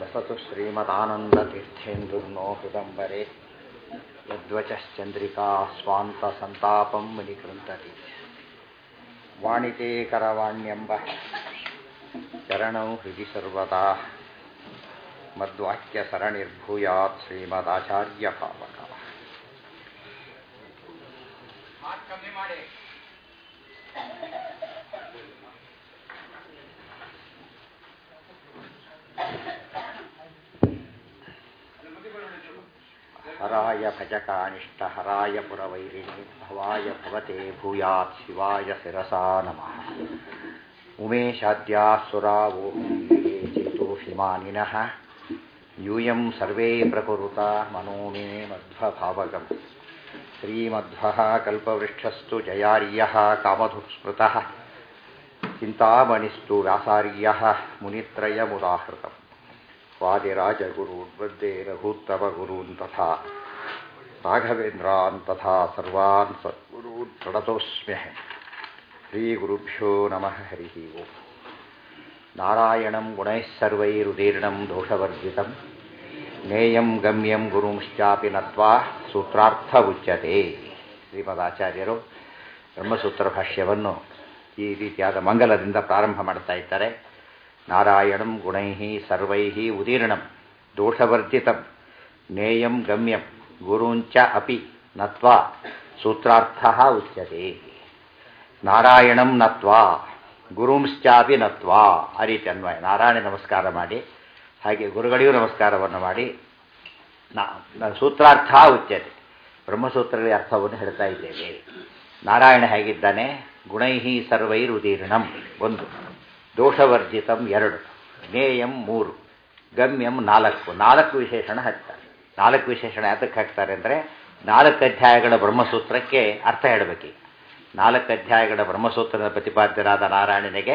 ವಸತು ಶ್ರೀಮದಾನಂದತೀರ್ಥೇಂದುರ್ನೋ ಹೃದಂಬರೆ ಯದ್ವಚಶ್ಚಂದ್ರಿಕಾ ಸ್ವಾಂತ ಸಂತಾಪಂ ಮುನಿಕೃಂತತಿ ವಾಣಿತೆ ಕರವಾಣ್ಯಂಬ ಚರಣೌ ಹೃದಿ ಸರ್ವದಾ ಮದ್ವಾಕ್ಯ ಸರಣಿರ್ಭೂಯಾತ್ ಶ್ರೀಮದಾಚಾರ್ಯ ಭಾವಕ. ಹರಾಯ ಭಜಕಾನಿಷ್ಠ ಹರಾಯ ಪುರವೈರಿಣಿ ಭವಾಯ ಭವತೆ ಭೂಯಾತ್ ಶಿವಾಯ ಶಿರಸಾ ನಮಃ. ಉಮೇಶಾದ್ಯಾಸುರಾವೋಹೇ ಚೇತೋಷಿಮಾನಿನಃ ಯೂಯಂ ಸರ್ವೇ ಪ್ರಕುರುತ ಮನೋ ಮೇ ಮಧ್ವಭಾವಗಂ. ಶ್ರೀಮಧ್ವಃ ಕಲ್ಪವೃಕ್ಷಸ್ತು ಜಯಾರ್ಯಃ ಕಾಮಧುಸ್ಮೃತಃ ಚಿಂತಾಮಣಿಸ್ತು ವ್ಯಾಸಾರ್ಯಃ ಮುನಿತ್ರಯಮುದಾಹೃತಂ. ವಾದಿರಾಜಗುರುರ್ವೃದ್ಧೇ ರಘೂತ್ತಮಗುರೂನ್ ತಥಾ ರಾಘವೇಂದ್ರಾನ್ ತಥಾ ಸರ್ವಾನ್ ಸದ್ಗುರೂನ್ ಪ್ರಣತೋಸ್ಮ್ಯಹಂ. ಶ್ರೀಗುರುಭ್ಯೋ ನಮಃ. ಹರಿ ಓಂ. ನಾರಾಯಣಂ ಗುಣೈಃ ಸರ್ವೈರುದೀರ್ಣಂ ದೋಷವರ್ಜಿತಂ ಜ್ಞೇಯಂ ಗಮ್ಯಂ ಗುರುಂಶ್ಚಾಪಿ ನತ್ವಾ ಸೂತ್ರಾರ್ಥ ಉಚ್ಯತೆ. ಶ್ರೀಮದಾಚಾರ್ಯರು ಬ್ರಹ್ಮಸೂತ್ರ ಭಾಷ್ಯವನ್ನು ಈ ರೀತಿಯಾದ ಮಂಗಲದಿಂದ ಪ್ರಾರಂಭ ಮಾಡ್ತಾ ಇದ್ದಾರೆ. ನಾರಾಯಣಂ ಗುಣೈಃ ಸರ್ವೈಃ ಉದೀರ್ಣಂ ದೋಷವರ್ಜಿತಂ ಜ್ಞೇಯಂ ಗಮ್ಯಂ ಗುರುಂಚ ಅಪಿ ನತ್ವಾ ಸೂತ್ರಾರ್ಥಃ ಉಚ್ಯತೆ. ನಾರಾಯಣಂ ನತ್ವಾ ಗುರುಂಶ್ಚಾಪಿ ನತ್ವಾ, ಆ ರೀತಿ ಅನ್ವಯ. ನಾರಾಯಣ ನಮಸ್ಕಾರ ಮಾಡಿ, ಹಾಗೆ ಗುರುಗಳಿಗೂ ನಮಸ್ಕಾರವನ್ನು ಮಾಡಿ ಸೂತ್ರಾರ್ಥ ಉಚ್ಯತೆ, ಬ್ರಹ್ಮಸೂತ್ರಗಳ ಅರ್ಥವನ್ನು ಹೇಳ್ತಾ ಇದ್ದೇವೆ. ನಾರಾಯಣ ಹೇಗಿದ್ದಾನೆ? ಗುಣೈಃ ಸರ್ವೈರುದೀರ್ಣಂ ಒಂದು, ದೋಷವರ್ಜಿತಂ ಎರಡು, ಜ್ಞೇಯಂ ಮೂರು, ಗಮ್ಯಂ ನಾಲ್ಕು. ನಾಲ್ಕು ವಿಶೇಷಣ ಹಾಕ್ತಾರೆ. ನಾಲ್ಕು ವಿಶೇಷಣ ಯಾತಕ್ಕೆ ಹಾಕ್ತಾರೆ ಅಂದರೆ 4 ಅಧ್ಯಾಯಗಳ ಬ್ರಹ್ಮಸೂತ್ರಕ್ಕೆ ಅರ್ಥ ಹೇಳಬೇಕು. 4 ಅಧ್ಯಾಯಗಳ ಬ್ರಹ್ಮಸೂತ್ರದ ಪ್ರತಿಪಾದ್ಯರಾದ ನಾರಾಯಣನಿಗೆ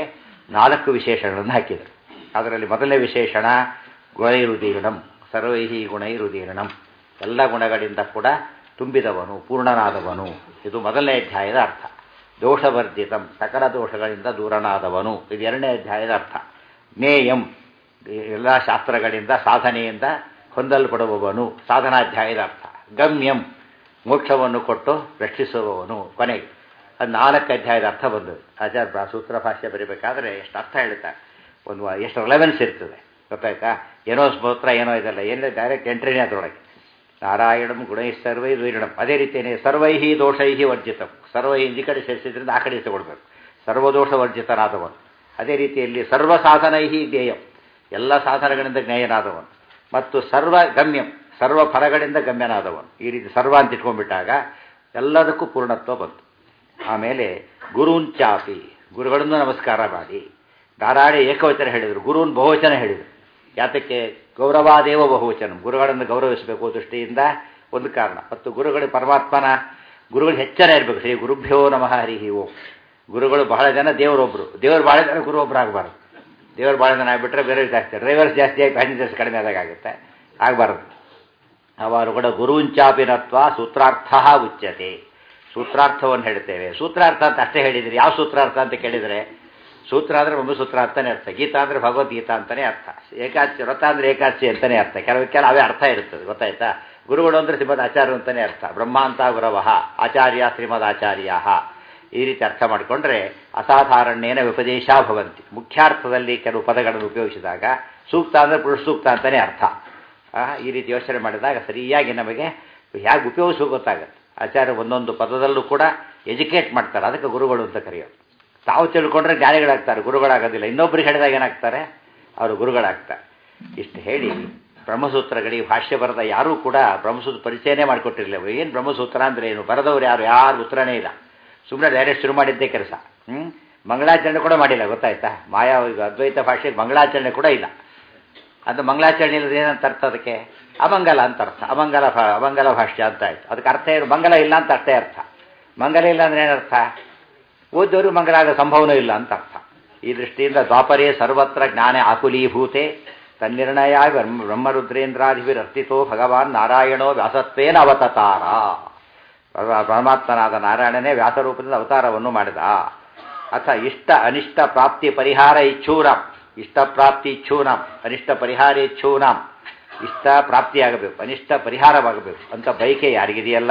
4 ವಿಶೇಷಣಗಳನ್ನು ಹಾಕಿದರು. ಅದರಲ್ಲಿ ಮೊದಲನೇ ವಿಶೇಷಣ ಗುಣೈರುದೀರ್ಣಂ, ಸರ್ವೈಹಿ ಗುಣೈರುದೀರ್ಣಂ, ಎಲ್ಲ ಗುಣಗಳಿಂದ ಕೂಡ ತುಂಬಿದವನು, ಪೂರ್ಣನಾದವನು. ಇದು ಮೊದಲನೇ ಅಧ್ಯಾಯದ ಅರ್ಥ. ದೋಷವರ್ಜಿತಂ, ಸಕಲ ದೋಷಗಳಿಂದ ದೂರನಾದವನು, ಇದು 2ನೇ ಅಧ್ಯಾಯದ ಅರ್ಥ. ಜ್ಞೇಯಂ, ಎಲ್ಲ ಶಾಸ್ತ್ರಗಳಿಂದ ಸಾಧನೆಯಿಂದ ಹೊಂದಲ್ಪಡುವವನು, ಸಾಧನಾಧ್ಯಾಯದ ಅರ್ಥ. ಗಮ್ಯಂ, ಮೋಕ್ಷವನ್ನು ಕೊಟ್ಟು ರಕ್ಷಿಸುವವನು, ಕೊನೆಗೆ. ಅದು 4 ಅಧ್ಯಾಯದ ಅರ್ಥ ಬಂದದ್ದು. ಆಚಾರ್ಯ ಸೂತ್ರ ಭಾಷ್ಯ ಬರೀಬೇಕಾದ್ರೆ ಎಷ್ಟು ಅರ್ಥ ಹೇಳ್ತಾರೆ, ಒಂದು ಎಷ್ಟು ರಿಲೆವೆನ್ಸ್ ಇರ್ತದೆ ಗೊತ್ತಾಯ್ತಾ. ಏನೋ ಸ್ತೋತ್ರ ಏನೋ ಇದೆಲ್ಲ, ಏನಿದೆ ಡೈರೆಕ್ಟ್ ಎಂಟ್ರಿನೇ ಅದರೊಳಗೆ. ನಾರಾಯಣಂ ಗುಣೈಃ ಸರ್ವೈರ್ವೀರ್ಣಂ. ಅದೇ ರೀತಿಯೇ ಸರ್ವೈಹಿ ದೋಷೈಹಿ ವರ್ಜಿತಂ, ಸರ್ವೈಹಿ ಈ ಕಡೆ ಸೇರಿಸಿದ್ರಿಂದ ಆ ಕಡೆ ತಗೊಳ್ಬೇಕು, ಸರ್ವದೋಷ ವರ್ಜಿತನಾದವನು. ಅದೇ ರೀತಿಯಲ್ಲಿ ಸರ್ವ ಸಾಧನೈಹಿ ಜ್ಞೇಯಂ, ಎಲ್ಲ ಸಾಧನಗಳಿಂದ ಜ್ಞೇಯನಾದವನು. ಮತ್ತು ಸರ್ವ ಗಮ್ಯಂ, ಸರ್ವ ಫಲಗಳಿಂದ ಗಮ್ಯನಾದವನು. ಈ ರೀತಿ ಸರ್ವ ಅಂತ ಇಟ್ಕೊಂಡ್ಬಿಟ್ಟಾಗ ಎಲ್ಲದಕ್ಕೂ ಪೂರ್ಣತ್ವ ಬಂತು. ಆಮೇಲೆ ಗುರುಂಚಾಪಿ, ಗುರುಗಳನ್ನು ನಮಸ್ಕಾರ ಮಾಡಿ. ನಾರಾಯಣ ಏಕವಚನ ಹೇಳಿದರು, ಗುರುನ್ ಬಹುವಚನ ಹೇಳಿದರು. ಯಾತಕ್ಕೆ? ಗೌರವಾದೇವ ಬಹುವಚನ, ಗುರುಗಳನ್ನು ಗೌರವಿಸಬೇಕು ದೃಷ್ಟಿಯಿಂದ ಒಂದು ಕಾರಣ. ಮತ್ತು ಗುರುಗಳು ಪರಮಾತ್ಮನ ಗುರುಗಳು ಹೆಚ್ಚನ ಇರಬೇಕು. ಶ್ರೀ ಗುರುಭ್ಯೋ ನಮಃ ಹರಿ ಓಂ. ಗುರುಗಳು ಬಹಳ ಜನ, ದೇವರೊಬ್ಬರು. ದೇವರು ಬಹಳ ಜನ, ಗುರು ಒಬ್ಬರು ಆಗಬಾರ್ದು. ದೇವರು ಬಹಳ ಜನ ಆಗಿಬಿಟ್ರೆ ಬೇರೆ ಜಾಸ್ತಿ, ಡ್ರೈವರ್ಸ್ ಜಾಸ್ತಿ ಆಗಿ ಪ್ಯಾಸೆಂಜರ್ಸ್ ಕಡಿಮೆ ಆದಾಗ ಆಗುತ್ತೆ, ಆಗಬಾರ್ದು. ಅವರು ಕೂಡ ಗುರುಂಚಾಪಿನತ್ವ ಸೂತ್ರಾರ್ಥ ಉಚ್ಯತೆ. ಸೂತ್ರಾರ್ಥವನ್ನು ಹೇಳ್ತೇವೆ. ಸೂತ್ರಾರ್ಥ ಅಂತ ಅಷ್ಟೇ ಹೇಳಿದ್ರಿ. ಯಾವ ಸೂತ್ರಾರ್ಥ ಅಂತ ಕೇಳಿದರೆ, ಸೂತ್ರ ಅಂದರೆ ಬ್ರಹ್ಮಸೂತ್ರ ಅಂತಲೇ ಅರ್ಥ, ಗೀತಾ ಅಂದರೆ ಭಗವದ್ಗೀತಾ ಅಂತಲೇ ಅರ್ಥ, ಏಕಾದಶಿ ವ್ರತ ಅಂದರೆ ಏಕಾದಶಿ ಅಂತಲೇ ಅರ್ಥ. ಕೆಲವಕ್ಕೆಲ್ಲ ಅವೇ ಅರ್ಥ ಇರ್ತದೆ ಗೊತ್ತಾಯ್ತಾ. ಗುರುಗಳು ಅಂದರೆ ಶ್ರೀಮದ್ ಆಚಾರ್ಯ ಅಂತಲೇ ಅರ್ಥ. ಬ್ರಹ್ಮಾಂತ ಗುರವಃ ಆಚಾರ್ಯ ಶ್ರೀಮದ್ ಆಚಾರ್ಯ, ಈ ರೀತಿ ಅರ್ಥ ಮಾಡಿಕೊಂಡ್ರೆ ಅಸಾಧಾರಣ್ಯೇನ ವಿಪದೇಶ ಭವಂತಿ. ಮುಖ್ಯಾರ್ಥದಲ್ಲಿ ಕೆಲವು ಪದಗಳನ್ನು ಉಪಯೋಗಿಸಿದಾಗ ಸೂಕ್ತ ಅಂದರೆ ಪುರುಷ ಸೂಕ್ತ ಅಂತಲೇ ಅರ್ಥ. ಈ ರೀತಿ ಯೋಚನೆ ಮಾಡಿದಾಗ ಸರಿಯಾಗಿ ನಮಗೆ ಹೇಗೆ ಉಪಯೋಗಿಸೋ ಗೊತ್ತಾಗುತ್ತೆ. ಆಚಾರ್ಯ ಒಂದೊಂದು ಪದದಲ್ಲೂ ಕೂಡ ಎಜುಕೇಟ್ ಮಾಡ್ತಾರೆ, ಅದಕ್ಕೆ ಗುರುಗಳು ಅಂತ ಕರೆಯೋದು. ತಾವು ತಿಳ್ಕೊಂಡ್ರೆ ಜ್ಞಾನಿಗಳಾಗ್ತಾರೆ, ಗುರುಗಳಾಗೋದಿಲ್ಲ. ಇನ್ನೊಬ್ಬರಿಗೆ ಹೇಳಿದಾಗ ಏನಾಗ್ತಾರೆ, ಅವರು ಗುರುಗಳಾಗ್ತಾರೆ. ಇಷ್ಟು ಹೇಳಿ ಬ್ರಹ್ಮಸೂತ್ರಗಳಿಗೆ ಭಾಷ್ಯ ಬರೆದ ಯಾರೂ ಕೂಡ ಬ್ರಹ್ಮಸೂತ್ರ ಪರಿಚಯನೇ ಮಾಡಿಕೊಟ್ಟಿರಲಿಲ್ಲ. ಏನು ಬ್ರಹ್ಮಸೂತ್ರ ಅಂದರೆ ಏನು, ಬರೆದವರು ಯಾರು ಉತ್ತರನೇ ಇಲ್ಲ. ಸುಮ್ಮನೆ ಡೈರೆಕ್ಟ್ ಶುರು ಮಾಡಿದ್ದೇ ಕೆಲಸ. ಮಂಗಳಾಚರಣೆ ಕೂಡ ಮಾಡಿಲ್ಲ ಗೊತ್ತಾಯ್ತಾ. ಮಾಯಾ ಅದ್ವೈತ ಭಾಷೆಗೆ ಮಂಗಳಾಚರಣೆ ಕೂಡ ಇಲ್ಲ. ಅದು ಮಂಗಳಾಚರಣೆ ಇಲ್ಲದೆ ಏನಂತ ಅರ್ಥ, ಅದಕ್ಕೆ ಅಮಂಗಲ ಅಂತ ಅರ್ಥ. ಅಮಂಗಲ ಭಾಷ್ಯ ಅಂತ ಆಯ್ತು. ಅದಕ್ಕೆ ಅರ್ಥ ಏನು, ಮಂಗಲ ಇಲ್ಲ ಅಂತ ಅಷ್ಟೇ ಅರ್ಥ. ಮಂಗಲ ಇಲ್ಲ ಅಂದರೆ ಏನರ್ಥ, ಓದೋರು ಮಂಗಲ ಆಗೋ ಸಂಭವನೂ ಇಲ್ಲ ಅಂತ ಅರ್ಥ. ಈ ದೃಷ್ಟಿಯಿಂದ ದ್ವಾಪರೇ ಸರ್ವತ್ರ ಜ್ಞಾನ ಆಕುಲೀಭೂತೆ ತನ್ನಿರ್ಣಯ ಬ್ರಹ್ಮರುದ್ರೇಂದ್ರಾಧಿವಿರರ್ತಿತೋ ಭಗವಾನ್ ನಾರಾಯಣೋ ವ್ಯಾಸತ್ವೇನ ಅವತಾರ. ಪರಮಾತ್ಮನಾದ ನಾರಾಯಣನೇ ವ್ಯಾಸರೂಪದಿಂದ ಅವತಾರವನ್ನು ಮಾಡಿದ. ಅಥ ಇಷ್ಟ ಅನಿಷ್ಟ ಪ್ರಾಪ್ತಿ ಪರಿಹಾರ ಇಚ್ಛೂರ ಇಷ್ಟಪ್ರಾಪ್ತಿ ಇಚ್ಛೂನಾಂ ಅನಿಷ್ಟ ಪರಿಹಾರ ಇಚ್ಛೂನಾಂ. ಇಷ್ಟ ಪ್ರಾಪ್ತಿಯಾಗಬೇಕು, ಅನಿಷ್ಟ ಪರಿಹಾರವಾಗಬೇಕು ಅಂತ ಬಯಕೆ ಯಾರಿಗಿದೆಯಲ್ಲ,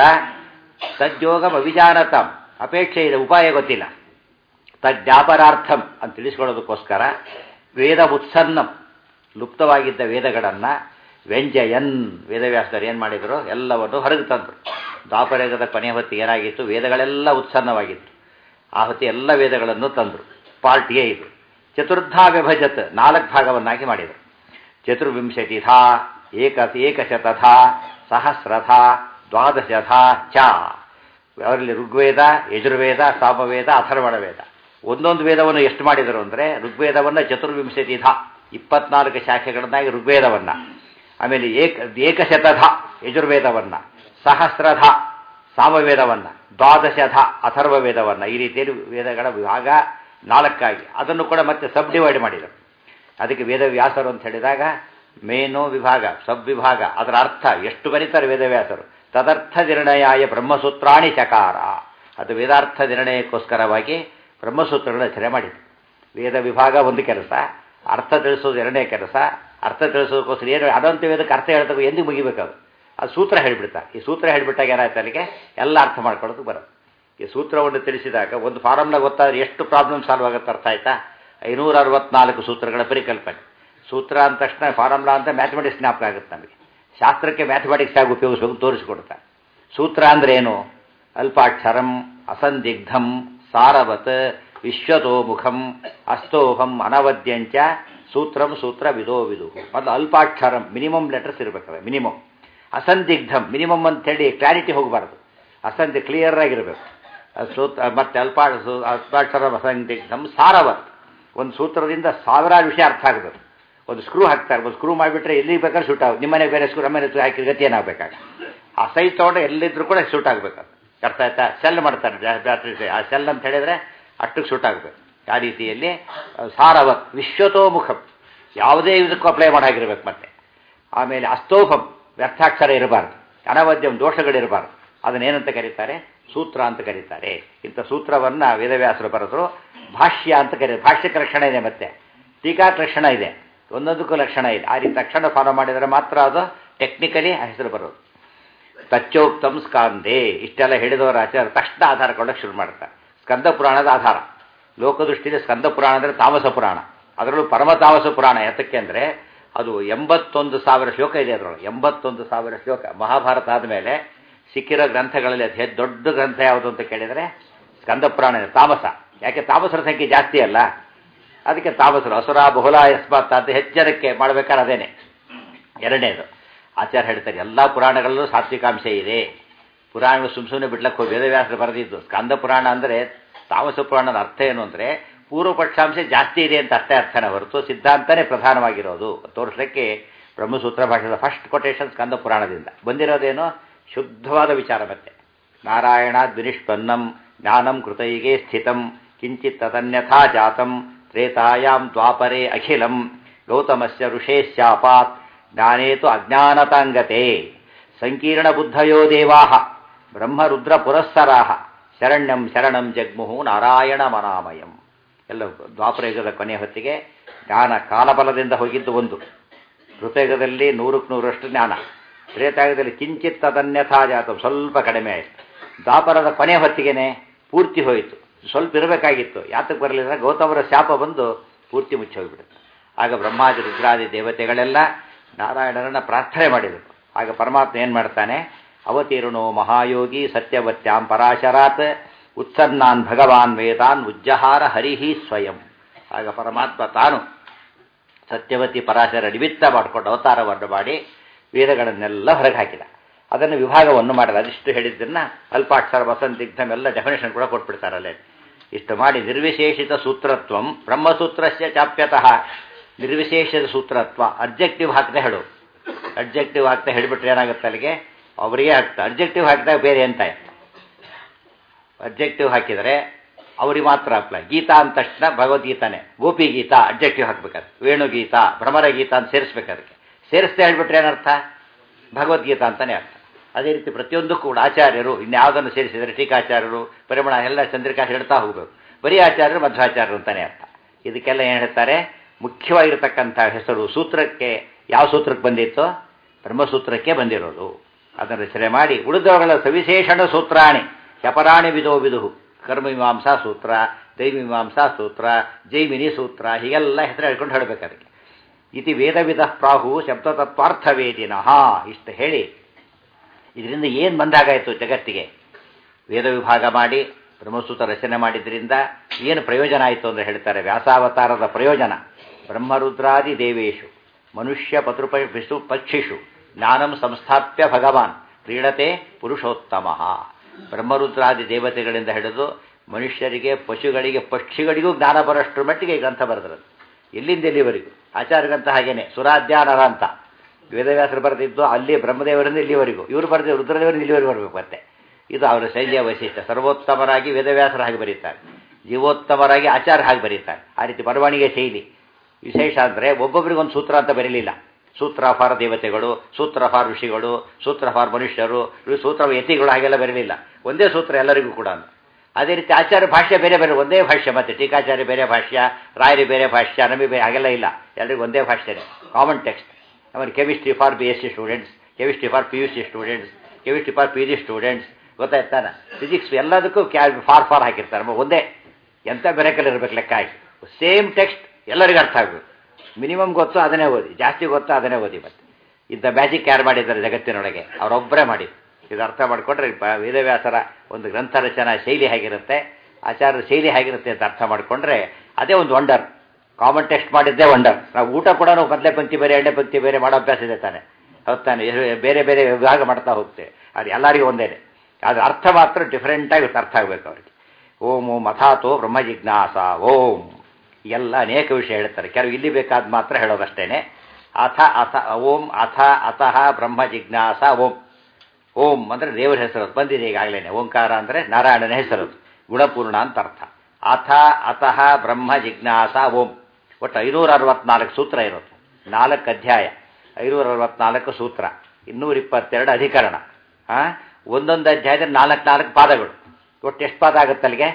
ತದ್ಯೋಗಂ ಅವಿಜಾನತಾಂ, ಅಪೇಕ್ಷೆ ಇದೆ, ಉಪಾಯ ಗೊತ್ತಿಲ್ಲ. ತಜ್ಞಾಪನಾರ್ಥಂ ಅಂತ ತಿಳಿಸ್ಕೊಳ್ಳೋದಕ್ಕೋಸ್ಕರ ವೇದ ಉತ್ಸನ್ನಂ, ಲುಪ್ತವಾಗಿದ್ದ ವೇದಗಳನ್ನು ವ್ಯಂಜಯನ್, ವೇದವ್ಯಾಸರು ಏನು ಮಾಡಿದರು, ಎಲ್ಲವನ್ನು ಹೊರಗೆ ತಂದರು. ದ್ವಾಪರಯುಗದ ಕೊನೆಯ ಹೊತ್ತಿಗೆ ಏನಾಗಿತ್ತು, ವೇದಗಳೆಲ್ಲ ಉತ್ಸನ್ನವಾಗಿತ್ತು. ಆ ಹೊತ್ತಿ ಎಲ್ಲ ವೇದಗಳನ್ನು ತಂದರು. ಪಾರ್ಟ್ ಎ ಇದು. ಚತುರ್ಧಾ ವಿಭಜತ್, 4 ಭಾಗವನ್ನಾಗಿ ಮಾಡಿದರು. ಚತುರ್ವಿಂಶತಿಧಾ, ಏಕಶತಧಾ, ಸಹಸ್ರಧಾ, ದ್ವಾದಶಧಾ ಚ. ಅವರಲ್ಲಿ ಋಗ್ವೇದ, ಯಜುರ್ವೇದ, ಸಾಮವೇದ, ಅಥರ್ವಣ ವೇದ. ಒಂದೊಂದು ವೇದವನ್ನು ಎಷ್ಟು ಮಾಡಿದರು ಅಂದರೆ, ಋಗ್ವೇದವನ್ನು ಚತುರ್ವಿಂಶತಿಧಾ 24 ಶಾಖೆಗಳನ್ನಾಗಿ ಋಗ್ವೇದವನ್ನು, ಆಮೇಲೆ ಏಕಶತಧ ಯಜುರ್ವೇದವನ್ನು, ಸಹಸ್ರಧ ಸಾಮವೇದವನ್ನು, ದ್ವಾದಶಧ ಅಥರ್ವ ವೇದವನ್ನು, ಈ ರೀತಿಯಲ್ಲಿ ವೇದಗಳ ವಿಭಾಗ 4 ಅದನ್ನು ಕೂಡ ಮತ್ತೆ ಸಬ್ ಡಿವೈಡ್ ಮಾಡಿದರು. ಅದಕ್ಕೆ ವೇದವ್ಯಾಸರು ಅಂತ ಹೇಳಿದಾಗ ಮೇನು ವಿಭಾಗ, ಸಬ್ ವಿಭಾಗ, ಅದರ ಅರ್ಥ ಎಷ್ಟು ಬರೀತಾರೆ ವೇದವ್ಯಾಸರು. ತದರ್ಥ ನಿರ್ಣಯಾಯ ಬ್ರಹ್ಮಸೂತ್ರಾಣಿ ಚಕಾರ, ಅದು ವೇದಾರ್ಥ ನಿರ್ಣಯಕ್ಕೋಸ್ಕರವಾಗಿ ಬ್ರಹ್ಮಸೂತ್ರಗಳ ರಚನೆ ಮಾಡಿದರು. ವೇದ ವಿಭಾಗ ಒಂದು ಕೆಲಸ, ಅರ್ಥ ತಿಳಿಸೋದು ಎರಡನೇ ಕೆಲಸ. ಅರ್ಥ ತಿಳಿಸೋದಕ್ಕೋಸ್ಕರ ಏನು ಅದಂತ ವೇದಕ್ಕೆ ಅರ್ಥ ಹೇಳ್ತಕ್ಕ ಎಂದಿಗೆ ಮುಗಿಬೇಕದು, ಅದು ಸೂತ್ರ ಹೇಳಿಬಿಡ್ತಾರೆ. ಈ ಸೂತ್ರ ಹೇಳಿಬಿಟ್ಟಾಗ ಏನಾಯ್ತು, ಅಲ್ಲಿಗೆ ಎಲ್ಲ ಅರ್ಥ ಮಾಡ್ಕೊಳ್ಳೋದು ಬರೋದು. ಈ ಸೂತ್ರವನ್ನು ತಿಳಿಸಿದಾಗ ಒಂದು ಫಾರ್ಮುಲಾ ಗೊತ್ತಾದರೆ ಎಷ್ಟು ಪ್ರಾಬ್ಲಮ್ ಸಾಲ್ವ್ ಆಗುತ್ತೆ, ಅರ್ಥ ಆಯ್ತಾ. 564 ಸೂತ್ರಗಳ ಪರಿಕಲ್ಪನೆ. ಸೂತ್ರ ಅಂದ ತಕ್ಷಣ ಫಾರ್ಮುಲಾ ಅಂತ ಮ್ಯಾಥಮೆಟಿಕ್ಸ್ ಜ್ಞಾಪಕ ಆಗುತ್ತೆ ನಮಗೆ. ಶಾಸ್ತ್ರಕ್ಕೆ ಮ್ಯಾಥಮೆಟಿಕ್ಸ್ ಆಗಿ ಉಪಯೋಗಿಸ್ಬೇಕು ತೋರಿಸಿಕೊಡ್ತಾರೆ. ಸೂತ್ರ ಅಂದರೆ ಏನು, ಅಲ್ಪಾಕ್ಷರಂ ಅಸಂದಿಗ್ಧಂ ಸಾರವತ್ ವಿಶ್ವತೋಮುಖಂ ಅಸ್ತೋಹಂ ಅನವದ್ಯಂಚ ಸೂತ್ರಂ ಸೂತ್ರ ವಿದೋ ವಿದು. ಮೊದಲು ಅಲ್ಪಾಕ್ಷರಂ, ಮಿನಿಮಮ್ ಲೆಟರ್ಸ್ ಇರಬೇಕಾವೆ, ಮಿನಿಮಮ್. ಅಸಂದಿಗ್ಧಂ, ಮಿನಿಮಮ್ ಅಂತೇಳಿ ಕ್ಲಾರಿಟಿ ಹೋಗಬಾರ್ದು, ಕ್ಲಿಯರ್ ಆಗಿರಬೇಕು ಸೂತ್ರ. ಮತ್ತೆ ಅಲ್ಪಾಕ್ಷರಂ ಅಸಂದಿಗ್ಧಂ ಸಾರವತ್, ಒಂದು ಸೂತ್ರದಿಂದ 1000 ವಿಷಯ ಅರ್ಥ ಆಗಬೇಕು. ಒಂದು ಸ್ಕ್ರೂ ಹಾಕ್ತಾರೆ, ಒಂದು ಸ್ಕ್ರೂ ಮಾಡಿಬಿಟ್ರೆ ಎಲ್ಲಿ ಬೇಕಾದ್ರೆ ಶೂಟ್ ಆಗುತ್ತೆ. ನಿಮ್ಮನೆ ಬೇರೆ ಸ್ಕ್ರೂ, ನಮ್ಮನೆ ಹಾಕಿ ಗತಿ ಏನಾಗಬೇಕಾಗ ಆ ಸೈಜ್ ತೊಗೊಂಡ್ರೆ ಎಲ್ಲಿದ್ರೂ ಕೂಡ ಶೂಟ್ ಆಗಬೇಕು. ಅರ್ಥ ಆಯ್ತಾ. ಸೆಲ್ ಮಾಡ್ತಾರೆ ಬ್ಯಾಟ್ರಿ, ಆ ಸೆಲ್ ಅಂತ ಹೇಳಿದರೆ ಅಷ್ಟಕ್ಕೆ ಶೂಟ್ ಆಗಬೇಕು. ಆ ರೀತಿಯಲ್ಲಿ ಸಾರವತ್ ವಿಶ್ವತೋಮುಖಂ, ಯಾವುದೇ ಇದಕ್ಕೂ ಅಪ್ಲೈ ಮಾಡಾಗಿರ್ಬೇಕು. ಮತ್ತೆ ಆಮೇಲೆ ಅಸ್ತೋಫಂ, ವ್ಯರ್ಥಾಕ್ಷರ ಇರಬಾರ್ದು, ಅನವದ್ಯಂ ದೋಷಗಳಿರಬಾರ್ದು. ಅದನ್ನೇನಂತ ಕರೀತಾರೆ, ಸೂತ್ರ ಅಂತ ಕರೀತಾರೆ. ಇಂಥ ಸೂತ್ರವನ್ನು ವೇದವ್ಯಾಸರು ಬರೆದರು. ಭಾಷ್ಯ ಅಂತ ಕರೀತಾರೆ. ಭಾಷ್ಯಕ್ಕೆ ಲಕ್ಷಣ ಇದೆ, ಮತ್ತೆ ಟೀಕಾಕ್ಕೆ ಲಕ್ಷಣ ಇದೆ, ಒಂದೊಂದಕ್ಕೂ ಲಕ್ಷಣ ಇದೆ. ಆ ರೀತಿ ಲಕ್ಷಣ ಫಾಲೋ ಮಾಡಿದರೆ ಮಾತ್ರ ಅದು ಟೆಕ್ನಿಕಲಿ ಹೆಸರು ಬರೋದು. ತಚ್ಚೋಕ್ತಂ ಸ್ಕಾಂದೇ, ಇಷ್ಟೆಲ್ಲ ಹೇಳಿದವರ ಆಚಾರ ತಕ್ಷಣ ಆಧಾರ ಕೊಡೋಕ್ಕೆ ಶುರು ಮಾಡ್ತಾರೆ. ಸ್ಕಂದ ಪುರಾಣದ ಆಧಾರ. ಲೋಕದೃಷ್ಟಿಯಲ್ಲಿ ಸ್ಕಂದ ಪುರಾಣ ಅಂದರೆ ತಾಮಸ ಪುರಾಣ, ಅದರಲ್ಲೂ ಪರಮ ತಾಮಸ ಪುರಾಣ. ಯಾತಕ್ಕೆ ಅಂದರೆ ಅದು 81,000 ಶ್ಲೋಕ ಇದೆ. ಅದರೊಳಗೆ 81,000 ಶ್ಲೋಕ. ಮಹಾಭಾರತ ಆದಮೇಲೆ ಸಿಕ್ಕಿರೋ ಗ್ರಂಥಗಳಲ್ಲಿ ಅತಿ ದೊಡ್ಡ ಗ್ರಂಥ ಯಾವುದು ಅಂತ ಕೇಳಿದರೆ ಸ್ಕಂದ ಪುರಾಣ, ತಾಮಸ. ಯಾಕೆ ತಾಮಸರ ಸಂಖ್ಯೆ ಜಾಸ್ತಿ ಅಲ್ಲ, ಅದಕ್ಕೆ ತಾಮಸರು. ಅಸುರ ಬಹುಲ ಯಸ್ಮಾತ್ ಅಂತ ಹೆಚ್ಚರಕ್ಕೆ ಮಾಡಬೇಕಾದ್ರೆ ಅದೇನೆ. ಎರಡನೇದು ಆಚಾರ್ಯ ಹೇಳ್ತಾರೆ, ಎಲ್ಲ ಪುರಾಣಗಳಲ್ಲೂ ಸಾತ್ವಿಕಾಂಶ ಇದೆ. ಪುರಾಣಗಳು ಸುಮ್ಮನೆ ಬಿಡ್ಲಕ್ಕೆ ಹೋಗಿ ವೇದವ್ಯಾಸರು ಬರೆದಿದ್ದು. ಸ್ಕಂದ ಪುರಾಣ ಅಂದರೆ ತಾಮಸ ಪುರಾಣದ ಅರ್ಥ ಏನು ಅಂದರೆ ಪೂರ್ವ ಪಕ್ಷಾಂಶ ಜಾಸ್ತಿ ಇದೆ ಅಂತ ಅಷ್ಟೇ ಅರ್ಥನೇ ಹೊರತು ಸಿದ್ಧಾಂತನೇ ಪ್ರಧಾನವಾಗಿರೋದು ತೋರಿಸಲಿಕ್ಕೆ ಬ್ರಹ್ಮಸೂತ್ರ ಭಾಷೆದ ಫಸ್ಟ್ ಕೊಟೇಶನ್ ಸ್ಕಂದ ಪುರಾಣದಿಂದ ಬಂದಿರೋದೇನೋ ಶುದ್ಧವಾದ ವಿಚಾರ. ಮತ್ತೆ ನಾರಾಯಣಾದ್ ವಿನಿಷ್ಪನ್ನಂ ಜ್ಞಾನಂ ಕೃತೈಗೆ ಸ್ಥಿತಂ ಕಿಂಚಿತ್ ತದನ್ಯಥಾ ಜಾತಂ ತ್ರೇತಾಯಾಂ ದ್ವಾಪರೇ ಅಖಿಲಂ ಗೌತಮಸ್ಯ ಋಷೇಶ್ಚಾಪಾತ್ ಜ್ಞಾನೇತು ಅಜ್ಞಾನತಾಂಗತೆ ಸಂಕೀರ್ಣ ಬುದ್ಧಯೋ ದೇವಾಃ ಬ್ರಹ್ಮರುದ್ರ ಪುರಸ್ಸರಾಃ ಶರಣ್ಯಂ ಶರಣಂ ಜಗ್ಮುಹು ನಾರಾಯಣ ಮನಾಮಯಂ. ಎಲ್ಲ ದ್ವಾಪರಯುಗದ ಕೊನೆಯ ಹೊತ್ತಿಗೆ ಜ್ಞಾನ ಕಾಲಬಲದಿಂದ ಹೋಗಿದ್ದು ಒಂದು. ಕೃತಯುಗದಲ್ಲಿ 100ಕ್ಕೆ 100ರಷ್ಟು ಜ್ಞಾನ, ತ್ರೇತಾಯುಗದಲ್ಲಿ ಕಿಂಚಿತ್ ತದನ್ಯಥಾ ಜಾತಂ ಸ್ವಲ್ಪ ಕಡಿಮೆ ಆಯಿತು. ದ್ವಾಪರದ ಕೊನೆಯ ಹೊತ್ತಿಗೆನೆ ಪೂರ್ತಿ ಹೋಯಿತು, ಸ್ವಲ್ಪ ಇರಬೇಕಾಗಿತ್ತು. ಯಾತಕ್ಕೆ ಬರಲಿಲ್ಲ, ಗೌತಮರ ಶಾಪ ಬಂದು ಪೂರ್ತಿ ಮುಚ್ಚಿ ಹೋಗಿಬಿಡುತ್ತೆ. ಆಗ ಬ್ರಹ್ಮಾದಿ ರುದ್ರಾದಿ ದೇವತೆಗಳೆಲ್ಲ ನಾರಾಯಣನನ್ನು ಪ್ರಾರ್ಥನೆ ಮಾಡಿದರು. ಆಗ ಪರಮಾತ್ಮ ಏನು ಮಾಡ್ತಾನೆ, ಅವತೀರ್ಣೋ ಮಹಾಯೋಗಿ ಸತ್ಯವತ್ಯಾಂ ಪರಾಶರಾತ್ ಉತ್ಸನ್ನಾನ್ ಭಗವಾನ್ ವೇದಾನ್ ಉಜ್ಜಹಾರ ಹರಿಹಿ ಸ್ವಯಂ. ಆಗ ಪರಮಾತ್ಮ ತಾನು ಸತ್ಯವತಿ ಪರಾಶರ ನಿಮಿತ್ತ ಮಾಡಿಕೊಂಡು ಅವತಾರವನ್ನು ಮಾಡಿ ವೇದಗಳನ್ನೆಲ್ಲ ಹೊರಗೆ ಹಾಕಿದ. ಅದನ್ನು ವಿಭಾಗವನ್ನು ಮಾಡಿದ. ಅದಿಷ್ಟು ಹೇಳಿದ್ದನ್ನು ಅಲ್ಪಾಕ್ಷರ ವಸಂತಿಗ್ಧಂ ಎಲ್ಲ ಡೆಫಿನೇಷನ್ ಕೂಡ ಕೊಟ್ಬಿಡ್ತಾರಲ್ಲೇ. ಇಷ್ಟು ಮಾಡಿ ನಿರ್ವಿಶೇಷಿತ ಸೂತ್ರತ್ವಂ ಬ್ರಹ್ಮಸೂತ್ರಸ್ಯ ಚಾಪ್ಯತಃ. ನಿರ್ವಿಶೇಷದ ಸೂತ್ರತ್ವ ಅಬ್ಜೆಕ್ಟಿವ್ ಹಾಕದೆ ಹೇಳು. ಅಬ್ಜೆಕ್ಟಿವ್ ಹಾಕ್ತಾ ಹೇಳಿಬಿಟ್ರೆ ಏನಾಗುತ್ತೆ, ಅಲ್ಲಿಗೆ ಅವರಿಗೆ ಹಾಕ್ತಾ. ಅಬ್ಜೆಕ್ಟಿವ್ ಹಾಕಿದಾಗ ಬೇರೆ ಅಂತ ಅಬ್ಜೆಕ್ಟಿವ್ ಹಾಕಿದರೆ ಅವ್ರಿಗೆ ಮಾತ್ರ ಅಪ್ಲೈ. ಗೀತಾ ಅಂದ ತಕ್ಷಣ ಭಗವದ್ಗೀತಾನೆ, ಗೋಪಿ ಗೀತಾ ಅಬ್ಜೆಕ್ಟಿವ್ ಹಾಕ್ಬೇಕಾದ್ರೆ, ವೇಣುಗೀತಾ ಭ್ರಮರ ಗೀತಾ ಅಂತ ಸೇರಿಸ್ಬೇಕು. ಅದಕ್ಕೆ ಸೇರಿಸ್ತಾ ಹೇಳ್ಬಿಟ್ರೆ ಏನರ್ಥ, ಭಗವದ್ಗೀತಾ ಅಂತಲೇ ಅರ್ಥ. ಅದೇ ರೀತಿ ಪ್ರತಿಯೊಂದಕ್ಕೂ ಕೂಡ ಆಚಾರ್ಯರು ಇನ್ಯಾವುದನ್ನು ಸೇರಿಸಿದರೆ ಟೀಕಾಚಾರ್ಯರು ಪರಿಮಳ ಎಲ್ಲ ಚಂದ್ರಿಕಾ ಹೇಳ್ತಾ ಹೋಗಬೇಕು. ಬರೀ ಆಚಾರ್ಯರು ಮಧ್ವಾಚಾರ್ಯರು ಅಂತಲೇ ಅರ್ಥ. ಇದಕ್ಕೆಲ್ಲ ಏನು ಹೇಳ್ತಾರೆ, ಮುಖ್ಯವಾಗಿರತಕ್ಕಂಥ ಹೆಸರು ಸೂತ್ರಕ್ಕೆ ಯಾವ ಸೂತ್ರಕ್ಕೆ ಬಂದಿತ್ತು? ಬ್ರಹ್ಮಸೂತ್ರಕ್ಕೆ ಬಂದಿರೋದು. ಅದನ್ನು ರಚನೆ ಮಾಡಿ ಉಳಿದವುಗಳ ಸವಿಶೇಷಣ ಸೂತ್ರಾಣಿ ಶಪರಾಣಿ ವಿಧೋ ವಿದುಹು, ಕರ್ಮಮೀಮಾಂಸಾ ಸೂತ್ರ, ದೈವಮೀಮಾಂಸಾ ಸೂತ್ರ, ಜೈಮಿನಿ ಸೂತ್ರ, ಹೀಗೆಲ್ಲ ಹೆಸರು ಹೇಳ್ಕೊಂಡು ಹೇಳಬೇಕು ಅದಕ್ಕೆ. ಇತಿ ವೇದವಿಧ ಪ್ರಾಹು ಶಬ್ದತತ್ವಾರ್ಥವೇದಿನಃ. ಇಷ್ಟು ಹೇಳಿ ಇದರಿಂದ ಏನು ಬಂದಾಗಾಯಿತು ಜಗತ್ತಿಗೆ? ವೇದ ವಿಭಾಗ ಮಾಡಿ ಬ್ರಹ್ಮಸೂತ್ರ ರಚನೆ ಮಾಡಿದ್ರಿಂದ ಏನು ಪ್ರಯೋಜನ ಆಯಿತು ಅಂದರೆ ಹೇಳ್ತಾರೆ. ವ್ಯಾಸಾವತಾರದ ಪ್ರಯೋಜನ ಬ್ರಹ್ಮರುದ್ರಾದಿ ದೇವೇಶು ಮನುಷ್ಯ ಪತೃಪಶು ಪಕ್ಷಿಷು ಜ್ಞಾನಂ ಸಂಸ್ಥಾಪ್ಯ ಭಗವಾನ್ ಕ್ರೀಡತೆ ಪುರುಷೋತ್ತಮ. ಬ್ರಹ್ಮರುದ್ರಾದಿ ದೇವತೆಗಳಿಂದ ಹಿಡಿದು ಮನುಷ್ಯರಿಗೆ, ಪಶುಗಳಿಗೆ, ಪಕ್ಷಿಗಳಿಗೂ ಜ್ಞಾನ ಬರೋಷ್ಟರ ಮಟ್ಟಿಗೆ ಗ್ರಂಥ ಬರೆದಿರೋದು. ಎಲ್ಲಿಂದ ಎಲ್ಲಿವರೆಗೂ? ಆಚಾರ್ಯ ಗ್ರಂಥ ಹಾಗೇನೆ ಸುರಾಧ್ಯಾನರ ಅಂತ ವೇದವ್ಯಾಸರು ಬರೆದಿದ್ದು ಅಲ್ಲಿ ಬ್ರಹ್ಮದೇವರಿಂದ ಇಲ್ಲಿವರೆಗೂ, ಇವರು ಬರೆದ ರುದ್ರದೇವರಿಂದ ಇಲ್ಲಿವರೆಗೂ ಬರಬೇಕು. ಮತ್ತೆ ಇದು ಅವರ ಶೈಲಿಯ ವೈಶಿಷ್ಟ್ಯ. ಸರ್ವೋತ್ತಮರಾಗಿ ವೇದವ್ಯಾಸರು ಹಾಗೆ ಬರೀತಾರೆ, ಜೀವೋತ್ತಮರಾಗಿ ಆಚಾರ್ಯ ಹಾಗೆ ಬರೀತಾರೆ. ಆ ರೀತಿ ಬರವಣಿಗೆ ಶೈಲಿ ವಿಶೇಷ. ಅಂದರೆ ಒಬ್ಬೊಬ್ಬರಿಗೊಂದು ಸೂತ್ರ ಅಂತ ಬರೀಲಿಲ್ಲ. ಸೂತ್ರ ಫಾರ್ ದೇವತೆಗಳು, ಸೂತ್ರ ಫಾರ್ ಋಷಿಗಳು, ಸೂತ್ರ ಫಾರ್ ಮನುಷ್ಯರು, ಸೂತ್ರ ಯತಿಗಳು, ಹಾಗೆಲ್ಲ ಬರಲಿಲ್ಲ. ಒಂದೇ ಸೂತ್ರ ಎಲ್ಲರಿಗೂ ಕೂಡ. ಅದೇ ರೀತಿ ಆಚಾರ್ಯ ಭಾಷ್ಯ ಬೇರೆ ಬೇರೆ, ಒಂದೇ ಭಾಷ್ಯ. ಮತ್ತೆ ಟೀಕಾಚಾರ್ಯ ಬೇರೆ ಭಾಷ್ಯ, ರಾಯರಿ ಬೇರೆ ಭಾಷ್ಯ, ನಮಗೆ ಬೇರೆ, ಹಾಗೆಲ್ಲ ಇಲ್ಲ. ಎಲ್ಲರಿಗೂ ಒಂದೇ ಭಾಷ್ಯನೇ, ಕಾಮನ್ ಟೆಕ್ಸ್ಟ್. ಆಮೇಲೆ chemistry for BSc students, chemistry for PUC students, chemistry for PG students, ಗೊತ್ತಾಯ್ತಾನ? ಫಿಸಿಕ್ಸ್ ಎಲ್ಲದಕ್ಕೂ ಫಾರ್ ಹಾಕಿರ್ತಾರೆ. ಒಂದೇ, ಎಂಥ ಬೆರೆಕಲ್ಲಿ ಇರಬೇಕು ಲೆಕ್ಕ ಹಾಕಿ. ಸೇಮ್ ಟೆಕ್ಸ್ಟ್ ಎಲ್ಲರಿಗೂ ಅರ್ಥ ಆಗಬೇಕು. ಮಿನಿಮಮ್ ಗೊತ್ತು ಅದನ್ನೇ ಓದಿ, ಜಾಸ್ತಿ ಗೊತ್ತು ಅದನ್ನೇ ಓದಿ. ಮತ್ತೆ ಇಂಥ ಮ್ಯಾಜಿಕ್ ಯಾರು ಮಾಡಿದ್ದಾರೆ ಜಗತ್ತಿನೊಳಗೆ? ಅವರೊಬ್ಬರೇ ಮಾಡಿದ್ರು. ಇದು ಅರ್ಥ ಮಾಡಿಕೊಂಡ್ರೆ ವೇದವ್ಯಾಸರ ಒಂದು ಗ್ರಂಥ ರಚನಾ ಶೈಲಿ ಹೇಗಿರುತ್ತೆ, ಆಚಾರ್ಯರ ಶೈಲಿ ಹೇಗಿರುತ್ತೆ ಅಂತ ಅರ್ಥ ಮಾಡಿಕೊಂಡ್ರೆ ಅದೇ ಒಂದು ವಂಡರ್. ಕಾಮನ್ ಟೆಕ್ಸ್ಟ್ ಮಾಡಿದ್ದೇ ವಂಡರ್. ನಾವು ಊಟ ಕೂಡ ಮೊದಲೇ ಪಂಕ್ತಿ ಬೇರೆ, ಎರಡನೇ ಪಂಕ್ತಿ ಬೇರೆ ಮಾಡೋ ಅಭ್ಯಾಸ ಇದೆ ತಾನೆ, ಹೊತ್ತಾನೆ. ಬೇರೆ ಬೇರೆ ವಿಭಾಗ ಮಾಡ್ತಾ ಹೋಗ್ತೇವೆ. ಅದು ಎಲ್ಲರಿಗೂ ಒಂದೇನೆ. ಆದರೆ ಅರ್ಥ ಮಾತ್ರ ಡಿಫ್ರೆಂಟಾಗಿ ಅರ್ಥ ಆಗಬೇಕು ಅವರಿಗೆ. ಓಂ ಓಂ ಅಥಾತೋ ಬ್ರಹ್ಮ ಜಿಜ್ಞಾಸ ಓಂ, ಎಲ್ಲ ಅನೇಕ ವಿಷಯ ಹೇಳ್ತಾರೆ. ಕೆಲವು ಇಲ್ಲಿ ಬೇಕಾದ ಮಾತ್ರ ಹೇಳೋದಷ್ಟೇನೆ. ಅಥ ಅಥ ಓಂ ಅಥ ಅತಃ ಬ್ರಹ್ಮ ಜಿಜ್ಞಾಸ ಓಂ. ಓಂ ಅಂದರೆ ದೇವರ ಹೆಸರು ಬಂದಿದೆ ಈಗಾಗಲೇ. ಓಂಕಾರ ಅಂದರೆ ನಾರಾಯಣನ ಹೆಸರು, ಗುಣಪೂರ್ಣ ಅಂತ ಅರ್ಥ. ಅಥ ಅತಃ ಬ್ರಹ್ಮ ಜಿಜ್ಞಾಸ ಓಂ. ಒಟ್ಟು 564 ಸೂತ್ರ ಇರುತ್ತೆ, 4 ಅಧ್ಯಾಯ, 564 ಸೂತ್ರ, 222 ಅಧಿಕರಣ. ಒಂದೊಂದು ಅಧ್ಯಾಯದಲ್ಲಿ 4 ಪಾದಗಳು. ಒಟ್ಟು ಎಷ್ಟು ಪಾದ ಆಗುತ್ತೆ ಅಲ್ಲಿಗೆ?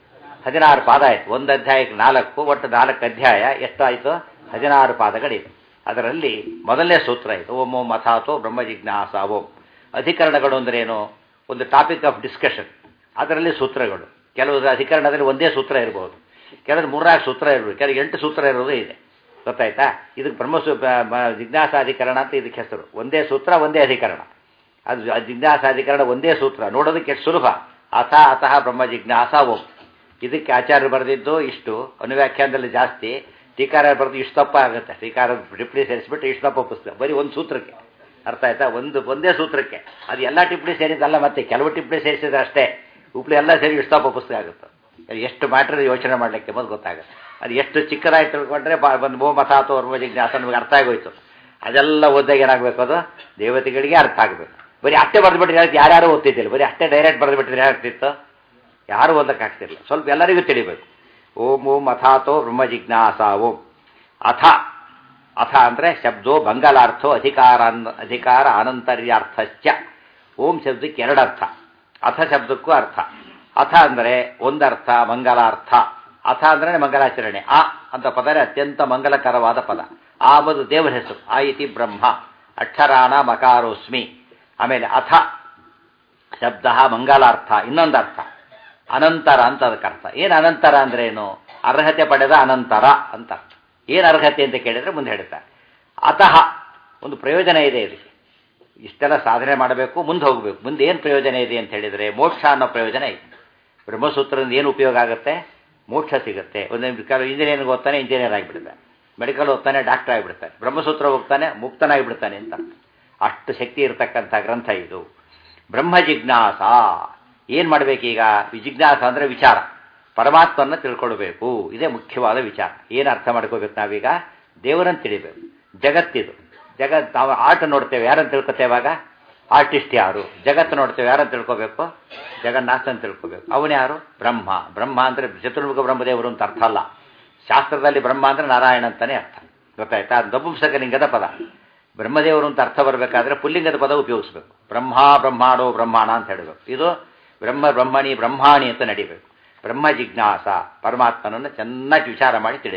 16 ಪಾದ ಆಯಿತು. ಒಂದು ಅಧ್ಯಾಯಕ್ಕೆ 4, ಒಟ್ಟು 4 ಅಧ್ಯಾಯ. ಎಷ್ಟು ಆಯಿತು? 16 ಪಾದಗಳಿವೆ. ಅದರಲ್ಲಿ ಮೊದಲನೇ ಸೂತ್ರ ಇದು ಓಂ ಓಂ ಅಥಾತೋ ಬ್ರಹ್ಮ ಜಿಜ್ಞಾಸ ಓಂ. ಅಧಿಕರಣಗಳು ಅಂದ್ರೇನು? ಒಂದು ಟಾಪಿಕ್ ಆಫ್ ಡಿಸ್ಕಷನ್, ಅದರಲ್ಲಿ ಸೂತ್ರಗಳು. ಕೆಲವು ಅಧಿಕರಣದಲ್ಲಿ ಒಂದೇ ಸೂತ್ರ ಇರಬಹುದು, ಕೆಲವರು 3-4 ಸೂತ್ರ ಇರಬಹುದು, ಕೆಲವು 8 ಸೂತ್ರ ಇರೋದು ಇದೆ. ಗೊತ್ತಾಯ್ತಾ? ಇದಕ್ಕೆ ಜಿಜ್ಞಾಸ ಅಧಿಕರಣ ಅಂತ ಇದಕ್ಕೆ ಹೆಸರು. ಒಂದೇ ಸೂತ್ರ, ಒಂದೇ ಅಧಿಕರಣ. ಅದು ಜಿಜ್ಞಾಸ ಅಧಿಕರಣ ಒಂದೇ ಸೂತ್ರ. ನೋಡೋದಕ್ಕೆ ಎಷ್ಟು ಸುಲಭ. ಅಥ ಅತಃ ಬ್ರಹ್ಮ ಜಿಜ್ಞಾಸ ಓಂ. ಇದಕ್ಕೆ ಆಚಾರ್ಯರು ಬರೆದಿದ್ದು ಇಷ್ಟು, ಅನುವ್ಯಾಖ್ಯಾನದಲ್ಲಿ ಜಾಸ್ತಿ. ಟೀಕಾರ ಬರೆದು ಇಷ್ಟು ತಪ್ಪ ಆಗುತ್ತೆ. ಟೀಕಾರ ಟಿಪ್ಪಣಿ ಸೇರಿಸ್ಬಿಟ್ಟು ಇಷ್ಟು ತಪ್ಪ ಪುಸ್ತಕ, ಬರೀ ಒಂದು ಸೂತ್ರಕ್ಕೆ. ಅರ್ಥ ಆಯ್ತಾ? ಒಂದೇ ಸೂತ್ರಕ್ಕೆ. ಅದು ಎಲ್ಲ ಟಿಪ್ಪಣಿ ಸೇರಿದ್ದಲ್ಲ, ಮತ್ತೆ ಕೆಲವು ಟಿಪ್ಪಣಿ ಸೇರಿಸಿದ್ರೆ ಅಷ್ಟೇ. ಉಪ್ಪಳಿ ಎಲ್ಲ ಸೇರಿ ಇಷ್ಟು ತಪ್ಪ ಪುಸ್ತಕ ಆಗುತ್ತೆ. ಎಷ್ಟು ಮ್ಯಾಟ್ರ್ ಯೋಚನೆ ಮಾಡಲಿಕ್ಕೆ ಮೊದಲು ಗೊತ್ತಾಗುತ್ತೆ. ಅದು ಎಷ್ಟು ಚಿಕ್ಕದಾಗಿ ತಿಳ್ಕೊಂಡ್ರೆ ಒಂದು ಓಂ ಅಥಾತೋ ಬ್ರಹ್ಮ ಜಿಜ್ಞಾಸ ನಮಗೆ ಅರ್ಥ ಆಗೋಯ್ತು. ಅದೆಲ್ಲ ಓದಾಗ ಏನಾಗಬೇಕು? ಅದು ದೇವತೆಗಳಿಗೆ ಅರ್ಥ ಆಗಬೇಕು. ಬರೀ ಅಷ್ಟೇ ಬರೆದುಬಿಟ್ರೆ ಯಾರ್ಯಾರು ಓದ್ತಿದ್ದಿಲ್ಲ, ಬರೀ ಅಷ್ಟೇ ಡೈರೆಕ್ಟ್ ಬರೆದುಬಿಟ್ರೆ ಏನಾಗ್ತಿತ್ತು? ಯಾರು ಓದಕ್ಕಾಗ್ತಿರಲಿಲ್ಲ. ಸ್ವಲ್ಪ ಎಲ್ಲರಿಗೂ ತಿಳಿಬೇಕು. ಓಂ ಓಂ ಅಥಾತೋ ಬ್ರಹ್ಮ ಜಿಜ್ಞಾಸ ಓಂ. ಅಥ ಅಥ ಅಂದರೆ ಶಬ್ದೋ ಬಂಗಲಾರ್ಥೋ ಅಧಿಕಾರ ಅನಂತರ್ಯಾರ್ಥಶ್ಚ. ಓಂ ಶಬ್ದಕ್ಕೆ 2 ಅರ್ಥ, ಅಥ ಶಬ್ದಕ್ಕೂ ಅರ್ಥ. ಅಥ ಅಂದರೆ ಒಂದರ್ಥ ಮಂಗಲಾರ್ಥ. ಅಥ ಅಂದರೆ ಮಂಗಲಾಚರಣೆ. ಆ ಅಂತ ಪದನೇ ಅತ್ಯಂತ ಮಂಗಲಕರವಾದ ಪದ. ಆ ಒಂದು ದೇವರ ಹೆಸರು. ಆ ಇತಿ ಬ್ರಹ್ಮ ಅಕ್ಷರಾಣ ಮಕಾರೋಸ್ಮಿ. ಆಮೇಲೆ ಅಥ ಶಬ್ದ ಮಂಗಲಾರ್ಥ. ಇನ್ನೊಂದು ಅರ್ಥ ಅನಂತರ ಅಂತ ಅದಕ್ಕೆ ಅರ್ಥ. ಏನು ಅನಂತರ ಅಂದ್ರೆ ಏನು? ಅರ್ಹತೆ ಪಡೆದ ಅನಂತರ ಅಂತ ಅರ್ಥ. ಏನು ಅರ್ಹತೆ ಅಂತ ಕೇಳಿದರೆ ಮುಂದೆ ಹೇಳ್ತಾರೆ. ಅತಃ ಒಂದು ಪ್ರಯೋಜನ ಇದೆ ಇದಕ್ಕೆ. ಇಷ್ಟೆಲ್ಲ ಸಾಧನೆ ಮಾಡಬೇಕು, ಮುಂದೆ ಹೋಗಬೇಕು. ಮುಂದೆ ಏನು ಪ್ರಯೋಜನ ಇದೆ ಅಂತ ಹೇಳಿದರೆ ಮೋಕ್ಷ ಅನ್ನೋ ಪ್ರಯೋಜನ ಇದೆ. ಬ್ರಹ್ಮಸೂತ್ರದಿಂದ ಏನು ಉಪಯೋಗ ಆಗುತ್ತೆ? ಮೋಕ್ಷ ಸಿಗುತ್ತೆ. ಒಂದು ಇಂಜಿನಿಯರಿಂಗ್ ಓದ್ತಾನೆ, ಇಂಜಿನಿಯರ್ ಆಗಿಬಿಡ್ತಾನೆ. ಮೆಡಿಕಲ್ ಓದ್ತಾನೆ, ಡಾಕ್ಟರ್ ಆಗಿಬಿಡ್ತಾನೆ. ಬ್ರಹ್ಮಸೂತ್ರ ಹೋಗ್ತಾನೆ, ಮುಕ್ತನಾಗಿಬಿಡ್ತಾನೆ ಅಂತ. ಅಷ್ಟು ಶಕ್ತಿ ಇರತಕ್ಕಂಥ ಗ್ರಂಥ ಇದು. ಬ್ರಹ್ಮ ಜಿಜ್ಞಾಸ ಏನು ಮಾಡಬೇಕೀಗ? ಜಿಜ್ಞಾಸ ಅಂದರೆ ವಿಚಾರ, ಪರಮಾತ್ಮನ ತಿಳ್ಕೊಳ್ಬೇಕು. ಇದೇ ಮುಖ್ಯವಾದ ವಿಚಾರ. ಏನು ಅರ್ಥ ಮಾಡ್ಕೋಬೇಕು ನಾವೀಗ? ದೇವರನ್ನು ತಿಳಿಬೇಕು. ಜಗತ್ತಿದು ಜಗತ್. ನಾವು ಆರ್ಟ್ ನೋಡ್ತೇವೆ, ಯಾರನ್ನು ತಿಳ್ಕೊತೇವಾಗ? ಆರ್ಟಿಸ್ಟ್ ಯಾರು? ಜಗತ್ತು ನೋಡ್ತೇವೆ, ಯಾರನ್ನು ತಿಳ್ಕೋಬೇಕು? ಜಗನ್ನಾಥನ ತಿಳ್ಕೋಬೇಕು. ಅವನು ಯಾರು? ಬ್ರಹ್ಮ. ಬ್ರಹ್ಮ ಅಂದರೆ ಚತುರ್ಮುಖ ಬ್ರಹ್ಮದೇವರು ಅಂತ ಅರ್ಥ ಅಲ್ಲ. ಶಾಸ್ತ್ರದಲ್ಲಿ ಬ್ರಹ್ಮ ಅಂದರೆ ನಾರಾಯಣ ಅಂತಲೇ ಅರ್ಥ. ಗೊತ್ತಾಯ್ತಾ? ಅದು ನಪುಂಸಕಲಿಂಗದ ಪದ. ಬ್ರಹ್ಮದೇವರು ಅಂತ ಅರ್ಥ ಬರಬೇಕಾದ್ರೆ ಪುಲ್ಲಿಂಗದ ಪದ ಉಪಯೋಗಿಸ್ಬೇಕು. ಬ್ರಹ್ಮ ಬ್ರಹ್ಮಾಣೋ ಬ್ರಹ್ಮಾಣ ಅಂತ ಹೇಳಬೇಕು. ಇದು ಬ್ರಹ್ಮ ಬ್ರಹ್ಮಣಿ ಬ್ರಹ್ಮಾಣಿ ಅಂತ ನಡಿಬೇಕು. ಬ್ರಹ್ಮ ಜಿಜ್ಞಾಸ, ಪರಮಾತ್ಮನನ್ನು ಚೆನ್ನಾಗಿ ವಿಚಾರ ಮಾಡಿ ತಿಳಿಬೇಕು.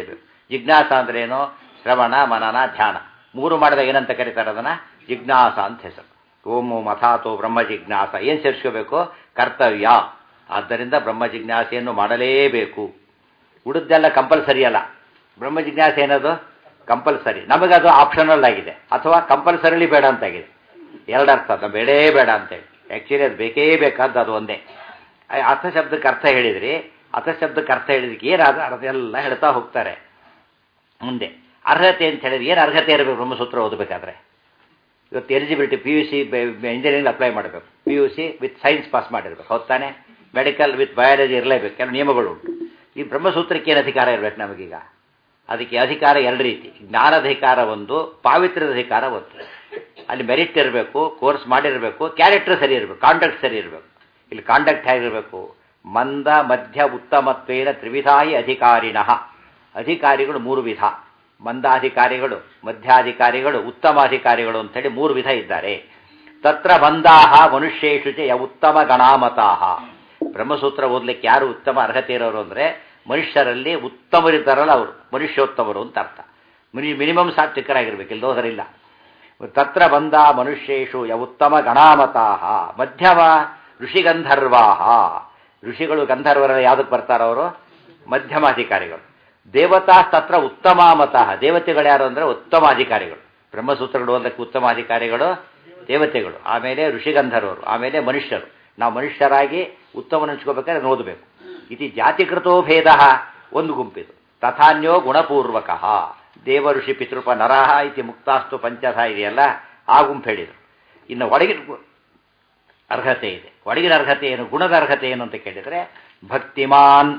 ಜಿಜ್ಞಾಸ ಅಂದ್ರೇನು? ಶ್ರವಣ, ಮನನ, ಧ್ಯಾನ ಮೂರು ಮಾಡಿದಾಗ ಏನಂತ ಕರೀತಾರೆ ಅದನ್ನು? ಜಿಜ್ಞಾಸ ಅಂತ ಹೆಸರು. ಓಂ ಓಂ ಅಥಾತೋ ಬ್ರಹ್ಮ ಜಿಜ್ಞಾಸ ಏನು ಸೇರಿಸ್ಕೋಬೇಕು? ಕರ್ತವ್ಯ. ಆದ್ದರಿಂದ ಬ್ರಹ್ಮ ಜಿಜ್ಞಾಸೆಯನ್ನು ಮಾಡಲೇಬೇಕು. ಉಳಿದೆಲ್ಲ ಕಂಪಲ್ಸರಿ ಅಲ್ಲ. ಬ್ರಹ್ಮ ಜಿಜ್ಞಾಸೆ ಏನದು? ಕಂಪಲ್ಸರಿ. ನಮಗದು ಆಪ್ಷನಲ್ ಆಗಿದೆ, ಅಥವಾ ಕಂಪಲ್ಸರಿಲಿ ಬೇಡ ಅಂತಾಗಿದೆ. ಎರಡರ್ಥ, ಅದು ಬೇಡೇ ಬೇಡ ಅಂತೇಳಿ. ಆ್ಯಕ್ಚುಲಿ ಅದು ಬೇಕೇ ಬೇಕಾದ್ದು ಅದು ಒಂದೇ. ಅರ್ಥಶಬ್ದಕ್ಕೆ ಅರ್ಥ ಹೇಳಿದ್ರಿ, ಅರ್ಥಶಬ್ದಕ್ಕೆ ಅರ್ಥ ಹೇಳಿದಕ್ಕೆ ಏನಾದ ಅರ್ಥ ಎಲ್ಲ ಹೇಳ್ತಾ ಹೋಗ್ತಾರೆ. ಮುಂದೆ ಅರ್ಹತೆ ಅಂತ ಹೇಳಿದ್ರೆ ಏನು ಅರ್ಹತೆ ಇರಬೇಕು? ಬ್ರಹ್ಮಸೂತ್ರ ಓದಬೇಕಾದ್ರೆ ಇವತ್ತು ಎಲಿಜಿಬಿಲಿಟಿ PUC ಇಂಜಿನಿಯರಿಂಗ್ ಅಪ್ಲೈ ಮಾಡಬೇಕು, PUC ವಿತ್ ಸೈನ್ಸ್ ಪಾಸ್ ಮಾಡಿರ್ಬೇಕು, ಹೌದಾನೆ? ಮೆಡಿಕಲ್ ವಿತ್ ಬಯಾಲಜಿ ಇರಲೇಬೇಕು, ಕೆಲವು ನಿಯಮಗಳು ಉಂಟು. ಈ ಬ್ರಹ್ಮಸೂತ್ರಕ್ಕೆ ಏನು ಅಧಿಕಾರ ಇರಬೇಕು ನಮಗೀಗ? ಅದಕ್ಕೆ ಅಧಿಕಾರ ಎರಡು ರೀತಿ. ಜ್ಞಾನಾಧಿಕಾರ ಒಂದು, ಪಾವಿತ್ರ್ಯದ ಅಧಿಕಾರ ಒಂದು. ಅಲ್ಲಿ ಮೆರಿಟ್ ಇರಬೇಕು, ಕೋರ್ಸ್ ಮಾಡಿರಬೇಕು, ಕ್ಯಾರೆಕ್ಟರ್ ಸರಿ ಇರಬೇಕು, ಕಾಂಡಕ್ಟ್ ಸರಿ ಇರಬೇಕು. ಇಲ್ಲಿ ಕಾಂಡಕ್ಟ್ ಹೇಗಿರಬೇಕು? ಮಂದ ಮಧ್ಯ ಉತ್ತಮತ್ವೇನ ತ್ರಿವಿಧಾಯಿ ಅಧಿಕಾರಿಣಃ. ಅಧಿಕಾರಿಗಳು ಮೂರು ವಿಧ: ಮಂದಾಧಿಕಾರಿಗಳು, ಮಧ್ಯಾಧಿಕಾರಿಗಳು, ಉತ್ತಮಾಧಿಕಾರಿಗಳು ಅಂತೇಳಿ ಮೂರು ವಿಧ ಇದ್ದಾರೆ. ತತ್ರ ಬಂದಾಹ ಮನುಷ್ಯೇಷು ಚ ಉತ್ತಮ ಗಣಾಮತಾಹ. ಬ್ರಹ್ಮಸೂತ್ರ ಓದಲಿಕ್ಕೆ ಯಾರು ಉತ್ತಮ ಅರ್ಹತೆ ಇರೋರು ಅಂದರೆ ಮನುಷ್ಯರಲ್ಲಿ ಉತ್ತಮರಿದ್ದಾರಲ್ಲ ಅವರು ಮನುಷ್ಯೋತ್ತಮರು ಅಂತ ಅರ್ಥ. ಮಿನಿಮಮ್ ಸಾತ್ವಿಕರಾಗಿರ್ಬೇಕು, ಇಲ್ಲಿ ಹೋದರಿಲ್ಲ. ತತ್ರ ಬಂದ ಮನುಷ್ಯೇಷು ಉತ್ತಮ ಗಣಾಮತಾಹ. ಮಧ್ಯಮ ಋಷಿಗಂಧರ್ವಾಹ. ಋಷಿಗಳು ಗಂಧರ್ವರಲ್ಲಿ ಯಾವುದಕ್ಕೆ ಬರ್ತಾರೋ ಅವರು? ಮಧ್ಯಮಾಧಿಕಾರಿಗಳು. ದೇವತಾ ತತ್ರ ಉತ್ತಮಾಮತಃ. ದೇವತೆಗಳು ಯಾರು ಅಂದರೆ ಉತ್ತಮಾಧಿಕಾರಿಗಳು. ಬ್ರಹ್ಮಸೂತ್ರಗಳು ಓದಲಿಕ್ಕೆ ಉತ್ತಮಾಧಿಕಾರಿಗಳು ದೇವತೆಗಳು, ಆಮೇಲೆ ಋಷಿಗಂಧರ್ವರು, ಆಮೇಲೆ ಮನುಷ್ಯರು. ನಾವು ಮನುಷ್ಯರಾಗಿ ಉತ್ತಮನ ಹಂಚ್ಕೋಬೇಕಾದ್ರೆ ಓದಬೇಕು. ಇತಿ ಜಾತಿಕೃತೋ ಭೇದ ಒಂದು ಗುಂಪಿದು. ತಥಾನ್ಯೋ ಗುಣಪೂರ್ವಕ ದೇವ ಋಷಿ ಪಿತೃಪ ನರಹ ಇತಿ ಮುಕ್ತಾಸ್ತು ಪಂಚಧ ಇದೆಯಲ್ಲ, ಆ ಗುಂಪು ಹೇಳಿದರು. ಇನ್ನು ಒಳಗಿನ ಅರ್ಹತೆ ಇದೆ. ಒಳಗಿನ ಅರ್ಹತೆ ಏನು? ಗುಣದ ಅರ್ಹತೆ ಏನು ಅಂತ ಕೇಳಿದರೆ, ಭಕ್ತಿಮಾನ್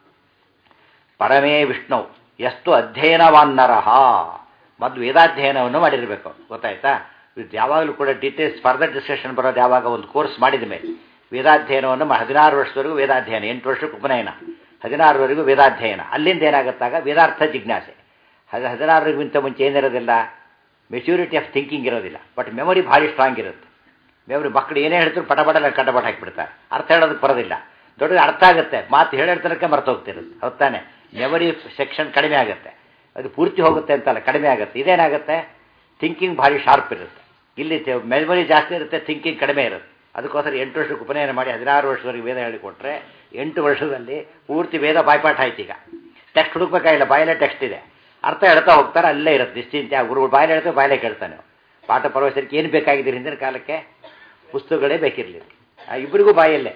ಪರಮೇ ವಿಷ್ಣು ಎಷ್ಟು ಅಧ್ಯಯನವಾನ್ನರಹ. ಮೊದಲು ವೇದಾಧ್ಯಯನವನ್ನು ಮಾಡಿರಬೇಕು, ಗೊತ್ತಾಯ್ತಾ? ಇದು ಯಾವಾಗಲೂ ಕೂಡ ಡೀಟೇಲ್ಸ್ ಫರ್ದರ್ ಡಿಸ್ಕಷನ್ ಬರೋದು ಯಾವಾಗ? ಒಂದು ಕೋರ್ಸ್ ಮಾಡಿದ ಮೇಲೆ. ವೇದಾಧ್ಯಯನವನ್ನು 16 ವರ್ಷದವರೆಗೂ ವೇದಾಧ್ಯಯನ, 8 ವರ್ಷಕ್ಕೆ ಉಪನಯನ, 16ರವರೆಗೂ ವೇದಾಧ್ಯಯನ. ಅಲ್ಲಿಂದ ಏನಾಗುತ್ತಾಗ ವೇದಾರ್ಥ ಜಿಜ್ಞಾಸೆ. 16ರಿಗಿಂತ ಮುಂಚೆ ಏನಿರೋದಿಲ್ಲ, ಮೆಚ್ಯೂರಿಟಿ ಆಫ್ ಥಿಂಕಿಂಗ್ ಇರೋದಿಲ್ಲ, ಬಟ್ ಮೆಮೊರಿ ಭಾರಿ ಸ್ಟ್ರಾಂಗ್ ಇರುತ್ತೆ. ಮೆಮೊರಿ ಮಕ್ಕಳು ಏನೇ ಹೇಳ್ತಾರೆ ಪಟಪಟಲ್ಲ ಕಟಪಟ ಹಾಕಿಬಿಡ್ತಾರೆ, ಅರ್ಥ ಹೇಳೋದಕ್ಕೆ ಬರೋದಿಲ್ಲ. ದೊಡ್ಡದು ಅರ್ಥ ಆಗುತ್ತೆ, ಮಾತು ಹೇಳಿರ್ತನಕ್ಕೆ ಮರ್ತೋಗ್ತಿರುತ್ತೆ, ಹೊತ್ತಾನೆ. ಮೆಮೊರಿ ಸೆಕ್ಷನ್ ಕಡಿಮೆ ಆಗುತ್ತೆ, ಅದು ಪೂರ್ತಿ ಹೋಗುತ್ತೆ ಅಂತಲ್ಲ, ಕಡಿಮೆ ಆಗುತ್ತೆ. ಇದೇನಾಗುತ್ತೆ? ಥಿಂಕಿಂಗ್ ಭಾರಿ ಶಾರ್ಪ್ ಇರುತ್ತೆ. ಇಲ್ಲಿ ಮೆಮೊರಿ ಜಾಸ್ತಿ ಇರುತ್ತೆ, ಥಿಂಕಿಂಗ್ ಕಡಿಮೆ ಇರುತ್ತೆ. ಅದಕ್ಕೋಸ್ಕರ 8 ವರ್ಷಕ್ಕೆ ಉಪನಯನ ಮಾಡಿ 16 ವರ್ಷದವರೆಗೆ ವೇದ ಹೇಳಿಕೊಟ್ರೆ 8 ವರ್ಷದಲ್ಲಿ ಪೂರ್ತಿ ವೇದ ಬಾಯ್ಪಾಠ ಆಯ್ತು. ಈಗ ಟೆಕ್ಸ್ಟ್ ಹುಡುಕ್ಬೇಕಾಗಿಲ್ಲ, ಬಾಯಲ್ಲೇ ಟೆಕ್ಸ್ಟ್ ಇದೆ, ಅರ್ಥ ಹೇಳ್ತಾ ಹೋಗ್ತಾರೆ, ಅಲ್ಲೇ ಇರುತ್ತೆ ನಿಶ್ಚಿಂತೆ. ಗುರುಗಳು ಬಾಯಲ್ಲೇ ಹೇಳ್ತಾರೆ, ಬಾಯಲ್ಲೇ ಕೇಳ್ತಾನೆ. ಪಾಠ ಪ್ರವೇಶಕ್ಕೆ ಏನು ಬೇಕಾಗಿದ್ದೀರಿ? ಹಿಂದಿನ ಕಾಲಕ್ಕೆ ಪುಸ್ತಕಗಳೇ ಬೇಕಿರಲಿಲ್ಲ. ಇಬ್ಬರಿಗೂ ಬಾಯಲ್ಲಿ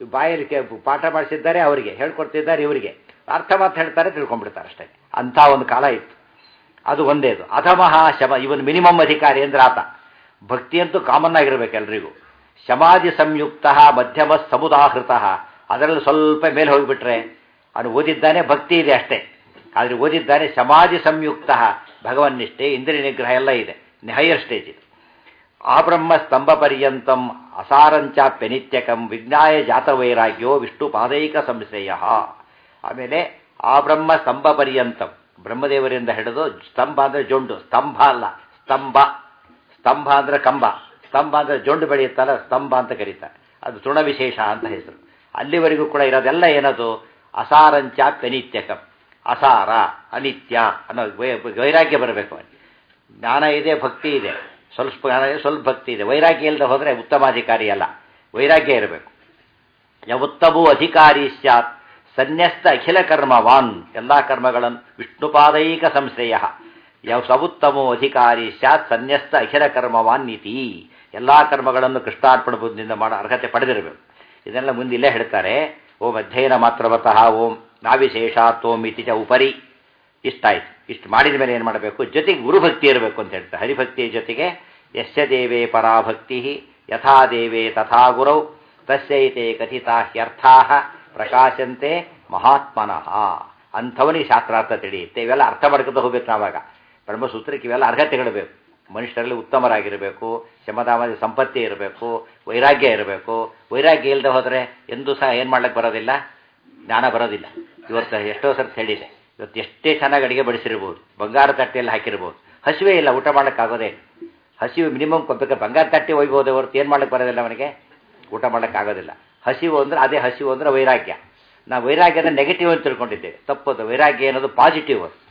ಪಾಠ ಮಾಡಿಸಿದ್ದಾರೆ, ಅವರಿಗೆ ಹೇಳ್ಕೊಡ್ತಿದ್ದಾರೆ, ಇವರಿಗೆ ಅರ್ಥ ಮಾತು ಹೇಳ್ತಾರೆ, ತಿಳ್ಕೊಂಡ್ಬಿಡ್ತಾರೆ ಅಷ್ಟೇ. ಅಂಥ ಒಂದು ಕಾಲ ಇತ್ತು. ಅದು ಒಂದೇದು. ಅಧಮಃ ಶಮ, ಇವನು ಮಿನಿಮಮ್ ಅಧಿಕಾರಿ ಅಂದ್ರೆ ಆತ. ಭಕ್ತಿಯಂತೂ ಕಾಮನ್ ಆಗಿರ್ಬೇಕು ಎಲ್ರಿಗೂ. ಶಮಾಧಿ ಸಂಯುಕ್ತ ಮಧ್ಯಮ ಸಮುದಾಹೃತ. ಅದರಲ್ಲಿ ಸ್ವಲ್ಪ ಮೇಲೆ ಹೋಗಿಬಿಟ್ರೆ ಅವನು ಓದಿದ್ದಾನೆ, ಭಕ್ತಿ ಇದೆ ಅಷ್ಟೇ. ಆದರೆ ಓದಿದ್ದಾನೆ ಸಮಾಧಿ ಸಂಯುಕ್ತ, ಭಗವನ್ನಿಷ್ಠೆ, ಇಂದ್ರಿಯ ನಿಗ್ರಹ ಎಲ್ಲ ಇದೆ, ಹೈಯರ್ ಸ್ಟೇಜ್ ಇದು. ಆ ಬ್ರಹ್ಮ ಸ್ತಂಭ ಪರ್ಯಂತಂ ಅಸಾರಂಚಾಪ್ಯ ನಿತ್ಯಕಂ ವಿಜ್ಞಾಯ ಜಾತವೈರಾಗ್ಯೋ ವಿಷ್ಣು ಪಾದೈಕ ಸಂಶಯ. ಆಮೇಲೆ ಆ ಬ್ರಹ್ಮ ಸ್ತಂಭ ಪರ್ಯಂತಂ, ಬ್ರಹ್ಮದೇವರಿಂದ ಹಿಡಿದು, ಸ್ತಂಭ ಅಂದರೆ ಜೊಂಡು, ಸ್ತಂಭ ಅಲ್ಲ ಸ್ತಂಭ. ಸ್ತಂಭ ಅಂದರೆ ಕಂಬ, ಸ್ತಂಭ ಅಂದರೆ ಜೊಂಡು ಬೆಳೆಯುತ್ತಲ್ಲ, ಸ್ತಂಭ ಅಂತ ಕರೀತಾರೆ. ಅದು ತೃಣವಿಶೇಷ ಅಂತ ಹೆಸರು. ಅಲ್ಲಿವರೆಗೂ ಕೂಡ ಇರೋದೆಲ್ಲ ಏನದು? ಅಸಾರಂಚಾಪ್ಯ ನಿತ್ಯಕಂ. ಅಸಾರ, ಅನಿತ್ಯ ಅನ್ನೋ ವೈರಾಗ್ಯ ಬರಬೇಕು. ಜ್ಞಾನ ಇದೆ, ಭಕ್ತಿ ಇದೆ, ಸ್ವಲ್ಪ ಜ್ಞಾನ ಇದೆ, ಸ್ವಲ್ಪ ಭಕ್ತಿ ಇದೆ. ವೈರಾಗ್ಯ ಇಲ್ಲದೆ ಹೋದರೆ ಉತ್ತಮಾಧಿಕಾರಿ ಅಲ್ಲ, ವೈರಾಗ್ಯ ಇರಬೇಕು. ಉತ್ತಮೋ ಅಧಿಕಾರಿ ಸ್ಯಾತ್ ಸನ್ಯಸ್ತ ಅಖಿಲ ಕರ್ಮವಾನ್. ಎಲ್ಲ ಕರ್ಮಗಳನ್ನು ವಿಷ್ಣುಪಾದೈಕ ಸಂಶ್ರಯ. ಸವುತ್ತಮೋ ಅಧಿಕಾರಿ ಸ್ಯಾತ್ ಸನ್ಯಸ್ತ ಅಖಿಲ ಕರ್ಮವಾನ್ ನೀತಿ. ಎಲ್ಲ ಕರ್ಮಗಳನ್ನು ಕೃಷ್ಣಾರ್ಪಣ ಬುದ್ಧಿಯಿಂದ ಮಾಡೋ ಅರ್ಹತೆ ಪಡೆದಿರಬೇಕು. ಇದೆಲ್ಲ ಮುಂದೆ ಇಲ್ಲೇ ಹೇಳ್ತಾರೆ. ಓಂ ಅಧ್ಯಯನ ಮಾತ್ರವತಃ ಓಂ ನಾವಿಶೇಷಾತ್ ಓಂ ಇತಿ ಚ ಉಪರಿ. ಇಷ್ಟಾಯ್ತು. ಇಷ್ಟು ಮಾಡಿದ ಮೇಲೆ ಏನು ಮಾಡಬೇಕು? ಜೊತೆಗೆ ಗುರುಭಕ್ತಿ ಇರಬೇಕು ಅಂತ ಹೇಳ್ತಾರೆ. ಹರಿಭಕ್ತಿಯ ಜೊತೆಗೆ ಯಸ್ಯ ದೇವೇ ಪರಾಭಕ್ತಿ ಯಥಾ ದೇವೇ ತಥಾ ಗುರೌ ತಸ್ಯೈತೆ ಕಥಿತಾ ಹ್ಯರ್ಥಾ ಪ್ರಕಾಶಂತೆ ಮಹಾತ್ಮನಃ. ಅಂಥವನಿಗೆ ಶಾಸ್ತ್ರಾರ್ಥ ತಿಳಿಯುತ್ತೆ. ಇವೆಲ್ಲ ಅರ್ಥ ಮಾಡ್ಕೊತ ಹೋಗ್ಬೇಕು ನಾವಾಗ. ಬ್ರಹ್ಮಸೂತ್ರಕ್ಕೆ ಇವೆಲ್ಲ ಅರ್ಹತೆಗಳು ಬೇಕು. ಮನುಷ್ಯರಲ್ಲಿ ಉತ್ತಮರಾಗಿರಬೇಕು, ಶಮದಾಮದಿ ಸಂಪತ್ತಿ ಇರಬೇಕು, ವೈರಾಗ್ಯ ಇರಬೇಕು. ವೈರಾಗ್ಯ ಇಲ್ಲದೆ ಹೋದರೆ ಎಂದೂ ಸಹ ಏನು ಮಾಡ್ಲಿಕ್ಕೆ ಬರೋದಿಲ್ಲ, ಜ್ಞಾನ ಬರೋದಿಲ್ಲ. ಇವತ್ತು ಎಷ್ಟೋ ಸರ್ತಿ ಹೇಳಿದೆ, ಇವತ್ತು ಎಷ್ಟೇ ಚೆನ್ನಾಗಿ ಅಡುಗೆ ಬಡಿಸಿರ್ಬೋದು, ಬಂಗಾರ ತಟ್ಟೆಯಲ್ಲಿ ಹಾಕಿರ್ಬೋದು, ಹಸಿವೇ ಇಲ್ಲ, ಊಟ ಮಾಡೋಕ್ಕಾಗೋದೇ. ಹಸಿವು ಮಿನಿಮಮ್ ಕೊಡ್ಬೇಕಾದ್ರೆ ಬಂಗಾರ ತಟ್ಟೆ ಒಯ್ಬೋದು ಹೊರತು ಏನು ಮಾಡ್ಲಿಕ್ಕೆ ಬರೋದಿಲ್ಲ ಅವನಿಗೆ, ಊಟ ಮಾಡೋಕ್ಕಾಗೋದಿಲ್ಲ. ಹಸಿವು ಅಂದರೆ ಅದೇ ಹಸಿವು ಅಂದರೆ ವೈರಾಗ್ಯ. ನಾವು ವೈರಾಗ್ಯದ ನೆಗೆಟಿವ್ ಅಂತ ತಿಳ್ಕೊಂಡಿದ್ದೇವೆ, ತಪ್ಪದು. ವೈರಾಗ್ಯ ಅನ್ನೋದು ಪಾಸಿಟಿವ್.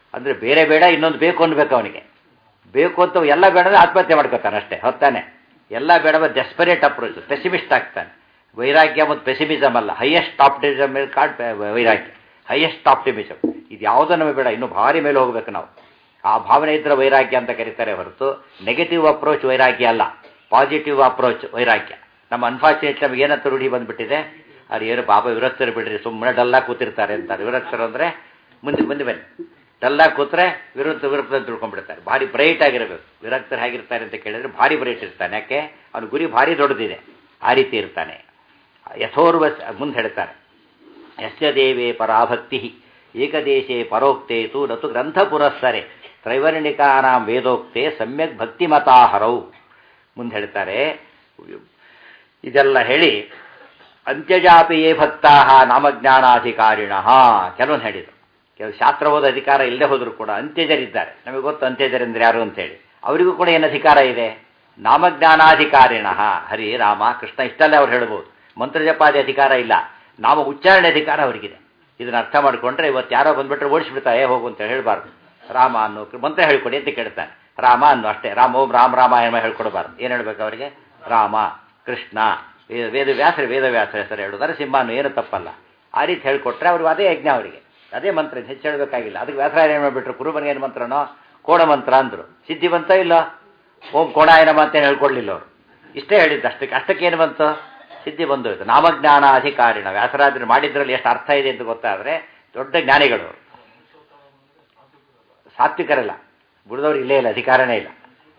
ಅಂದರೆ ಬೇರೆ ಬೇಡ ಇನ್ನೊಂದು ಬೇಕು ಅನ್ಬೇಕು ಅವನಿಗೆ. ಬೇಕು ಅಂತ ಎಲ್ಲ ಬೇಡ ಆತ್ಮಹತ್ಯೆ ಮಾಡ್ಕೋತಾನೆ ಅಷ್ಟೇ, ಹೊತ್ತಾನೆ. ಎಲ್ಲ ಬೇಡ ಡೆಸ್ಪರೇಟ್ ಅಪ್ರೋಚ್, ಪೆಸಿಮಿಸ್ಟ್ ಆಗ್ತಾನೆ. ವೈರಾಗ್ಯ ಮತ್ತು ಪೆಸಿಮಿಸಮ್ ಅಲ್ಲ, ಹೈಯೆಸ್ಟ್ ಆಪ್ಟಿಮಿಸಮ್ ಕಾರ್ಡ್ ವೈರಾಗ್ಯ, ಹೈಯೆಸ್ಟ್ ಆಪ್ಟಿಮಿಸಮ್. ಇದು ಯಾವುದೋ ನಮಗೆ ಬೇಡ, ಇನ್ನೂ ಭಾರಿ ಮೇಲೆ ಹೋಗ್ಬೇಕು ನಾವು. ಆ ಭಾವನೆ ಇದ್ದರೆ ವೈರಾಗ್ಯ ಅಂತ ಕರೀತಾರೆ ಹೊರತು ನೆಗೆಟಿವ್ ಅಪ್ರೋಚ್ ವೈರಾಗ್ಯ ಅಲ್ಲ, ಪಾಸಿಟಿವ್ ಅಪ್ರೋಚ್ ವೈರಾಗ್ಯ. ನಮ್ಮ ಅನ್ಫಾರ್ಚುನೇಟ್ ನಮಗೆ ಏನಂತ ರೂಢಿ ಬಂದುಬಿಟ್ಟಿದೆ, ಅದು ಏನು ಪಾಪ ವಿರಕ್ತರು ಬಿಡ್ರಿ ಸುಮ್ಮನೆ ಡಲ್ಲಾಗಿ ಕೂತಿರ್ತಾರೆ ಅಂತಾರೆ. ವಿರಕ್ತರು ಅಂದರೆ ಮುಂದೆ ಬನ್ನಿ, ಡಲ್ಲಾಗಿ ಕೂತ್ರೆ ವಿರುದ್ಧ ಅಂತ ತಿಳ್ಕೊಂಡ್ಬಿಡ್ತಾರೆ. ಭಾರಿ ಬ್ರೈಟ್ ಆಗಿರಬೇಕು. ವಿರಕ್ತರು ಹೇಗಿರ್ತಾರೆ ಅಂತ ಕೇಳಿದ್ರೆ ಭಾರಿ ಬ್ರೈಟ್ ಇರ್ತಾನೆ. ಯಾಕೆ? ಅವನ ಗುರಿ ಭಾರಿ ದೊಡ್ಡದಿದೆ, ಆ ರೀತಿ ಇರ್ತಾನೆ. ಯಥೋರ್ವ ಮುಂದೆ ಹೇಳ್ತಾರೆ, ಯಸ್ಯ ದೇವೇ ಪರಾಭಕ್ತಿ ಏಕದೇಶೇ ಪರೋಕ್ತೇತು ನತು ಗ್ರಂಥ ಪುರಸ್ಸರೆ ತ್ರೈವರ್ಣಿಕಾನಾಂ ವೇದೋಕ್ತೆ ಸಮ್ಯಕ್ ಭಕ್ತಿಮತಾಹರೌ. ಮುಂದೆ ಹೇಳ್ತಾರೆ, ಇದೆಲ್ಲ ಹೇಳಿ ಅಂತ್ಯಜಾಪಿಯೇ ಭಕ್ತಾ ನಾಮಜ್ಞಾನಾಧಿಕಾರಿಣ ಕೆಲವೊಂದು ಹೇಳಿದರು. ಕೆಲವು ಶಾಸ್ತ್ರ ಓದ ಅಧಿಕಾರ ಇಲ್ಲದೆ ಹೋದರೂ ಕೂಡ ಅಂತ್ಯಜರಿದ್ದಾರೆ. ನಮಗೆ ಗೊತ್ತು ಅಂತ್ಯಜರೆಂದ್ರೆ ಯಾರು ಅಂತೇಳಿ. ಅವರಿಗೂ ಕೂಡ ಏನು ಅಧಿಕಾರ ಇದೆ? ನಾಮಜ್ಞಾನಾಧಿಕಾರಿಣ, ಹರಿ ರಾಮ ಕೃಷ್ಣ ಇಷ್ಟಲ್ಲೇ ಅವ್ರು ಹೇಳ್ಬೋದು. ಮಂತ್ರಜಪಾದಿ ಅಧಿಕಾರ ಇಲ್ಲ, ನಾಮ ಉಚ್ಚಾರಣೆ ಅಧಿಕಾರ ಅವರಿಗಿದೆ. ಇದನ್ನ ಅರ್ಥ ಮಾಡಿಕೊಂಡ್ರೆ ಇವತ್ತು ಯಾರೋ ಬಂದ್ಬಿಟ್ರೆ ಓಡಿಸ್ಬಿಡ್ತಾರೆ, ಹೋಗು ಅಂತ ಹೇಳಬಾರ್ದು. ರಾಮ ಅನ್ನೋ ಮಂತ್ರ ಹೇಳ್ಕೊಡಿ ಅಂತ ಕೇಳ್ತಾನೆ, ರಾಮ ಅನ್ನೋ ಅಷ್ಟೇ. ರಾಮ ಓಂ ರಾಮ ರಾಮಾಯಣ ಹೇಳ್ಕೊಡಬಾರ್ದು. ಏನು ಹೇಳ್ಬೇಕು ಅವರಿಗೆ? ರಾಮ ಕೃಷ್ಣ ವೇದವ್ಯಾಸ ಹೆಸರು ಹೇಳೋದು, ನರಸಿಂಹ ಅನ್ನೋ ಏನು ತಪ್ಪಲ್ಲ. ಆ ರೀತಿ ಹೇಳ್ಕೊಟ್ರೆ ಅವ್ರಿಗೆ ಅದೇ ಯಜ್ಞ, ಅವರಿಗೆ ಅದೇ ಮಂತ್ರ, ಹೆಚ್ಚು ಹೇಳಬೇಕಾಗಿಲ್ಲ. ಅದಕ್ಕೆ ವ್ಯಾಸರಾಯರು ಏನು ಮಾಡಿಬಿಟ್ರು, ಕುರುಬನಿಗೆ ಏನು ಮಂತ್ರನೋ ಕೋಣ ಮಂತ್ರ ಅಂದರು. ಸಿದ್ಧಿ ಬಂತ ಇಲ್ಲ, ಓಂ ಕೋಣಾಯನಮ ಅಂತ ಹೇಳ್ಕೊಡ್ಲಿಲ್ಲ ಅವರು, ಇಷ್ಟೇ ಹೇಳಿದ್ದು. ಅಷ್ಟಕ್ಕೆ ಏನು ಬಂತು? ಸಿದ್ಧಿ ಬಂದೋಯ್ತು. ನಾಮಜ್ಞಾನ ಅಧಿಕಾರಿಣ ವ್ಯಾಸರಾಜರು ಮಾಡಿದ್ರಲ್ಲಿ ಎಷ್ಟು ಅರ್ಥ ಇದೆ ಅಂತ ಗೊತ್ತಾದರೆ ದೊಡ್ಡ ಜ್ಞಾನಿಗಳು. ಸಾತ್ವಿಕರಲ್ಲ, ಗುರುದವ್ರು ಇಲ್ಲೇ ಇಲ್ಲ, ಅಧಿಕಾರನೇ ಇಲ್ಲ.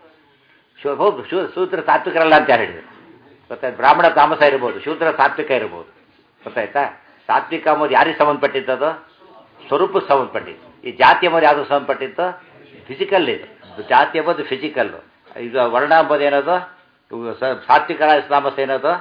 ಹೌದು, ಶೂದ್ರ ಸಾತ್ವಿಕರಲ್ಲ ಅಂತ ಯಾರು ಹೇಳಿದ್ರು ಗೊತ್ತಾಯ್ತು? ಬ್ರಾಹ್ಮಣ ತಾಮಸ ಇರ್ಬೋದು, ಶೂದ್ರ ಸಾತ್ವಿಕ ಇರ್ಬೋದು. ಗೊತ್ತಾಯ್ತಾ? ಸಾತ್ವಿಕ ಅಂಬೋದು ಯಾರಿಗೆ ಸಂಬಂಧಪಟ್ಟಿದ್ದದು? ಸ್ವರೂಪಕ್ಕೆ ಸಂಬಂಧಪಟ್ಟಿದ್ದು. ಈ ಜಾತಿ ಅಂಬೋದು ಯಾವುದು ಸಂಬಂಧಪಟ್ಟಿದ್ದು? ಫಿಸಿಕಲ್. ಇದು ಜಾತಿ ಅಂಬೋದು ಫಿಸಿಕಲ್ಲು. ಈಗ ವರ್ಣ ಅಂಬೋದು ಏನದು? ಸಾತ್ವಿಕ ತಾಮಸ ಏನದು?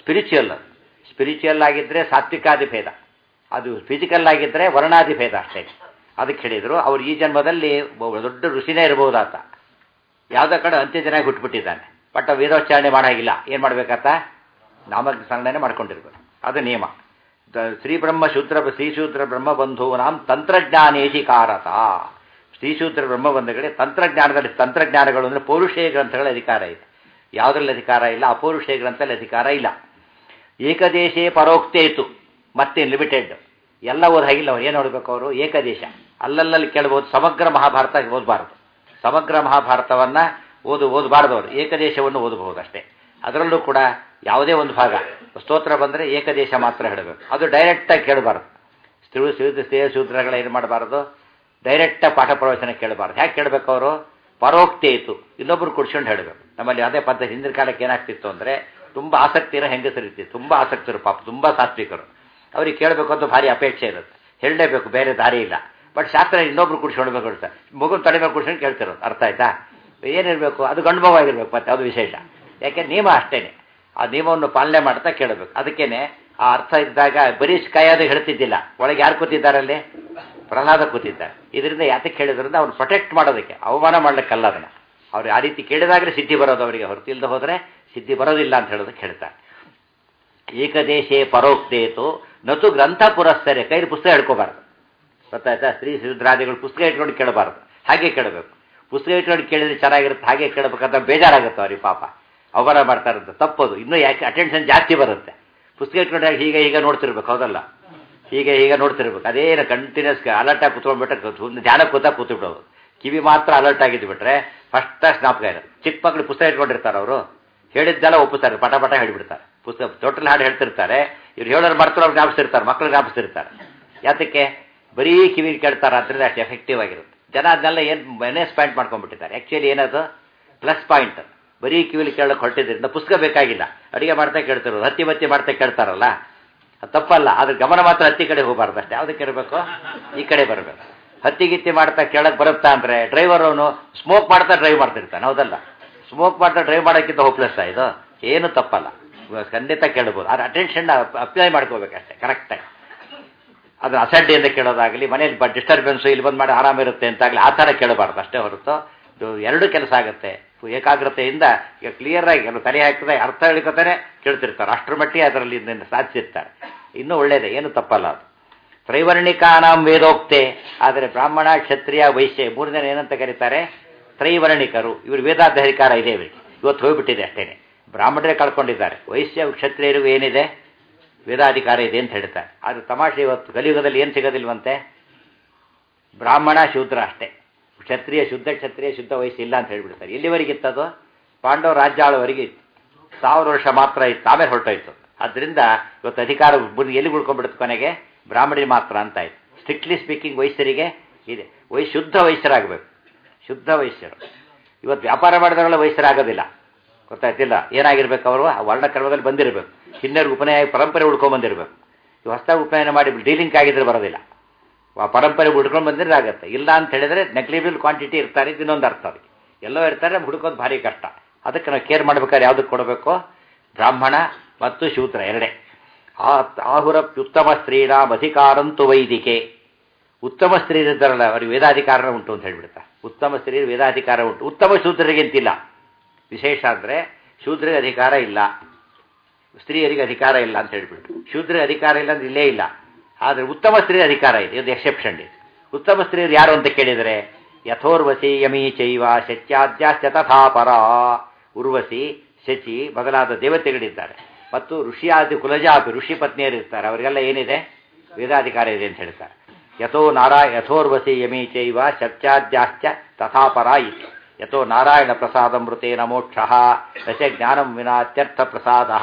ಸ್ಪಿರಿಚುವಲ್ ಆಗಿದ್ದರೆ ಸಾತ್ವಿಕಾದಿ ಭೇದ, ಅದು ಫಿಸಿಕಲ್ ಆಗಿದ್ದರೆ ವರ್ಣಾದಿ ಭೇದ ಅಷ್ಟೇ. ಅದಕ್ಕೆ ಹೇಳಿದರು ಅವ್ರು ಈ ಜನ್ಮದಲ್ಲಿ ದೊಡ್ಡ ಋಷಿನೇ ಇರ್ಬೋದು ಆತ. ಯಾವುದೋ ಕಡೆ ಅಂತ್ಯಜನಾಗಿ ಹುಟ್ಟುಬಿಟ್ಟಿದ್ದಾನೆ, ಬಟ್ ವೇದೋಚ್ಚಾರಣೆ ಮಾಡಾಗಿಲ್ಲ. ಏನು ಮಾಡಬೇಕಂತ? ನಾಮಸ್ಮರಣೆ ಮಾಡ್ಕೊಂಡಿರ್ಬೇಕು, ಅದು ನಿಯಮ. ಶ್ರೀಶೂದ್ರ ಬ್ರಹ್ಮಬಂಧೂನಾಂ ತಂತ್ರಜ್ಞಾನೇಶಿಕಾರತ. ಶ್ರೀಶೂದ್ರ ಬ್ರಹ್ಮಬಂಧುಗಳೇ ತಂತ್ರಜ್ಞಾನದಲ್ಲಿ, ತಂತ್ರಜ್ಞಾನಗಳು ಅಂದರೆ ಪೌರುಷೇಯ ಗ್ರಂಥಗಳ ಅಧಿಕಾರ ಇದೆ. ಯಾವುದ್ರಲ್ಲಿ ಅಧಿಕಾರ ಇಲ್ಲ? ಅಪೌರುಷೇಯ ಗ್ರಂಥದಲ್ಲಿ ಅಧಿಕಾರ ಇಲ್ಲ. ಏಕದೇಶೇ ಪರೋಕ್ತೇತು, ಮತ್ತೆ ಲಿಮಿಟೆಡ್. ಎಲ್ಲ ಓದ್ ಹಾಗಿಲ್ಲ. ಅವ್ರು ಏನು ನೋಡಬೇಕು? ಅವರು ಏಕದೇಶ, ಅಲ್ಲಲ್ಲಿ ಕೇಳ್ಬೋದು. ಸಮಗ್ರ ಮಹಾಭಾರತ ಓದಬಾರ್ದು. ಸಮಗ್ರ ಮಹಾಭಾರತವನ್ನು ಓದಬಾರ್ದು. ಅವರು ಏಕದೇಶವನ್ನು ಓದಬಹುದು ಅಷ್ಟೇ. ಅದರಲ್ಲೂ ಕೂಡ ಯಾವುದೇ ಒಂದು ಭಾಗ ಸ್ತೋತ್ರ ಬಂದರೆ ಏಕದೇಶ ಮಾತ್ರ ಹೇಳಬೇಕು. ಅದು ಡೈರೆಕ್ಟಾಗಿ ಕೇಳಬಾರ್ದು. ಸ್ತ್ರೀ ಶೂದ್ರಗಳ ಏನು ಮಾಡಬಾರ್ದು? ಡೈರೆಕ್ಟಾಗಿ ಪಾಠ ಪ್ರವಚನ ಕೇಳಬಾರ್ದು. ಹೇಗೆ ಕೇಳಬೇಕು? ಅವರು ಪರೋಕ್ತೇತು, ಇನ್ನೊಬ್ಬರು ಕುಡ್ಸ್ಕೊಂಡು ಹೇಳಬೇಕು. ನಮ್ಮಲ್ಲಿ ಅದೇ ಪದ್ಧತಿ. ಹಿಂದಿನ ಕಾಲಕ್ಕೆ ಏನಾಗ್ತಿತ್ತು ಅಂದರೆ, ತುಂಬ ಆಸಕ್ತಿ ಇರೋ ಹೆಂಗಸರಿರ್ತಿತ್ತು, ತುಂಬ ಆಸಕ್ತರು, ಪಾಪ ತುಂಬ ಸಾತ್ವಿಕರು. ಅವ್ರಿಗೆ ಕೇಳಬೇಕು ಅಂತ ಭಾರಿ ಅಪೇಕ್ಷೆ ಇರುತ್ತೆ, ಹೇಳಲೇಬೇಕು, ಬೇರೆ ದಾರಿ ಇಲ್ಲ. ಬಟ್ ಶಾಸ್ತ್ರ ಇನ್ನೊಬ್ರು ಕುಡಿಸ್ಕೊಳ್ಬೇಕು ಇರ್ತಾರೆ. ಮಗುನ ತಲೆ ಮೇಲೆ ಕುಡಿಸ್ಕೊಂಡು ಕೇಳ್ತಿರೋದು. ಅರ್ಥ ಆಯ್ತಾ? ಏನಿರಬೇಕು? ಅದು ಗಂಡುಭವ ಆಗಿರ್ಬೇಕು, ಮತ್ತೆ ಅದು ವಿಶೇಷ. ಯಾಕೆ? ನಿಯಮ ಅಷ್ಟೇನೆ. ಆ ನಿಯಮವನ್ನು ಪಾಲನೆ ಮಾಡ್ತಾ ಕೇಳಬೇಕು. ಅದಕ್ಕೇನೆ ಆ ಅರ್ಥ ಇದ್ದಾಗ ಬರೀ ಕಾಯೋದು ಹೇಳ್ತಿದ್ದಿಲ್ಲ. ಒಳಗೆ ಯಾರು ಕೂತಿದ್ದಾರಲ್ಲಿ? ಪ್ರಹ್ಲಾದ ಕೂತಿದ್ದಾರೆ. ಇದರಿಂದ ಯಾತಕ್ಕೆ ಹೇಳಿದ್ರಿಂದ ಅವ್ರು ಪ್ರೊಟೆಕ್ಟ್ ಮಾಡೋದಕ್ಕೆ, ಅವಮಾನ ಮಾಡ್ಲಿಕ್ಕಲ್ಲ. ಅದನ್ನು ಅವ್ರು ಆ ರೀತಿ ಕೇಳಿದಾಗಲೇ ಸಿದ್ಧಿ ಬರೋದು ಅವರಿಗೆ, ಹೊರತು ಇಲ್ಲದೆ ಹೋದರೆ ಸಿದ್ಧಿ ಬರೋದಿಲ್ಲ ಅಂತ ಹೇಳೋದಕ್ಕೆ ಹೇಳ್ತಾರೆ. ಏಕದೇಶೇ ಪರೋಕ್ತೇತು ನತು ಗ್ರಂಥ ಪುರಸ್ಸರೆ. ಕೈಲಿ ಪುಸ್ತಕ ಹಿಡ್ಕೋಬಾರ್ದು. ಗೊತ್ತಾಯ್ತಾ? ಸ್ತ್ರೀ ಶೂದ್ರಾದಿಗಳು ಪುಸ್ತಕ ಇಟ್ಕೊಂಡು ಕೇಳಬಾರ್ದು, ಹಾಗೆ ಕೇಳಬೇಕು. ಪುಸ್ತಕ ಇಟ್ಕೊಂಡು ಕೇಳಿದ್ರೆ ಚೆನ್ನಾಗಿರುತ್ತೆ, ಹಾಗೆ ಕೇಳಬೇಕಂತ ಬೇಜಾರಾಗುತ್ತೆ ಅವ್ರಿಗೆ, ಪಾಪ ಅವಮಾನ ಮಾಡ್ತಾರಂತ. ತಪ್ಪದು. ಇನ್ನೂ ಯಾಕೆ ಅಟೆನ್ಷನ್ ಜಾಸ್ತಿ ಬರುತ್ತೆ. ಪುಸ್ತಕ ಇಟ್ಕೊಂಡಾಗ ಹೀಗೆ ನೋಡ್ತಿರ್ಬೇಕು, ಹೌದಲ್ಲ? ಹೀಗೆ ನೋಡ್ತಿರ್ಬೇಕು. ಅದೇನು ಕಂಟಿನ್ಯೂಸ್ ಅಲರ್ಟಾಗಿ ಕೂತ್ಕೊಂಡ್ಬಿಟ್ರೆ ಧ್ಯಾನ ಕೂತ್ಬಿಡೋದು. ಕಿವಿ ಮಾತ್ರ ಅಲರ್ಟ್ ಆಗಿದ್ದು ಬಿಟ್ರೆ ಫಸ್ಟ್ ಜ್ಞಾಪಕ ಇರೋದು. ಚಿಕ್ಕ ಮಕ್ಕಳು ಪುಸ್ತಕ ಇಟ್ಕೊಂಡಿರ್ತಾರೆ, ಅವರು ಹೇಳಿದ್ದೆಲ್ಲ ಒಪ್ಪಿಸ್ತಾರೆ, ಪಟ ಹೇಳಿಬಿಡ್ತಾರೆ. ಪುಸ್ತಕ ಟೋಟಲ್ ಹಾಡು ಹೇಳ್ತಿರ್ತಾರೆ, ಇವ್ರು ಹೇಳೋರು ಮಾಡ್ತಾರೆ, ಅವ್ರು ಜ್ಞಾಪಿಸ್ತಿರ್ತಾರೆ, ಮಕ್ಕಳು ಜ್ಞಾಪಿಸ್ತಿರ್ತಾರೆ. ಯಾತಕ್ಕೆ? ಬರೀ ಕಿವಿ ಕೇಳ್ತಾರೆ, ಅದರಿಂದ ಅಷ್ಟು ಎಫೆಕ್ಟಿವ್ ಆಗಿರುತ್ತೆ. ಜನ ಅದನ್ನೆಲ್ಲ ಏನು ಮೈನಸ್ ಪಾಯಿಂಟ್ ಮಾಡ್ಕೊಂಡ್ಬಿಟ್ಟಿದ್ದಾರೆ. ಆ್ಯಕ್ಚುಲಿ ಏನದು ಪ್ಲಸ್ ಪಾಯಿಂಟ್. ಬರೀ ಕಿವಿಲಿ ಕೇಳೋಕೆ ಹೊರಟಿದ್ರಿಂದ ಪುಸ್ತಕ ಬೇಕಾಗಿಲ್ಲ. ಅಡುಗೆ ಮಾಡ್ತಾ ಕೇಳ್ತಿರೋದು, ಹತ್ತಿ ಮಾಡ್ತಾ ಕೇಳ್ತಾರಲ್ಲ, ಅದು ತಪ್ಪಲ್ಲ. ಅದ್ರ ಗಮನ ಮಾತ್ರ ಹತ್ತಿ ಕಡೆ ಹೋಗಬಾರ್ದು ಅಷ್ಟೇ. ಯಾವುದಕ್ಕೆ ಇರಬೇಕು? ಈ ಕಡೆ ಬರಬೇಕು. ಹತ್ತಿ ಮಾಡ್ತಾ ಕೇಳಕ್ಕೆ ಬರುತ್ತಾ ಅಂದರೆ ಡ್ರೈವರ್ ಅವನು ಸ್ಮೋಕ್ ಮಾಡ್ತಾ ಡ್ರೈವ್ ಮಾಡ್ತಿರ್ತಾನೆ, ಹೌದಲ್ಲ? ಸ್ಮೋಕ್ ಮಾಡ್ತಾ ಡ್ರೈವ್ ಮಾಡೋಕ್ಕಿಂತ ಹೋಪ್ಲೆಸ್ ಇದು ಏನು ತಪ್ಪಲ್ಲ, ಖಂಡಿತ ಕೇಳ್ಬೋದು. ಅದು ಅಟೆನ್ಷನ್ ಅಪ್ಲೈ ಮಾಡ್ಕೋಬೇಕಷ್ಟೇ ಕರೆಕ್ಟಾಗಿ. ಅದನ್ನು ಅಸಡ್ಡೆಯಿಂದ ಕೇಳೋದಾಗಲಿ, ಮನೇಲಿ ಡಿಸ್ಟರ್ಬೆನ್ಸು, ಇಲ್ಲಿ ಬಂದು ಮಾಡಿ ಆರಾಮಿರುತ್ತೆ ಅಂತಾಗಲಿ ಆ ಥರ ಕೇಳಬಾರ್ದು ಅಷ್ಟೇ ಹೊರತು. ಎರಡು ಕೆಲಸ ಆಗುತ್ತೆ. ಏಕಾಗ್ರತೆಯಿಂದ ಈಗ ಕ್ಲಿಯರಾಗಿ ಕೆಲವು ತಲೆ ಹಾಕಿದ್ರೆ ಅರ್ಥ ಹೇಳ್ಕೊತಾನೆ ಕೇಳ್ತಿರ್ತಾರೆ. ಅಷ್ಟರ ಮಟ್ಟಿಗೆ ಅದರಲ್ಲಿ ಸಾಧಿಸಿರ್ತಾರೆ. ಇನ್ನೂ ಒಳ್ಳೆಯದೇ, ಏನು ತಪ್ಪಲ್ಲ ಅದು. ತ್ರೈವರ್ಣಿಕಾನಾಂ ವೇದೋಕ್ತೆ. ಆದರೆ ಬ್ರಾಹ್ಮಣ ಕ್ಷತ್ರಿಯ ವೈಶ್ಯ ಮೂರನೇ ಏನಂತ ಕರೀತಾರೆ? ತ್ರೈವರ್ಣಿಕರು. ಇವರು ವೇದಾಧಿಕಾರ ಇದೆ ಇವರಿಗೆ, ಇವತ್ತು ಹೋಗ್ಬಿಟ್ಟಿದೆ ಅಷ್ಟೇನೆ. ಬ್ರಾಹ್ಮಣರೇ ಕಳ್ಕೊಂಡಿದ್ದಾರೆ, ವೈಶ್ಯ ಕ್ಷತ್ರಿಯರಿಗೂ ಏನಿದೆ? ವೇದಾಧಿಕಾರ ಇದೆ ಅಂತ ಹೇಳ್ತಾರೆ. ಆದರೆ ತಮಾಷೆ, ಇವತ್ತು ಕಲಿಯುಗದಲ್ಲಿ ಏನು ಸಿಗೋದಿಲ್ವಂತೆ? ಬ್ರಾಹ್ಮಣ ಶೂದ್ರ ಅಷ್ಟೇ, ಕ್ಷತ್ರಿಯ ಶುದ್ಧ ವಯಸ್ಸು ಇಲ್ಲ ಅಂತ ಹೇಳ್ಬಿಡ್ತಾರೆ. ಎಲ್ಲಿವರೆಗಿತ್ತದು? ಪಾಂಡವ ರಾಜ್ಯ ಆಳುವರೆಗೆ ಇತ್ತು, 1000 ವರ್ಷ ಮಾತ್ರ ಇತ್ತು, ಆಮೇಲೆ ಹೊರಟೋಯ್ತು. ಆದ್ದರಿಂದ ಇವತ್ತು ಅಧಿಕಾರ ಎಲ್ಲಿ ಉಳ್ಕೊಂಡ್ಬಿಡುತ್ತೆ? ಕೊನೆಗೆ ಬ್ರಾಹ್ಮಣರಿಗೆ ಮಾತ್ರ ಅಂತ ಆಯ್ತು. ಸ್ಟ್ರಿಕ್ಟ್ಲಿ ಸ್ಪೀಕಿಂಗ್ ವೈಶ್ಯರಿಗೆ ಇದೆ. ಶುದ್ಧ ವೈಶ್ಯರಾಗಬೇಕು, ಶುದ್ಧ ವೈಶ್ಯರು. ಇವತ್ತು ವ್ಯಾಪಾರ ಮಾಡಿದವರೆಲ್ಲ ವೈಶ್ಯರಾಗೋದಿಲ್ಲ, ಗೊತ್ತಾಯ್ತಿಲ್ಲ. ಏನಾಗಿರ್ಬೇಕು ಅವರು? ವರ್ಣಕ್ರಮದಲ್ಲಿ ಬಂದಿರಬೇಕು, ಹಿನ್ನೆಲೆಗೆ ಉಪನಯನ ಪರಂಪರೆ ಉಳ್ಕೊಂಡ್ಬಂದಿರಬೇಕು. ಇವು ಹೊಸದಾಗಿ ಉಪನಯನ ಮಾಡಿ ಡೀಲಿಂಗ್ ಆಗಿದ್ರೆ ಬರೋದಿಲ್ಲ, ಆ ಪರಂಪರೆ ಹುಡ್ಕೊಂಡು ಬಂದಿದ್ರೆ ಆಗುತ್ತೆ. ಇಲ್ಲ ಅಂತ ಹೇಳಿದ್ರೆ ನೆಗ್ಲಿಬಲ್ ಕ್ವಾಂಟಿಟಿ ಇರ್ತಾರೆ, ಇನ್ನೊಂದು ಅರ್ಥ ಅದಕ್ಕೆ. ಎಲ್ಲೋ ಇರ್ತಾರೆ, ಹುಡುಕೋದು ಭಾರಿ ಕಷ್ಟ. ಅದಕ್ಕೆ ನಾವು ಕೇರ್ ಮಾಡ್ಬೇಕಾದ್ರೆ ಯಾವುದಕ್ಕೆ ಕೊಡಬೇಕು? ಬ್ರಾಹ್ಮಣ ಮತ್ತು ಶೂದ್ರ ಎರಡೇ. ಆಹುರಪ್ಯುತ್ತಮ ಸ್ತ್ರೀಣಾಂ ಅಧಿಕಾರಂತು ವೈದಿಕೆ. ಉತ್ತಮ ಸ್ತ್ರೀಯರಿದ್ದಾರಲ್ಲ ಅವರಿಗೆ ವೇದಾಧಿಕಾರ ಉಂಟು ಅಂತ ಹೇಳ್ಬಿಡ್ತಾರೆ. ಉತ್ತಮ ಸ್ತ್ರೀಯರು ವೇದಾಧಿಕಾರ ಉಂಟು, ಉತ್ತಮ ಶೂದ್ರರಿಗಿಂತಿಲ್ಲ. ವಿಶೇಷ ಅಂದರೆ ಶೂದ್ರಿಗೆ ಅಧಿಕಾರ ಇಲ್ಲ, ಸ್ತ್ರೀಯರಿಗೆ ಅಧಿಕಾರ ಇಲ್ಲ ಅಂತ ಹೇಳ್ಬಿಟ್ಟು. ಶೂದ್ರಿಗೆ ಅಧಿಕಾರ ಇಲ್ಲ ಅಂದ್ರೆ ಇಲ್ಲೇ ಇಲ್ಲ. ಆದರೆ ಉತ್ತಮ ಸ್ತ್ರೀಯ ಅಧಿಕಾರ ಇದೆ, ಇದು ಎಕ್ಸೆಪ್ಷನ್ ಇದೆ. ಉತ್ತಮ ಸ್ತ್ರೀಯರು ಯಾರು ಅಂತ ಕೇಳಿದರೆ ಯಥೋರ್ವಸಿ ಯಮೀ ಚೈವ ಶಚ್ಯಾದ್ಯಾಶ್ಚ ತಥಾ ಪರ. ಉರ್ವಶಿ, ಶಚಿ ಮೊದಲಾದ ದೇವತೆಗಳಿದ್ದಾರೆ, ಮತ್ತು ಋಷಿಯಾದಿ ಕುಲಜಾಪಿ ಋಷಿ ಪತ್ನಿಯರಿರ್ತಾರೆ. ಅವರಿಗೆಲ್ಲ ಏನಿದೆ? ವೇದಾಧಿಕಾರ ಇದೆ ಅಂತ ಹೇಳ್ತಾರೆ. ಯಥೋರ್ವಸಿ ಯಮೀ ಚೈವ ಶಚ್ಯಾದ್ಯಾಶ್ಚ ತಥಾ ಪರ ಇತಿ. ಯಥೋ ನಾರಾಯಣ ಪ್ರಸಾದಮೃತೇನ ಮೋಕ್ಷಃ ದಶ ಜ್ಞಾನಂ ವಿನಾತ್ಯರ್ಥ ಪ್ರಸಾದ.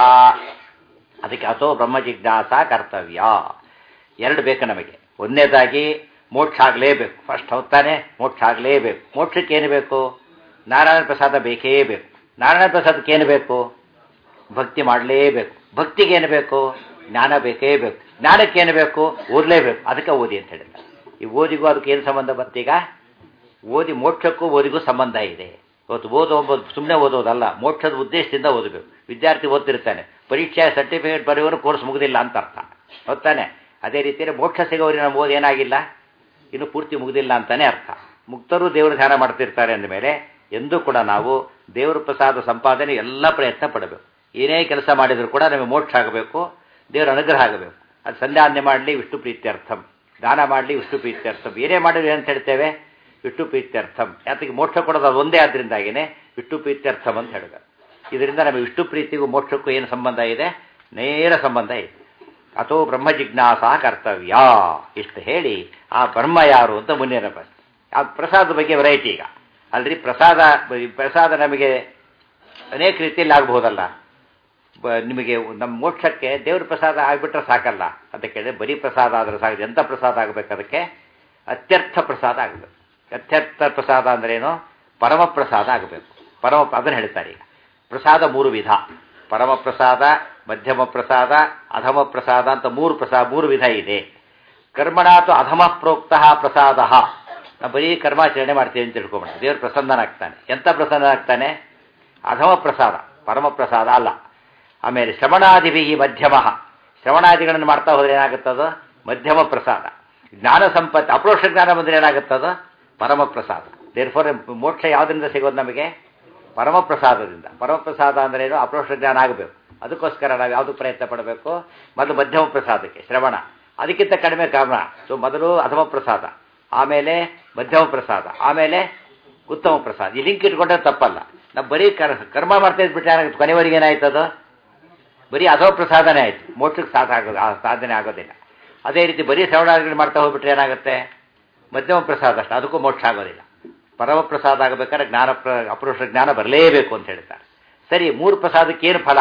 ಅದಕ್ಕೆ ಅಥೋ ಬ್ರಹ್ಮ ಜಿಜ್ಞಾಸ ಕರ್ತವ್ಯ. ಎರಡು ಬೇಕು ನಮಗೆ. ಒಂದನೇದಾಗಿ ಮೋಕ್ಷ ಆಗಲೇಬೇಕು, ಫಸ್ಟ್ ಹೋಗ್ತಾನೆ ಮೋಕ್ಷ ಆಗಲೇಬೇಕು. ಮೋಕ್ಷಕ್ಕೆ ಏನು ಬೇಕು? ನಾರಾಯಣ ಪ್ರಸಾದ ಬೇಕೇ ಬೇಕು. ನಾರಾಯಣ ಪ್ರಸಾದಕ್ಕೆ ಏನು ಬೇಕು? ಭಕ್ತಿ ಮಾಡಲೇಬೇಕು. ಭಕ್ತಿಗೆ ಏನು ಬೇಕು? ಜ್ಞಾನ ಬೇಕೇ ಬೇಕು. ಜ್ಞಾನಕ್ಕೇನು ಬೇಕು? ಓದಲೇಬೇಕು. ಅದಕ್ಕೆ ಓದಿ ಅಂತ ಹೇಳಿದ್ದಾರೆ. ಈ ಓದಿಗೂ ಅದಕ್ಕೆ ಏನು ಸಂಬಂಧ ಬರ್ತೀಗ? ಓದಿ ಮೋಕ್ಷಕ್ಕೂ ಓದಿಗೂ ಸಂಬಂಧ ಇದೆ. ಇವತ್ತು ಓದೋದು ಸುಮ್ಮನೆ ಓದೋದಲ್ಲ, ಮೋಕ್ಷದ ಉದ್ದೇಶದಿಂದ ಓದಬೇಕು. ವಿದ್ಯಾರ್ಥಿ ಓದ್ತಿರ್ತಾನೆ, ಪರೀಕ್ಷೆ ಸರ್ಟಿಫಿಕೇಟ್ ಬರೆಯೋರು ಕೋರ್ಸ್ ಮುಗಿದಿಲ್ಲ ಅಂತ ಅರ್ಥ, ಹೊತ್ತಾನೆ. ಅದೇ ರೀತಿಯಲ್ಲಿ ಮೋಕ್ಷ ಸಿಗೋರಿಗೆ ನಮ್ಮ ಓದಿ ಏನಾಗಿಲ್ಲ, ಇನ್ನು ಪೂರ್ತಿ ಮುಗಿದಿಲ್ಲ ಅಂತಾನೆ ಅರ್ಥ. ಮುಕ್ತರು ದೇವರು ಧ್ಯಾನ ಮಾಡ್ತಿರ್ತಾರೆ ಅಂದಮೇಲೆ ಎಂದೂ ಕೂಡ ನಾವು ದೇವರ ಪ್ರಸಾದ ಸಂಪಾದನೆ ಎಲ್ಲ ಪ್ರಯತ್ನ ಪಡಬೇಕು. ಏನೇ ಕೆಲಸ ಮಾಡಿದರೂ ಕೂಡ ನಮಗೆ ಮೋಕ್ಷ ಆಗಬೇಕು, ದೇವರ ಅನುಗ್ರಹ ಆಗಬೇಕು. ಅದು ಸಂಧ್ಯಾವಂದನೆ ಮಾಡಲಿ ವಿಷ್ಣು ಪ್ರೀತ್ಯರ್ಥಂ, ದಾನ ಮಾಡಲಿ ವಿಷ್ಣು ಪ್ರೀತ್ಯರ್ಥಂ, ಏನೇ ಮಾಡಿದ್ವಿ ಅಂತ ಹೇಳ್ತೇವೆ ವಿಷ್ಣು ಪ್ರೀತ್ಯರ್ಥಂ. ಯಾತಕ್ಕೆ? ಮೋಕ್ಷ ಕೊಡೋದು ಅದು ಒಂದೇ, ಆದ್ದರಿಂದಾಗಿಯೇ ವಿಷ್ಣು ಪ್ರೀತ್ಯರ್ಥಂ ಅಂತ ಹೇಳಿದ. ಇದರಿಂದ ನಮಗೆ ವಿಷ್ಣು ಪ್ರೀತಿಗೂ ಮೋಕ್ಷಕ್ಕೂ ಏನು ಸಂಬಂಧ ಇದೆ? ನೇರ ಸಂಬಂಧ ಇದೆ. ಅಥೋ ಬ್ರಹ್ಮ ಜಿಜ್ಞಾಸ ಕರ್ತವ್ಯ. ಇಷ್ಟು ಹೇಳಿ ಆ ಬ್ರಹ್ಮ ಯಾರು ಅಂತ ಮುಂದಿನ ಪ್ರಶ್ನೆ. ಆ ಪ್ರಸಾದ ಬಗ್ಗೆ ವೆರೈಟಿ. ಈಗ ಅಲ್ರಿ ಪ್ರಸಾದ ನಮಗೆ ಅನೇಕ ರೀತಿಯಲ್ಲಿ ಆಗಬಹುದಲ್ಲ. ನಿಮಗೆ ನಮ್ಮ ಮೋಕ್ಷಕ್ಕೆ ದೇವ್ರ ಪ್ರಸಾದ ಆಗಿಬಿಟ್ರೆ ಸಾಕಲ್ಲ ಅಂತ ಕೇಳಿದ್ರೆ, ಬರೀ ಪ್ರಸಾದ ಆದರೆ ಸಾಕು. ಎಂಥ ಪ್ರಸಾದ ಆಗಬೇಕು? ಅದಕ್ಕೆ ಅತ್ಯರ್ಥ ಪ್ರಸಾದ ಆಗಬೇಕು. ಅತ್ಯರ್ಥ ಪ್ರಸಾದ ಅಂದ್ರೇನು? ಪರಮ ಪ್ರಸಾದ ಆಗಬೇಕು. ಅದನ್ನು ಹೇಳ್ತಾರೆ. ಈಗ ಪ್ರಸಾದ 3 ವಿಧ: ಪರಮ ಪ್ರಸಾದ, ಮಧ್ಯಮ ಪ್ರಸಾದ, ಅಧಮ ಪ್ರಸಾದ ಅಂತ 3 ವಿಧ ಇದೆ. ಕರ್ಮಣಾತು ಅಧಮ ಪ್ರೋಕ್ತ ಪ್ರಸಾದ. ನಾವು ಬರೀ ಕರ್ಮಾಚರಣೆ ಮಾಡ್ತೀವಿ ಅಂತ ತಿಳ್ಕೊಂಬಿಡ, ದೇವರು ಪ್ರಸನ್ನನಾಗ್ತಾನೆ. ಎಂಥ ಪ್ರಸನ್ನನಾಗ್ತಾನೆ? ಅಧಮ ಪ್ರಸಾದ, ಪರಮ ಪ್ರಸಾದ ಅಲ್ಲ. ಆಮೇಲೆ ಶ್ರವಣಾದಿಭಿ ಮಧ್ಯಮ, ಶ್ರವಣಾದಿಗಳನ್ನು ಮಾಡ್ತಾ ಹೋದ್ರೆ ಏನಾಗುತ್ತದೋ ಮಧ್ಯಮ ಪ್ರಸಾದ. ಜ್ಞಾನ ಸಂಪತ್ತು, ಅಪ್ರೋಕ್ಷ ಜ್ಞಾನ ಬಂದರೆ ಏನಾಗುತ್ತದೋ ಪರಮ ಪ್ರಸಾದ. ದೇರ್ಫೋರ್ ಮೋಕ್ಷ ಯಾವುದರಿಂದ ಸಿಗೋದು ನಮಗೆ? ಪರಮ ಪ್ರಸಾದದಿಂದ. ಪರಮ ಪ್ರಸಾದ ಅಂದ್ರೆ ಏನು? ಅಪ್ರೋಕ್ಷ ಜ್ಞಾನ ಆಗಬೇಕು. ಅದಕ್ಕೋಸ್ಕರ ನಾವು ಯಾವುದು ಪ್ರಯತ್ನ ಪಡಬೇಕು? ಮೊದಲು ಮಧ್ಯಮ ಪ್ರಸಾದಕ್ಕೆ ಶ್ರವಣ, ಅದಕ್ಕಿಂತ ಕಡಿಮೆ ಕರ್ಮ. ಸೊ ಮೊದಲು ಅಧಮ ಪ್ರಸಾದ, ಆಮೇಲೆ ಮಧ್ಯಮ ಪ್ರಸಾದ, ಆಮೇಲೆ ಉತ್ತಮ ಪ್ರಸಾದ. ಈ ಲಿಂಕ್ ಇಟ್ಕೊಂಡ್ರೆ ತಪ್ಪಲ್ಲ. ನಾವು ಬರೀ ಕರ್ಮ ಮಾಡ್ತಾ ಇದ್ಬಿಟ್ರೆ ಏನಾಗುತ್ತೆ? ಕೊನೆವರೆಗೆ ಏನಾಯ್ತದು? ಬರೀ ಅಧಮ ಪ್ರಸಾದನೇ ಆಯಿತು, ಮೋಕ್ಷಕ್ಕೆ ಸಾಧನೆ ಆಗೋದಿಲ್ಲ. ಅದೇ ರೀತಿ ಬರೀ ಶ್ರವಣಾದಿಗಳು ಮಾಡ್ತಾ ಹೋಗ್ಬಿಟ್ರೆ ಏನಾಗುತ್ತೆ? ಮಧ್ಯಮ ಪ್ರಸಾದ ಅಷ್ಟೇ, ಅದಕ್ಕೂ ಮೋಕ್ಷ ಆಗೋದಿಲ್ಲ. ಪರಮ ಪ್ರಸಾದ ಆಗಬೇಕಾದ್ರೆ ಅಪರೋಕ್ಷ ಜ್ಞಾನ ಬರಲೇಬೇಕು ಅಂತ ಹೇಳ್ತಾರೆ. ಸರಿ, 3 ಪ್ರಸಾದಕ್ಕೇನು ಫಲ?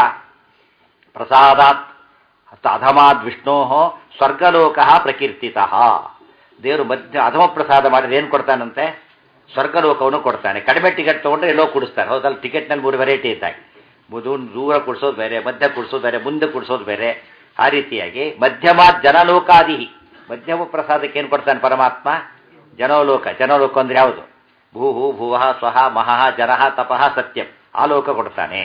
ಪ್ರಸಾದಾತ್ ಅಧಮಾದ್ ವಿಷ್ಣೋ ಸ್ವರ್ಗಲೋಕ ಪ್ರಕೀರ್ತಿತಃ. ದೇವರು ಅಧಮ ಪ್ರಸಾದ ಮಾಡಿದ್ರೆ ಏನು ಕೊಡ್ತಾನಂತೆ? ಸ್ವರ್ಗಲೋಕವನ್ನು ಕೊಡ್ತಾನೆ. ಕಡಿಮೆ ಟಿಕೆಟ್ ತೊಗೊಂಡ್ರೆ ಎಲ್ಲೋ ಕೊಡಿಸ್ತಾರೆ, ಹೌದಲ್ಲ? ಟಿಕೆಟ್ನಲ್ಲಿ 3 ವೆರೈಟಿ ಇದ್ದಾಗೆ, ದೂರ ಕೊಡಿಸೋದು ಬೇರೆ, ಮಧ್ಯ ಕೊಡಿಸೋದು ಬೇರೆ, ಮುಂದೆ ಕೊಡಿಸೋದು ಬೇರೆ. ಆ ರೀತಿಯಾಗಿ ಮಧ್ಯಮಾತ್ ಜನಲೋಕಾದಿ. ಮಧ್ಯಮ ಪ್ರಸಾದಕ್ಕೆ ಏನು ಕೊಡ್ತಾನೆ ಪರಮಾತ್ಮ? ಜನೋಲೋಕ. ಜನೋಲೋಕ ಅಂದ್ರೆ ಯಾವುದು? ಭೂಹು ಭುವಃ ಸ್ವಹ ಮಹಃ ಜನಃ ತಪಃ ಸತ್ಯಂ, ಆ ಲೋಕ ಕೊಡ್ತಾನೆ.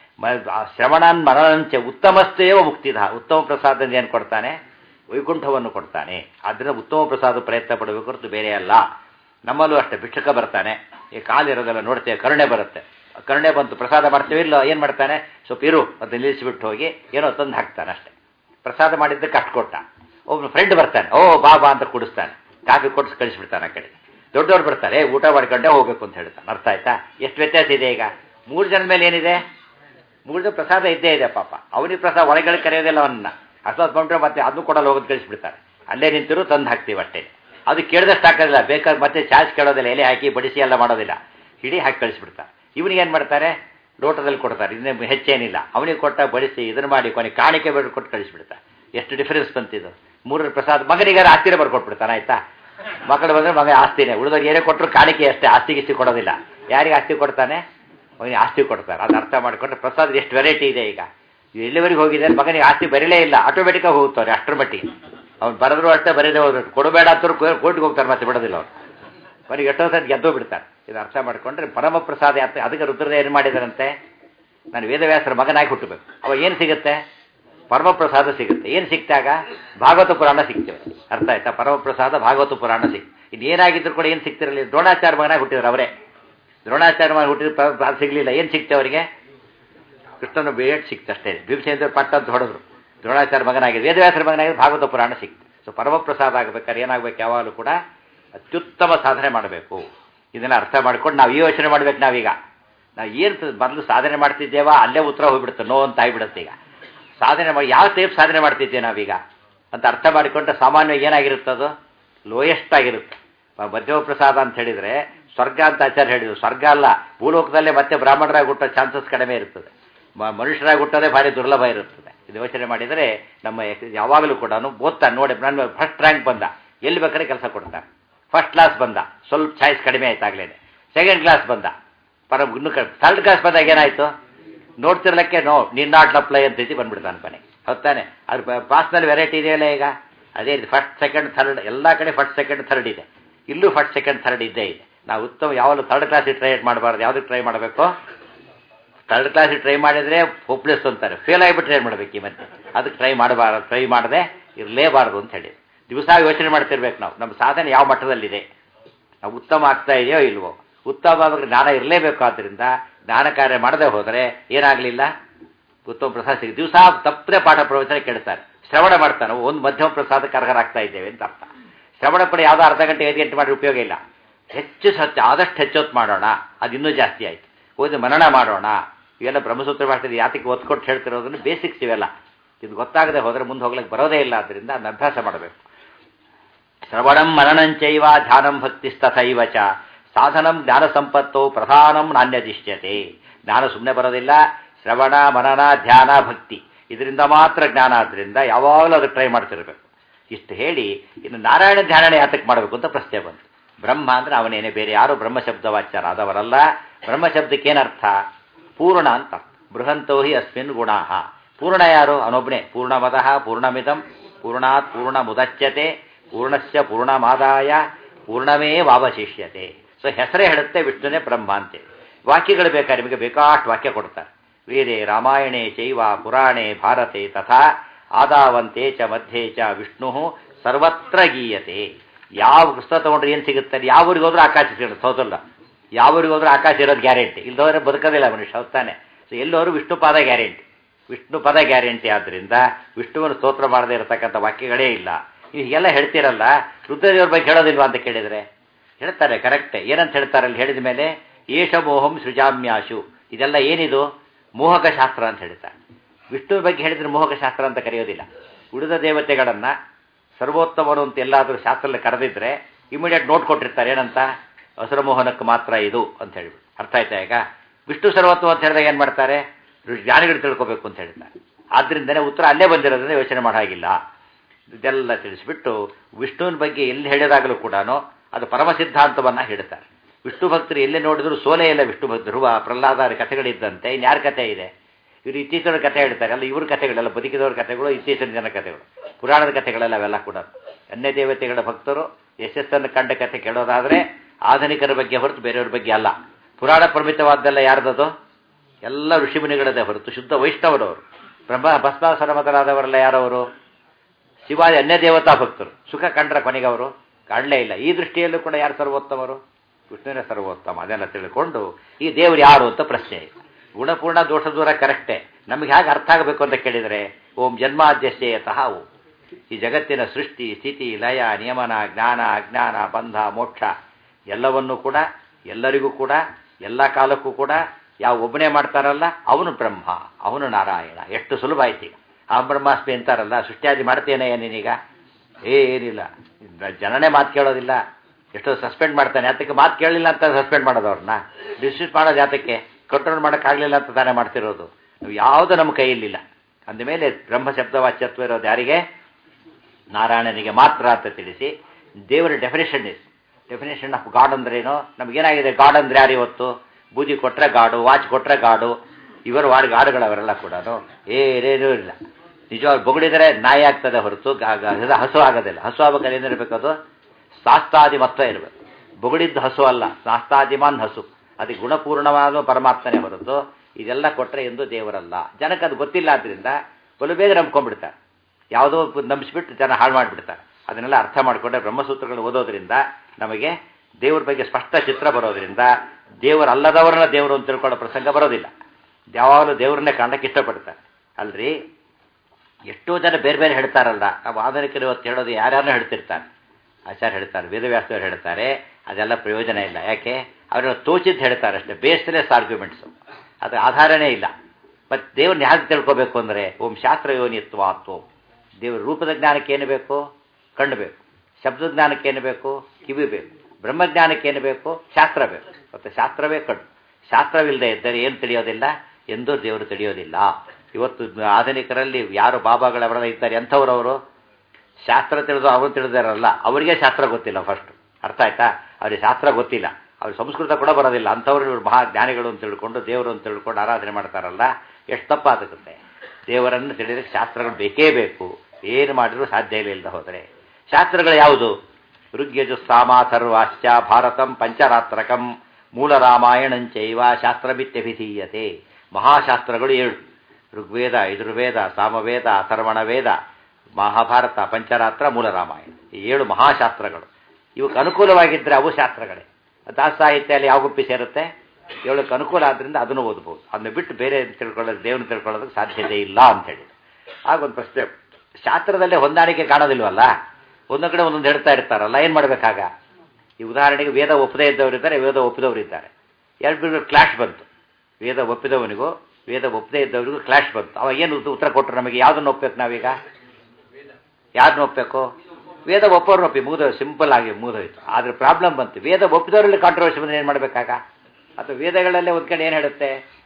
ಶ್ರವಣನ್ ಮರಣಂಚ ಉತ್ತಮಸ್ತೇವ ಮುಕ್ತಿದ. ಉತ್ತಮ ಪ್ರಸಾದದಿಂದ ಏನು ಕೊಡ್ತಾನೆ? ವೈಕುಂಠವನ್ನು ಕೊಡ್ತಾನೆ. ಆದ್ದರಿಂದ ಉತ್ತಮ ಪ್ರಸಾದ ಪ್ರಯತ್ನ ಪಡಬೇಕು ಹೊರತು ಬೇರೆ ಅಲ್ಲ. ನಮ್ಮಲ್ಲೂ ಅಷ್ಟೇ, ಭಿಕ್ಷುಕ ಬರ್ತಾನೆ, ಈ ಕಾಲಿರೋದೆಲ್ಲ ನೋಡ್ತೇವೆ, ಕರುಣೆ ಬರುತ್ತೆ. ಕರುಣೆ ಬಂತು, ಪ್ರಸಾದ ಮಾಡ್ತೇವೆ ಇಲ್ಲೋ, ಏನು ಮಾಡ್ತಾನೆ? ಸ್ವಲ್ಪ ಇರು ಅಂತ ನಿಲ್ಲಿಸಿಬಿಟ್ಟು ಹೋಗಿ ಏನೋ ತಂದು ಹಾಕ್ತಾನೆ ಅಷ್ಟೇ. ಪ್ರಸಾದ ಮಾಡಿದ್ದಕ್ಕೆ ಅಷ್ಟು ಕೊಟ್ಟ. ಒಬ್ಬ ಫ್ರೆಂಡ್ ಬರ್ತಾನೆ, ಓ ಬಾ ಅಂತ ಕುಡಿಸ್ತಾನೆ, ಕಾಫಿ ಕೊಡಿಸಿ ಕಳಿಸ್ಬಿಡ್ತಾನೆ ಆ ಕಡೆ. ದೊಡ್ಡವ್ರು ಬರ್ತಾರೆ, ಊಟ ಮಾಡ್ಕೊಂಡೆ ಹೋಗ್ಬೇಕು ಅಂತ ಹೇಳ್ತಾನೆ. ಅರ್ಥ ಆಯ್ತಾ? ಎಷ್ಟು ವ್ಯತ್ಯಾಸ ಇದೆ ಈಗ. 3 ಜನ ಮೇಲೆ ಏನಿದೆ, 3 ಜನ ಪ್ರಸಾದ ಇದ್ದೇ ಇದೆ ಪಾಪ. ಅವನಿಗೆ ಪ್ರಸಾದ ಒಳಗಡೆ ಕರೆಯೋದಿಲ್ಲ, ಅವನ್ನ ಅಸ್ವಾದ್ ಬಂದ್ರೆ ಮತ್ತೆ ಅದನ್ನು ಕೊಡಲ್ಲ, ಹೋಗೋದು ಕಳಿಸ್ಬಿಡ್ತಾರೆ. ಅಲ್ಲೇ ನಿಂತಿರು ತಂದು ಹಾಕ್ತೀವಿ ಅಷ್ಟೇ. ಅದು ಕೇಳಿದಷ್ಟು ಹಾಕೋದಿಲ್ಲ, ಬೇಕಾದ್ರೆ ಮತ್ತೆ ಚಾರ್ಜ್ ಕೇಳೋದಿಲ್ಲ, ಎಲೆ ಹಾಕಿ ಬಡಿಸಿ ಎಲ್ಲ ಮಾಡೋದಿಲ್ಲ, ಹಿಡಿ ಹಾಕಿ ಕಳಿಸ್ಬಿಡ್ತಾರೆ. ಇವನಿಗೆ ಏನು ಮಾಡ್ತಾರೆ, ಲೋಟದಲ್ಲಿ ಕೊಡ್ತಾರೆ, ಇನ್ನೇ ಹೆಚ್ಚೇನಿಲ್ಲ. ಅವನಿಗೆ ಕೊಟ್ಟ ಬಡಿಸಿ ಇದನ್ನು ಮಾಡಿ ಕೊನೆ ಕಾಣಿಕೆ ಬೇಡ ಕೊಟ್ಟು ಕಳಿಸ್ಬಿಡ್ತಾರೆ. ಎಷ್ಟು ಡಿಫರೆನ್ಸ್ ಬಂತಿದ್ದು. 3 ಪ್ರಸಾದ ಮಗನಿಗಾರ ಆಸ್ತಿನೇ ಬರ್ಕೊಟ್ಬಿಡ್ತಾನೆ. ಆಯ್ತಾ, ಮಕ್ಕಳು ಬಂದರೆ ಮಗ ಆಸ್ತಿನೇ, ಉಳಿದವ್ರು ಏನೇ ಕೊಟ್ಟರು ಕಾಣಿಕೆ ಅಷ್ಟೇ, ಆಸ್ತಿ ಗಿಸ್ತಿ ಕೊಡೋದಿಲ್ಲ. ಯಾರಿಗೆ ಆಸ್ತಿ ಕೊಡ್ತಾನೆ, ಅವನಿಗೆ ಆಸ್ತಿ ಕೊಡ್ತಾರೆ. ಅದು ಅರ್ಥ ಮಾಡಿಕೊಂಡ್ರೆ ಪ್ರಸಾದ ಎಷ್ಟು ವೆರೈಟಿ ಇದೆ. ಈಗ ಎಲ್ಲಿವರೆಗೆ ಹೋಗಿದೆ, ಮಗನಿಗೆ ಆಸ್ತಿ ಬರೀಲೇ ಇಲ್ಲ, ಆಟೋಮೆಟಿಕ್ಕಾಗಿ ಹೋಗ್ತಾರೆ ಅಷ್ಟರ ಮಟ್ಟಿಗೆ. ಅವ್ನು ಬರೆದ್ರು ಅಷ್ಟೇ, ಬರೀದೇ ಹೋಗ್ಬೇಕು, ಕೊಡಬೇಡ ಅಂತವ್ರು ಕೋರ್ಟ್ಗೆ ಹೋಗ್ತಾರೆ, ಮತ್ತೆ ಬಿಡೋದಿಲ್ಲ ಅವ್ರು. ಅವನಿಗೆ ಎಷ್ಟೋ ಸತಿ ಗೆದ್ದು ಬಿಡ್ತಾರೆ. ಇದು ಅರ್ಥ ಮಾಡ್ಕೊಂಡ್ರೆ ಪರಮ ಪ್ರಸಾದ ಯಾತ್ರೆ. ಅದಕ್ಕೆ ರುದ್ರದ ಏನು ಮಾಡಿದಾರಂತೆ, ನಾನು ವೇದವ್ಯಾಸರ ಮಗನಾಗಿ ಹುಟ್ಟಬೇಕು. ಅವಾಗ ಏನು ಸಿಗುತ್ತೆ, ಪರಮಪ್ರಸಾದ ಸಿಗುತ್ತೆ. ಏನು ಸಿಕ್ತಾಗ, ಭಾಗವತ ಪುರಾಣ ಸಿಗ್ತೇವೆ. ಅರ್ಥ ಆಯ್ತಾ? ಪರಮಪ್ರಸಾದ ಭಾಗವತ ಪುರಾಣ ಸಿಕ್ತು. ಇದು ಏನಾಗಿದ್ರು ಕೂಡ ಏನು ಸಿಗ್ತಿರಲಿಲ್ಲ. ದ್ರೋಣಾಚಾರ್ಯ ಮಗನಾಗಿ ಹುಟ್ಟಿದ್ರು ಅವರೇ. ದ್ರೋಣಾಚಾರ್ಯ ಮಗ ಹುಟ್ಟಿದ್ರು ಸಿಗಲಿಲ್ಲ. ಏನು ಸಿಕ್ತೆ ಅವರಿಗೆ, ಕೃಷ್ಣನ ಬೇಟ್ ಸಿಕ್ತಷ್ಟೇ. ಭೀಮಸೇಂದ್ರ ಪಟ್ಟ ಅಂತ ಹೊಡೆದ್ರು. ದ್ರೋಣಾಚಾರ್ಯ ಮಗನಾಗಿದೆ, ವೇದವ್ಯಾಸರ ಮಗನಾಗಿದೆ, ಭಾಗವತ ಪುರಾಣ ಸಿಕ್ತು. ಸೊ ಪರಮಪ್ರಸಾದ ಆಗಬೇಕಾದ್ರೆ ಏನಾಗಬೇಕು, ಯಾವಾಗಲೂ ಕೂಡ ಅತ್ಯುತ್ತಮ ಸಾಧನೆ ಮಾಡಬೇಕು. ಇದನ್ನು ಅರ್ಥ ಮಾಡ್ಕೊಂಡು ನಾವು ಈ ಯೋಚನೆ ಮಾಡ್ಬೇಕು. ನಾವೀಗ ನಾವು ಏನು ಮೊದಲು ಸಾಧನೆ ಮಾಡ್ತಿದ್ದೇವಾ, ಅಲ್ಲೇ ಉತ್ತರ ಹೋಗ್ಬಿಡುತ್ತೆ, ನೋ ಅಂತ ಆಗಿಬಿಡುತ್ತೆ. ಈಗ ಸಾಧನೆ ಮಾಡಿ ಯಾವ ಟೈಪ್ ಸಾಧನೆ ಮಾಡ್ತಿದ್ದೇವೆ ನಾವೀಗ ಅಂತ ಅರ್ಥ ಮಾಡಿಕೊಂಡ್ರೆ ಸಾಮಾನ್ಯವಾಗಿ ಏನಾಗಿರುತ್ತದು, ಲೋಯೆಸ್ಟ್ ಆಗಿರುತ್ತೆ. ಮಧ್ಯಮ ಪ್ರಸಾದ ಅಂತ ಹೇಳಿದರೆ ಸ್ವರ್ಗ ಅಂತ ಆಚಾರ್ಯ ಹೇಳಿದ್ರು. ಸ್ವರ್ಗ ಅಲ್ಲ, ಭೂಲೋಕದಲ್ಲೇ ಮತ್ತೆ ಬ್ರಾಹ್ಮಣರಾಗಿ ಹುಟ್ಟೋ ಚಾನ್ಸಸ್ ಕಡಿಮೆ ಇರ್ತದೆ. ಮನುಷ್ಯರಾಗಿ ಹುಟ್ಟೋದೇ ಭಾರಿ ದುರ್ಲಭ ಇರುತ್ತದೆ. ಇದು ಯೋಚನೆ ಮಾಡಿದರೆ ನಮ್ಮ ಯಾವಾಗಲೂ ಕೂಡ ಓದ್ತಾನೆ ನೋಡಿ. ನಾನು ಫಸ್ಟ್ ರ್ಯಾಂಕ್ ಬಂದ, ಎಲ್ಲಿ ಬೇಕಾದ್ರೆ ಕೆಲಸ ಕೊಡ್ತಾನೆ. ಫಸ್ಟ್ ಕ್ಲಾಸ್ ಬಂದ, ಸ್ವಲ್ಪ ಚಾಯ್ಸ್ ಕಡಿಮೆ ಆಯ್ತಾಗ್ಲೇನೆ. ಸೆಕೆಂಡ್ ಕ್ಲಾಸ್ ಬಂದ, ಇನ್ನೂ ಥರ್ಡ್ ಕ್ಲಾಸ್ ಬಂದಾಗ ಏನಾಯಿತು, ನೋಡ್ತಿರ್ಲಕ್ಕೆ ನೋ ನೀನ್ ನಾಟ್ ಅಪ್ಲೈ ಅಂತ ರೀತಿ ಬಂದ್ಬಿಡ್ತಾನೆ ಮನೆ. ಹೊತ್ತಾನೆ ಅದ್ರ ಪಾಸ್ನಲ್ಲಿ ವೆರೈಟಿ ಇದೆಯಲ್ಲ ಈಗ. ಅದೇ ರೀತಿ ಫಸ್ಟ್ ಸೆಕೆಂಡ್ ಥರ್ಡ್ ಎಲ್ಲ ಕಡೆ ಫಸ್ಟ್ ಸೆಕೆಂಡ್ ಥರ್ಡ್ ಇದೆ. ಇಲ್ಲೂ ಫಸ್ಟ್ ಸೆಕೆಂಡ್ ಥರ್ಡ್ ಇದ್ದೇ ಇದೆ. ನಾವು ಉತ್ತಮ ಯಾವಾಗಲೂ ಥರ್ಡ್ ಕ್ಲಾಸಿಗೆ ಟ್ರೈ ಮಾಡಬಾರ್ದು. ಯಾವುದಕ್ಕೆ ಟ್ರೈ ಮಾಡಬೇಕು, ಥರ್ಡ್ ಕ್ಲಾಸಿಗೆ ಟ್ರೈ ಮಾಡಿದರೆ ಹೋಪ್ಲೆಸ್ ಅಂತಾರೆ. ಫೇಲ್ ಆಗಿಬಿಟ್ಟು ಟ್ರೈ ಮಾಡಬೇಕು. ಈ ಮತ್ತೆ ಅದಕ್ಕೆ ಟ್ರೈ ಮಾಡಬಾರ್ದು, ಟ್ರೈ ಮಾಡದೆ ಇರಲೇಬಾರ್ದು ಅಂತ ಹೇಳಿ ದಿವಸ ಯೋಚನೆ ಮಾಡ್ತಿರ್ಬೇಕು. ನಾವು ನಮ್ಮ ಸಾಧನೆ ಯಾವ ಮಟ್ಟದಲ್ಲಿದೆ, ನಾವು ಉತ್ತಮ ಆಗ್ತಾ ಇದೆಯೋ ಇಲ್ವೋ. ಉತ್ತಮವಾಗಿ ಜ್ಞಾನ ಇರಲೇಬೇಕು. ಆದ್ದರಿಂದ ಜ್ಞಾನ ಕಾರ್ಯ ಮಾಡದೆ ಹೋದರೆ ಏನಾಗಲಿಲ್ಲ, ಉತ್ತಮ ಪ್ರಸಾದ ಸಿಗ. ದಿವಸ ತಪ್ಪದೆ ಪಾಠ ಪ್ರವಚನ ಕೇಳ್ತಾರೆ, ಶ್ರವಣ ಮಾಡ್ತಾನೆ. ಒಂದು ಮಧ್ಯಮ ಪ್ರಸಾದಕ್ಕೆ ಅರ್ಹರಾಗ್ತಾ ಇದ್ದೇವೆ ಅಂತ ಅರ್ಥ. ಶ್ರವಣ ಪಡಿ ಯಾವುದೋ ಅರ್ಧ ಗಂಟೆ 5 ಗಂಟೆ ಮಾಡಿ ಉಪಯೋಗ ಇಲ್ಲ. ಹೆಚ್ಚು ಆದಷ್ಟು ಹೆಚ್ಚೊತ್ತು ಮಾಡೋಣ, ಅದು ಇನ್ನೂ ಜಾಸ್ತಿ ಆಯಿತು. ಓದಿ ಮನನ ಮಾಡೋಣ. ಇವೆಲ್ಲ ಬ್ರಹ್ಮಸೂತ್ರ ಭಾಷೆಯಲ್ಲಿ ಯಾತಕ್ಕೆ ಒತ್ತು ಕೊಟ್ಟು ಹೇಳ್ತಿರೋದನ್ನು ಬೇಸಿಕ್ಸ್ ಇವೆಲ್ಲ. ಇದು ಗೊತ್ತಾಗದೆ ಹೋದರೆ ಮುಂದೆ ಹೋಗ್ಲಿಕ್ಕೆ ಬರೋದೇ ಇಲ್ಲ. ಆದ್ದರಿಂದ ಅದನ್ನ ಅಭ್ಯಾಸ ಮಾಡಬೇಕು. ಶ್ರವಣಂ ಮನನಂಚೈವ ಧ್ಯಾನಂ ಭಕ್ತಿಸ್ತಥೈವ ಚ ಸಾಧನಂ ಜ್ಞಾನ ಸಂಪತ್ತೋ ಪ್ರಧಾನಂ ನಾಣ್ಯದಿಶ್ಯತೆ. ಜ್ಞಾನ ಸುಮ್ಮನೆ ಬರೋದಿಲ್ಲ. ಶ್ರವಣ ಮನನ ಧ್ಯಾನ ಭಕ್ತಿ ಇದರಿಂದ ಮಾತ್ರ ಜ್ಞಾನ. ಆದ್ದರಿಂದ ಯಾವಾಗಲೂ ಅದಕ್ಕೆ ಟ್ರೈ ಮಾಡ್ತಿರ್ಬೇಕು. ಇಷ್ಟು ಹೇಳಿ ಇನ್ನು ನಾರಾಯಣ ಧ್ಯಾನನೇ ಯಾತಕ್ಕೆ ಮಾಡಬೇಕು ಅಂತ ಪ್ರಶ್ನೆ ಬಂತು. ಬ್ರಹ್ಮ ಅಂದರೆ ಅವನೇನೆ, ಬೇರೆ ಯಾರು ಬ್ರಹ್ಮಶಬ್ದವಾಚ್ಯರಾದವರಲ್ಲ. ಬ್ರಹ್ಮಶಬ್ದಕ್ಕೇನರ್ಥ, ಪೂರ್ಣ ಅಂತ. ಬೃಹಂತೋ ಹಿ ಅಸ್ಮಿನ್ ಗುಣಾಃ. ಪೂರ್ಣ ಯಾರು, ಅವನೊಬ್ಬನೇ. ಪೂರ್ಣಮದಃ ಪೂರ್ಣಮಿದಂ ಪೂರ್ಣಾತ್ ಪೂರ್ಣ ಮುದಚ್ಯತೆ ಪೂರ್ಣಸ್ಯ ಪೂರ್ಣಮಾದಾಯ ಪೂರ್ಣಮೇವಾವಶಿಷ್ಯತೆ. ಸೊ ಹೆಸರೇ ಹೇಳುತ್ತೆ ವಿಷ್ಣುನೇ ಬ್ರಹ್ಮ ಅಂತೇಳಿ. ವಾಕ್ಯಗಳು ಬೇಕಾದ್ರೆ ನಿಮಗೆ ಬೇಕಾಷ್ಟು ವಾಕ್ಯ ಕೊಡ್ತಾರೆ. ವೇದೆ ರಾಮಾಯಣೇ ಚೈವ ಪುರಾಣೇ ಭಾರತೆ ತಥಾ ಆದಾವಂತೆ ಚ ಮಧ್ಯೆ ಚ ವಿಷ್ಣು ಸರ್ವತ್ರ ಗೀಯತೆ. ಯಾವ ಪುಸ್ತಕ ತೊಗೊಂಡ್ರೆ ಏನು ಸಿಗುತ್ತೆ, ಯಾವ ಊರಿಗೆ ಹೋದ್ರೂ ಆಕಾಶ ಸಿಗುತ್ತೆ. ಹೌದಲ್ಲ, ಯಾವ ಊರಿಗೆ ಹೋದ್ರೂ ಆಕಾಶ ಇರೋದು ಗ್ಯಾರಂಟಿ. ಇಲ್ಲದವರೆ ಬದುಕೋದಿಲ್ಲ ಮನುಷ್ಯ. ಹೊತ್ತಾನೆ. ಸೊ ಎಲ್ಲವರು ವಿಷ್ಣು ಪಾದ ಗ್ಯಾರಂಟಿ, ವಿಷ್ಣು ಪದ ಗ್ಯಾರಂಟಿ. ಆದ್ದರಿಂದ ವಿಷ್ಣುವನ್ನು ಸ್ತೋತ್ರ ಮಾಡದೇ ಇರತಕ್ಕಂಥ ವಾಕ್ಯಗಳೇ ಇಲ್ಲ. ಹೀಗೆಲ್ಲ ಹೇಳ್ತಿರಲ್ಲ, ರುದ್ರದೇವ್ರ ಬಗ್ಗೆ ಹೇಳೋದಿಲ್ವಾ ಅಂತ ಕೇಳಿದರೆ ಹೇಳ್ತಾರೆ. ಕರೆಕ್ಟೇ. ಏನಂತ ಹೇಳ್ತಾರೆ ಅಲ್ಲಿ ಹೇಳಿದ ಮೇಲೆ, ಏಷ ಮೋಹಂ ಸೃಜಾಮ್ಯಾಶು. ಇದೆಲ್ಲ ಏನಿದು, ಮೋಹಕ ಶಾಸ್ತ್ರ ಅಂತ ಹೇಳ್ತಾರೆ. ವಿಷ್ಣುವ ಬಗ್ಗೆ ಹೇಳಿದ್ರೆ ಮೋಹಕ ಶಾಸ್ತ್ರ ಅಂತ ಕರೆಯೋದಿಲ್ಲ. ಉಳಿದ ದೇವತೆಗಳನ್ನು ಸರ್ವೋತ್ತಮರು ಅಂತ ಎಲ್ಲಾದರೂ ಶಾಸ್ತ್ರದಲ್ಲಿ ಕರೆದಿದ್ರೆ ಇಮಿಡಿಯೇಟ್ ನೋಟ್ ಕೊಟ್ಟಿರ್ತಾರೆ. ಏನಂತ, ಅಸುರಮೋಹನಕ್ಕೆ ಮಾತ್ರ ಇದು ಅಂತ ಹೇಳ್ಬಿಟ್ಟು. ಅರ್ಥ ಆಯ್ತಾ? ಈಗ ವಿಷ್ಣು ಸರ್ವೋತ್ತಮ ಅಂತ ಹೇಳಿದಾಗ ಏನು ಮಾಡ್ತಾರೆ, ಜ್ಞಾನಿಗಳು ತಿಳ್ಕೋಬೇಕು ಅಂತ ಹೇಳ್ತಾರೆ. ಆದ್ದರಿಂದನೇ ಉತ್ತರ ಅಲ್ಲೇ ಬಂದಿರೋದ್ರಿಂದ ಯೋಚನೆ ಮಾಡೋ ಹಾಗಿಲ್ಲ. ಇದೆಲ್ಲ ತಿಳಿಸ್ಬಿಟ್ಟು ವಿಷ್ಣುವಿನ ಬಗ್ಗೆ ಎಲ್ಲಿ ಹೇಳಿದಾಗಲೂ ಕೂಡ ಅದು ಪರಮ ಸಿದ್ಧಾಂತವನ್ನು ಹೇಳ್ತಾರೆ. ವಿಷ್ಣು ಭಕ್ತರು ಎಲ್ಲೇ ನೋಡಿದ್ರು ಸೋಲೆ ಇಲ್ಲ. ವಿಷ್ಣು ಭಕ್ತರು ಪ್ರಹ್ಲಾದರ ಕಥೆಗಳಿದ್ದಂತೆ ಇನ್ಯಾರ ಕಥೆ ಇದೆ. ಇವರು ಇತ್ತೀಚಿನ ಕಥೆ ಹೇಳ್ತಾರೆ. ಅಲ್ಲ, ಇವ್ರ ಕಥೆಗಳೆಲ್ಲ ಬದುಕಿದವ್ರ ಕಥೆಗಳು, ಇತ್ತೀಚಿನ ಜನ ಕಥೆಗಳು, ಪುರಾಣದ ಕಥೆಗಳೆಲ್ಲ ಅವೆಲ್ಲ ಕೂಡ. ಅನ್ಯ ದೇವತೆಗಳ ಭಕ್ತರು ಯಶಸ್ಸನ್ನು ಕಂಡ ಕಥೆ ಕೇಳೋದಾದರೆ ಆಧುನಿಕರ ಬಗ್ಗೆ ಹೊರತು ಬೇರೆಯವ್ರ ಬಗ್ಗೆ ಅಲ್ಲ. ಪುರಾಣ ಪ್ರಮಿತವಾದ್ದೆಲ್ಲ ಯಾರ್ದದು, ಎಲ್ಲ ಋಷಿಮುನಿಗಳದೇ ಹೊರತು ಶುದ್ಧ ವೈಷ್ಣವರವರು. ಭಸ್ಮಾಸುರ ಮೊದಲಾದವರೆಲ್ಲ ಯಾರವರು, ಶಿವಾದಿ ಅನ್ಯ ದೇವತಾ ಭಕ್ತರು. ಸುಖ ಕಂಡ್ರ ಕೊನೆಗೆ ಅವರು ಕಾಣಲೇ ಇಲ್ಲ. ಈ ದೃಷ್ಟಿಯಲ್ಲೂ ಕೂಡ ಯಾರು ಸರ್ವೋತ್ತಮರು, ವಿಷ್ಣುವಿನ ಸರ್ವೋತ್ತಮ. ಅದೆಲ್ಲ ತಿಳ್ಕೊಂಡು ಈ ದೇವರು ಯಾರು ಅಂತ ಪ್ರಶ್ನೆ. ಗುಣಪೂರ್ಣ ದೋಷ ದೂರ ಕರೆಕ್ಟೇ. ನಮಗೆ ಹೇಗೆ ಅರ್ಥ ಆಗಬೇಕು ಅಂತ ಕೇಳಿದರೆ, ಓಂ ಜನ್ಮಾದ್ಯಸ್ಯೇಯತಃ ಓಂ. ಈ ಜಗತ್ತಿನ ಸೃಷ್ಟಿ ಸ್ಥಿತಿ ಲಯ ನಿಯಮನ ಜ್ಞಾನ ಅಜ್ಞಾನ ಬಂಧ ಮೋಕ್ಷ ಎಲ್ಲವನ್ನೂ ಕೂಡ ಎಲ್ಲರಿಗೂ ಕೂಡ ಎಲ್ಲ ಕಾಲಕ್ಕೂ ಕೂಡ ಯಾವ ಒಬ್ಬನೇ ಮಾಡ್ತಾರಲ್ಲ ಅವನು ಬ್ರಹ್ಮ, ಅವನು ನಾರಾಯಣ. ಎಷ್ಟು ಸುಲಭ ಆಯ್ತು. ಆ ಬ್ರಹ್ಮಾಸ್ಮಿ ಅಂತಾರಲ್ಲ, ಸೃಷ್ಟಿಯಾದಿ ಮಾಡ್ತೇನೆ ನೀನೀಗ ಏನಿಲ್ಲ, ಜನನೇ ಮಾತು ಕೇಳೋದಿಲ್ಲ. ಎಷ್ಟೋ ಸಸ್ಪೆಂಡ್ ಮಾಡ್ತಾನೆ, ಅದಕ್ಕೆ ಮಾತು ಕೇಳಲಿಲ್ಲ ಅಂತ ಸಸ್ಪೆಂಡ್ ಮಾಡೋದು, ಅವ್ರನ್ನ ಡಿಸ್ಮಿಸ್ ಮಾಡೋದು, ಯಾತಕ್ಕೆ ಕಂಟ್ರೋಲ್ ಮಾಡೋಕ್ಕಾಗಲಿಲ್ಲ ಅಂತ ತಾನೇ ಮಾಡ್ತಿರೋದು. ನೀವು ಯಾವುದೂ ನಮ್ಮ ಕೈಯಲ್ಲಿಲ್ಲ. ಅಂದಮೇಲೆ ಬ್ರಹ್ಮ ಶಬ್ದವಾಚ್ಯತ್ವ ಇರೋದು ಯಾರಿಗೆ? ನಾರಾಯಣನಿಗೆ ಮಾತ್ರ ಅಂತ ತಿಳಿಸಿ ದೇವರ ಡೆಫಿನೇಷನ್ ಆಫ್ ಗಾಡ್ ಅಂದ್ರೇನು? ನಮಗೇನಾಗಿದೆ, ಗಾಡ್ ಅಂದ್ರೆ ಯಾರು ಇವತ್ತು? ಬೂದಿ ಕೊಟ್ಟರೆ ಗಾಡು, ವಾಚ್ ಕೊಟ್ಟರೆ ಗಾಡು, ಇವರು ಗಾಡುಗಳವರೆಲ್ಲ ಕೂಡ ಏನೇನೂ ಇಲ್ಲ. ನಿಜವಾಗಿ ಬೊಗಳಿದರೆ ನಾಯಿ ಆಗ್ತದೆ ಹೊರತು ಹಸು ಆಗೋದಿಲ್ಲ. ಹಸು ಆಗ್ಬೇಕಾದ್ರೆ ಏನಿರಬೇಕು? ಅದು ಶಾಸ್ತಾದಿ ಮತ್ವ ಇರಬೇಕು. ಬೊಗಳಿದ್ದು ಹಸು ಅಲ್ಲ, ಶಾಸ್ತಾದಿಮಾನ್ ಹಸು. ಅದಕ್ಕೆ ಗುಣಪೂರ್ಣವಾದ ಪರಮಾತ್ಮನೇ ಹೊರತು ಇದೆಲ್ಲ ಕೊಟ್ಟರೆ ಎಂದು ದೇವರಲ್ಲ. ಜನಕ್ಕೆ ಅದು ಗೊತ್ತಿಲ್ಲ. ಆದ್ದರಿಂದ ಬಲು ಬೇಗ ನಂಬ್ಕೊಂಡ್ಬಿಡ್ತಾರೆ. ಯಾವುದೋ ನಂಬಿಸ್ಬಿಟ್ಟು ಜನ ಹಾಳು ಮಾಡಿಬಿಡ್ತಾರೆ. ಅದನ್ನೆಲ್ಲ ಅರ್ಥ ಮಾಡಿಕೊಂಡ್ರೆ ಬ್ರಹ್ಮಸೂತ್ರಗಳು ಓದೋದ್ರಿಂದ ನಮಗೆ ದೇವ್ರ ಬಗ್ಗೆ ಸ್ಪಷ್ಟ ಚಿತ್ರ ಬರೋದ್ರಿಂದ ದೇವರಲ್ಲದವರನ್ನ ದೇವರು ಅಂತ ತಿಳ್ಕೊಳ್ಳೋ ಪ್ರಸಂಗ ಬರೋದಿಲ್ಲ. ಯಾವಾಗಲೂ ದೇವ್ರನ್ನೇ ಕಾಣಕ್ಕೆ ಇಷ್ಟಪಡ್ತಾರೆ ಅಲ್ರಿ. ಎಷ್ಟೋ ಜನ ಬೇರೆ ಬೇರೆ ಹೇಳ್ತಾರಲ್ಲ. ನಾವು ಆಧುನಿಕರು ಇವತ್ತು ಹೇಳೋದು ಯಾರ್ಯಾರನ್ನೂ ಹೇಳ್ತಿರ್ತಾರೆ. ಆಚಾರ್ಯ ಹೇಳ್ತಾರೆ, ವೇದವ್ಯಾಸರು ಹೇಳ್ತಾರೆ. ಅದೆಲ್ಲ ಪ್ರಯೋಜನ ಇಲ್ಲ. ಯಾಕೆ? ಅವರೆಲ್ಲ ತೋಚಿದ್ದು ಹೇಳ್ತಾರೆ ಅಷ್ಟೇ, ಬೇಸ್ಲೆಸ್ ಆರ್ಗ್ಯುಮೆಂಟ್ಸು. ಅದು ಆಧಾರನೇ ಇಲ್ಲ. ಮತ್ತು ದೇವ್ರನ್ನ ಹೇಗೆ ತಿಳ್ಕೋಬೇಕು ಅಂದರೆ ಓಂ ಶಾಸ್ತ್ರ ಯೋನಿತ್ವ ಆತ್ವ. ದೇವ್ರ ರೂಪದ ಜ್ಞಾನಕ್ಕೆ ಏನು ಬೇಕು? ಕಣ್ಣು ಬೇಕು. ಶಬ್ದ ಜ್ಞಾನಕ್ಕೆ ಏನು ಬೇಕು? ಕಿವಿ ಬೇಕು. ಬ್ರಹ್ಮಜ್ಞಾನಕ್ಕೆ ಏನು ಬೇಕು? ಶಾಸ್ತ್ರ ಬೇಕು. ಮತ್ತು ಶಾಸ್ತ್ರವೇ ಕಣ್ಣು. ಶಾಸ್ತ್ರವಿಲ್ಲದೆ ಇದ್ದರೆ ಏನು ತಿಳಿಯೋದಿಲ್ಲ, ಎಂದೂ ದೇವರು ತಿಳಿಯೋದಿಲ್ಲ. ಇವತ್ತು ಆಧುನಿಕರಲ್ಲಿ ಯಾರು ಬಾಬಾಗಳವರೆಲ್ಲ ಇದ್ದಾರೆ, ಅಂಥವ್ರವರು ಶಾಸ್ತ್ರ ತಿಳಿದು ಅವರು ತಿಳಿದಾರಲ್ಲ, ಅವರಿಗೆ ಶಾಸ್ತ್ರ ಗೊತ್ತಿಲ್ಲ. ಫಸ್ಟ್ ಅರ್ಥ ಆಯ್ತಾ? ಅವ್ರಿಗೆ ಶಾಸ್ತ್ರ ಗೊತ್ತಿಲ್ಲ, ಅವ್ರಿಗೆ ಸಂಸ್ಕೃತ ಕೂಡ ಬರೋದಿಲ್ಲ. ಅಂಥವ್ರು ಇವರು ಮಹಾ ಜ್ಞಾನಿಗಳು ಅಂತ ತಿಳ್ಕೊಂಡು ದೇವರು ಅಂತ ತಿಳ್ಕೊಂಡು ಆರಾಧನೆ ಮಾಡ್ತಾರಲ್ಲ, ಎಷ್ಟು ತಪ್ಪಾಗುತ್ತೆ. ದೇವರನ್ನು ತಿಳಿಯೋದಕ್ಕೆ ಶಾಸ್ತ್ರಗಳು ಬೇಕೇ ಬೇಕು. ಏನು ಮಾಡಿದರೂ ಸಾಧ್ಯ ಇಲ್ಲ ಇಲ್ಲದೆ ಹೋದರೆ. ಶಾಸ್ತ್ರಗಳು ಯಾವುದು? ಋಗ್ಯಜು ಸಾಮ ಸರ್ವಾಶ್ಚ ಭಾರತಂ ಪಂಚರಾತ್ರಕಂ ಮೂಲ ರಾಮಾಯಣಂಚೈವ ಶಾಸ್ತ್ರಮಿತ್ಯಭಿಧೀಯತೆ. ಮಹಾಶಾಸ್ತ್ರಗಳು 7: ಋಗ್ವೇದ, ಯಜುರ್ವೇದ, ಸಾಮವೇದ, ಅಥರ್ವಣ ವೇದ, ಮಹಾಭಾರತ, ಪಂಚರಾತ್ರ, ಮೂಲ ರಾಮಾಯಣ. ಈ 7 ಮಹಾಶಾಸ್ತ್ರಗಳು. ಇವಕ್ಕೆ ಅನುಕೂಲವಾಗಿದ್ದರೆ ಅವು ಶಾಸ್ತ್ರಗಳೇ. ದಾಸ ಸಾಹಿತ್ಯ ಅಲ್ಲಿ ಯಾವ ಗುಪ್ಪಿ ಸೇರುತ್ತೆ? 7ಕ್ಕೆ ಅನುಕೂಲ ಆದ್ದರಿಂದ ಅದನ್ನು ಓದ್ಬೋದು. ಅದನ್ನ ಬಿಟ್ಟು ಬೇರೆ ತಿಳ್ಕೊಳ್ಳೋದು, ದೇವ್ರನ್ನ ತಿಳ್ಕೊಳ್ಳೋದಕ್ಕೆ ಸಾಧ್ಯತೆ ಇಲ್ಲ ಅಂಥೇಳಿ. ಆಗೊಂದು ಪ್ರಶ್ನೆ, ಶಾಸ್ತ್ರದಲ್ಲೇ ಹೊಂದಾಣಿಕೆ ಕಾಣೋದಿಲ್ವಲ್ಲ, ಒಂದೊಂದು ಕಡೆ ಒಂದೊಂದು ಹೇಳ್ತಾ ಇರ್ತಾರಲ್ಲ, ಏನು ಮಾಡಬೇಕಾಗ? ಈ ಉದಾಹರಣೆಗೆ ವೇದ ಒಪ್ಪದೇ ಇದ್ದವರಿದ್ದಾರೆ, ವೇದ ಒಪ್ಪಿದವರಿದ್ದಾರೆ. ಎರಡು ಕ್ಲಾಶ್ ಬಂತು. ವೇದ ಒಪ್ಪಿದವನಿಗೂ ವೇದ ಒಪ್ಪದೇ ಇದ್ದವರಿಗೂ ಕ್ಲಾಶ್ ಬಂತು. ಅವಾಗ ಏನು ಉತ್ತರ ಕೊಟ್ಟರು ನಮಗೆ? ಯಾವುದನ್ನು ಒಪ್ಪಬೇಕು ನಾವೀಗ? ಯಾರನ್ನ ಒಪ್ಪಬೇಕು? ವೇದ ಒಪ್ಪೋರು ಒಪ್ಪಿ ಮುಗಿದೋಯ್ತು, ಸಿಂಪಲ್ ಆಗಿ ಮುಗಿದೋಯ್ತು. ಆದರೆ ಪ್ರಾಬ್ಲಮ್ ಬಂತು, ವೇದ ಒಪ್ಪಿದವರಲ್ಲಿ ಕಾಂಟ್ರವರ್ಸಿ ಬಂದರೆ ಏನು ಮಾಡಬೇಕಾಗ? ಅಥವಾ ವೇದಗಳಲ್ಲೇ ಒಂದು ಕಡೆ ಏನು ಹೇಳುತ್ತೆ?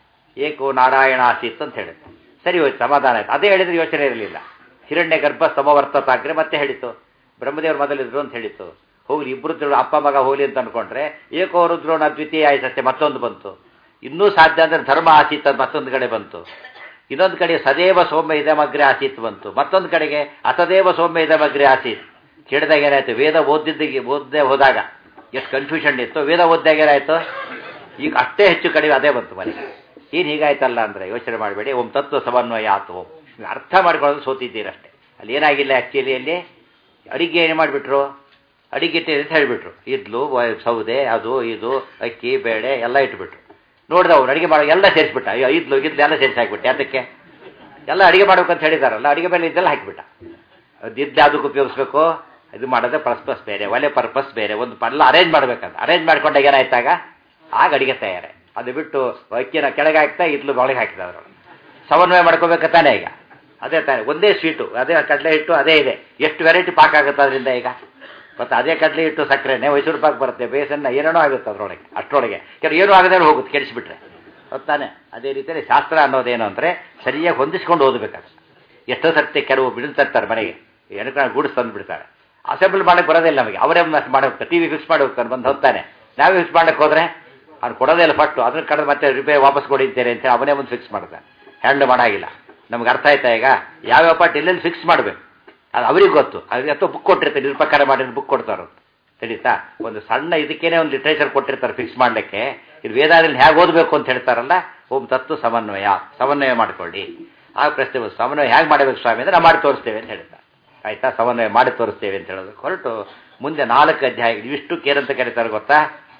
ಏಕೋ ನಾರಾಯಣ ಆಸೀತ್ ಅಂತ ಹೇಳುತ್ತೆ. ಸರಿ ಹೋಯ್ತು, ಸಮಾಧಾನ ಆಯ್ತು. ಅದೇ ಹೇಳಿದ್ರೆ ಯೋಚನೆ ಇರಲಿಲ್ಲ. ಹಿರಣ್ಯ ಗರ್ಭ ಸಮವರ್ತತಾಗ್ರೆ ಮತ್ತೆ ಹೇಳಿತು, ಬ್ರಹ್ಮದೇವರು ಮೊದಲಿದ್ರು ಅಂತ ಹೇಳಿತ್ತು. ಹೋಗ್ಲಿ, ಇಬ್ಬರು ತಿಳು ಅಪ್ಪ ಮಗ ಹೋಗ್ಲಿ ಅಂತ ಅನ್ಕೊಂಡ್ರೆ ಏಕೋ ರುದ್ರೋಣ ದ್ವಿತೀಯ ಆಯ್ತಷ್ಟೇ ಮತ್ತೊಂದು ಬಂತು. ಇನ್ನೂ ಸಾಧ್ಯ ಅಂದರೆ ಧರ್ಮ ಆಸೀತ್ ಅಂತ ಮತ್ತೊಂದು ಕಡೆ ಬಂತು. ಇನ್ನೊಂದು ಕಡೆ ಸದೇವ ಸೌಮ್ಯ ಇದಮಗ್ರೆ ಆಸೀತ್ ಬಂತು. ಮತ್ತೊಂದು ಕಡೆಗೆ ಅಸದೇವ ಸೌಮ್ಯ ಇದಮಗ್ರೆ ಆಸೀತ್. ಕೇಳಿದಾಗ ಏನಾಯ್ತು? ವೇದ ಓದ್ದೇ ಹೋದಾಗ ಎಷ್ಟು ಕನ್ಫ್ಯೂಷನ್ ಇತ್ತು, ವೇದ ಓದ್ದಾಗ ಏನಾಯ್ತು? ಈಗ ಅಷ್ಟೇ ಹೆಚ್ಚು ಕಡಿಮೆ ಅದೇ ಬಂತು ಮನೆಗೆ. ಏನು ಹೀಗಾಯ್ತಲ್ಲ ಅಂದರೆ ಯೋಚನೆ ಮಾಡಬೇಡಿ. ಓಂ ತತ್ವ ಸಮನ್ವಯ ಆತು. ಓಂ ಅರ್ಥ ಮಾಡ್ಕೊಳ್ಳೋದು ಸೋತಿದ್ದೀರಷ್ಟೇ. ಅಲ್ಲಿ ಏನಾಗಿಲ್ಲ ಆ್ಯಕ್ಚುಲಿ. ಅಲ್ಲಿ ಅಡಿಗೆ ಏನು ಮಾಡಿಬಿಟ್ರು? ಅಡಿಗೆ ಅಂತ ಹೇಳಿಬಿಟ್ರು. ಇದ್ಲು, ಸೌದೆ, ಅದು ಇದು, ಅಕ್ಕಿ ಬೇಳೆ ಎಲ್ಲ ಇಟ್ಬಿಟ್ರು. ನೋಡಿದ ಅವ್ರು ಅಡಿಗೆ ಮಾಡೋ ಎಲ್ಲ ಸೇರಿಸ್ಬಿಟ್ಟ. ಅಯ್ಯೋ ಇದ್ಲು ಎಲ್ಲ ಸೇರಿಸಿ ಹಾಕಿಬಿಟ್ಟೆ. ಅದಕ್ಕೆ ಎಲ್ಲ ಅಡಿಗೆ ಮಾಡ್ಬೇಕಂತ ಹೇಳಿದಾರಲ್ಲ, ಅಡಿಗೆ ಮೇಲೆ ಇದೆಲ್ಲ ಹಾಕಿಬಿಟ್ಟ. ಅದಿದ್ದು ಯಾವುದಕ್ಕೆ ಉಪಯೋಗಿಸ್ಬೇಕು? ಇದು ಮಾಡೋದೇ ಪರ್ಪಸ್ ಬೇರೆ, ಒಲೆ ಪರ್ಪಸ್ ಬೇರೆ. ಒಂದು ಎಲ್ಲ ಅರೇಂಜ್ ಮಾಡ್ಬೇಕಂತ ಅರೇಂಜ್ ಮಾಡ್ಕೊಂಡಾಗ ಏನಾಯ್ತಾಗ ಆಗ ಅಡಿಗೆ ತಯಾರೆ. ಅದು ಬಿಟ್ಟು ಅಕ್ಕಿನ ಕೆಳಗೆ ಹಾಕ್ತಾ ಇದ್ಲು ಒಳಗೆ ಹಾಕಿದ ಅದ್ರೊಳಗೆ ಸಮನ್ವಯ ಮಾಡ್ಕೋಬೇಕು ತಾನೇ. ಈಗ ಅದೇ ತಾನೆ, ಒಂದೇ ಸ್ವೀಟು, ಅದೇ ಕಡಲೆ ಹಿಟ್ಟು ಅದೇ ಇದೆ. ಎಷ್ಟು ವೆರೈಟಿ ಪಾಕ್ ಆಗುತ್ತೆ ಅದರಿಂದ ಈಗ. ಮತ್ತು ಅದೇ ಕಡಲೆ ಹಿಟ್ಟು ಸಕ್ಕರೆನೇ ಮೈಸೂರು ಪಾಕ್ ಬರುತ್ತೆ, ಬೇಸನ್ನ ಏನೇನೋ ಆಗುತ್ತೆ ಅದರೊಳಗೆ. ಅಷ್ಟರೊಳಗೆ ಕೆಲವು ಏನೂ ಆಗದೇ ಹೋಗುತ್ತೆ, ಕೆಡಿಸಿಬಿಟ್ರೆ ಗೊತ್ತಾನೆ. ಅದೇ ರೀತಿಯಲ್ಲಿ ಶಾಸ್ತ್ರ ಅನ್ನೋದೇನು ಅಂದರೆ ಸರಿಯಾಗಿ ಹೊಂದಿಸ್ಕೊಂಡು ಓದಬೇಕಾದ್ರೆ. ಎಷ್ಟೋ ಸರ್ತಿ ಕೆಲವು ಬಿಡ್ತಿರ್ತಾರೆ ಮನೆಗೆ, ಏನಕ್ಕೆ ಗೂಡಿಸ್ ತಂದು ಬಿಡ್ತಾರೆ. ಅಸೆಂಬಲ್ ಮಾಡೋಕ್ಕೆ ಬರೋದಿಲ್ಲ ನಮಗೆ. ಅವರೇ ಮಾಡಿ ಹೋಗ್ತಾರೆ, ಟಿ ವಿ ಫಿಕ್ಸ್ ಮಾಡಿ ಹೋಗ್ತಾನೆ, ಬಂದು ಹೋಗ್ತಾನೆ. ನಾವೇ ಫಿಕ್ಸ್ ಮಾಡೋಕ್ಕೆ ಹೋದರೆ ಅವ್ನು ಕೊಡೋದೇ ಇಲ್ಲ. ಫಸ್ಟು ಅದ್ರ ಕಡೆ ಮತ್ತೆ ರಿಪೇರಿ ವಾಪಸ್ ಕೊಡಿದ್ದೇನೆ ಅಂತೇಳಿ ಅವನೇ ಮುಂದೆ ಫಿಕ್ಸ್ ಮಾಡ್ತಾನೆ. ಹ್ಯಾಂಡಲ್ ಮಾಡಾಗಿಲ್ಲ. ನಮ್ಗೆ ಅರ್ಥ ಆಯ್ತಾ ಈಗ? ಯಾವ್ಯಾವ ಪಾರ್ಟ್ ಎಲ್ಲೆಲ್ಲಿ ಫಿಕ್ಸ್ ಮಾಡಬೇಕು ಅದು ಅವ್ರಿಗೆ ಗೊತ್ತು. ಅವ್ರಿಗೆ ಅಥವಾ ಬುಕ್ ಕೊಟ್ಟಿರ್ತಾರೆ, ನಿರೂಪಕಾರ ಮಾಡಿದ್ರೆ ಬುಕ್ ಕೊಡ್ತಾರೆ. ತಿಳಿತಾ? ಒಂದು ಸಣ್ಣ ಇದಕ್ಕೇನೆ ಒಂದು ಲಿಟ್ರೇಚರ್ ಕೊಟ್ಟಿರ್ತಾರೆ ಫಿಕ್ಸ್ ಮಾಡಲಿಕ್ಕೆ. ಇದು ವೇದಾದಲ್ಲಿ ಹೇಗೆ ಓದಬೇಕು ಅಂತ ಹೇಳ್ತಾರಲ್ಲ. ಓಂ ತತ್ವ ಸಮನ್ವಯ ಮಾಡ್ಕೊಳ್ಳಿ. ಆ ಪ್ರಶ್ನೆ ಸಮನ್ವಯ ಹೇಗೆ ಮಾಡಬೇಕು ಸ್ವಾಮಿ ಅಂದರೆ ನಾವು ಮಾಡಿ ತೋರಿಸ್ತೇವೆ ಅಂತ ಹೇಳ್ತಾರೆ. ಆಯಿತಾ? ಸಮನ್ವಯ ಮಾಡಿ ತೋರಿಸ್ತೇವೆ ಅಂತ ಹೇಳೋದು ಹೊರಟು ಮುಂದೆ 4 ಅಧ್ಯಾಯ. ಇವಿಷ್ಟು ಏನಂತ ಕರೀತಾರೆ ಗೊತ್ತಾ?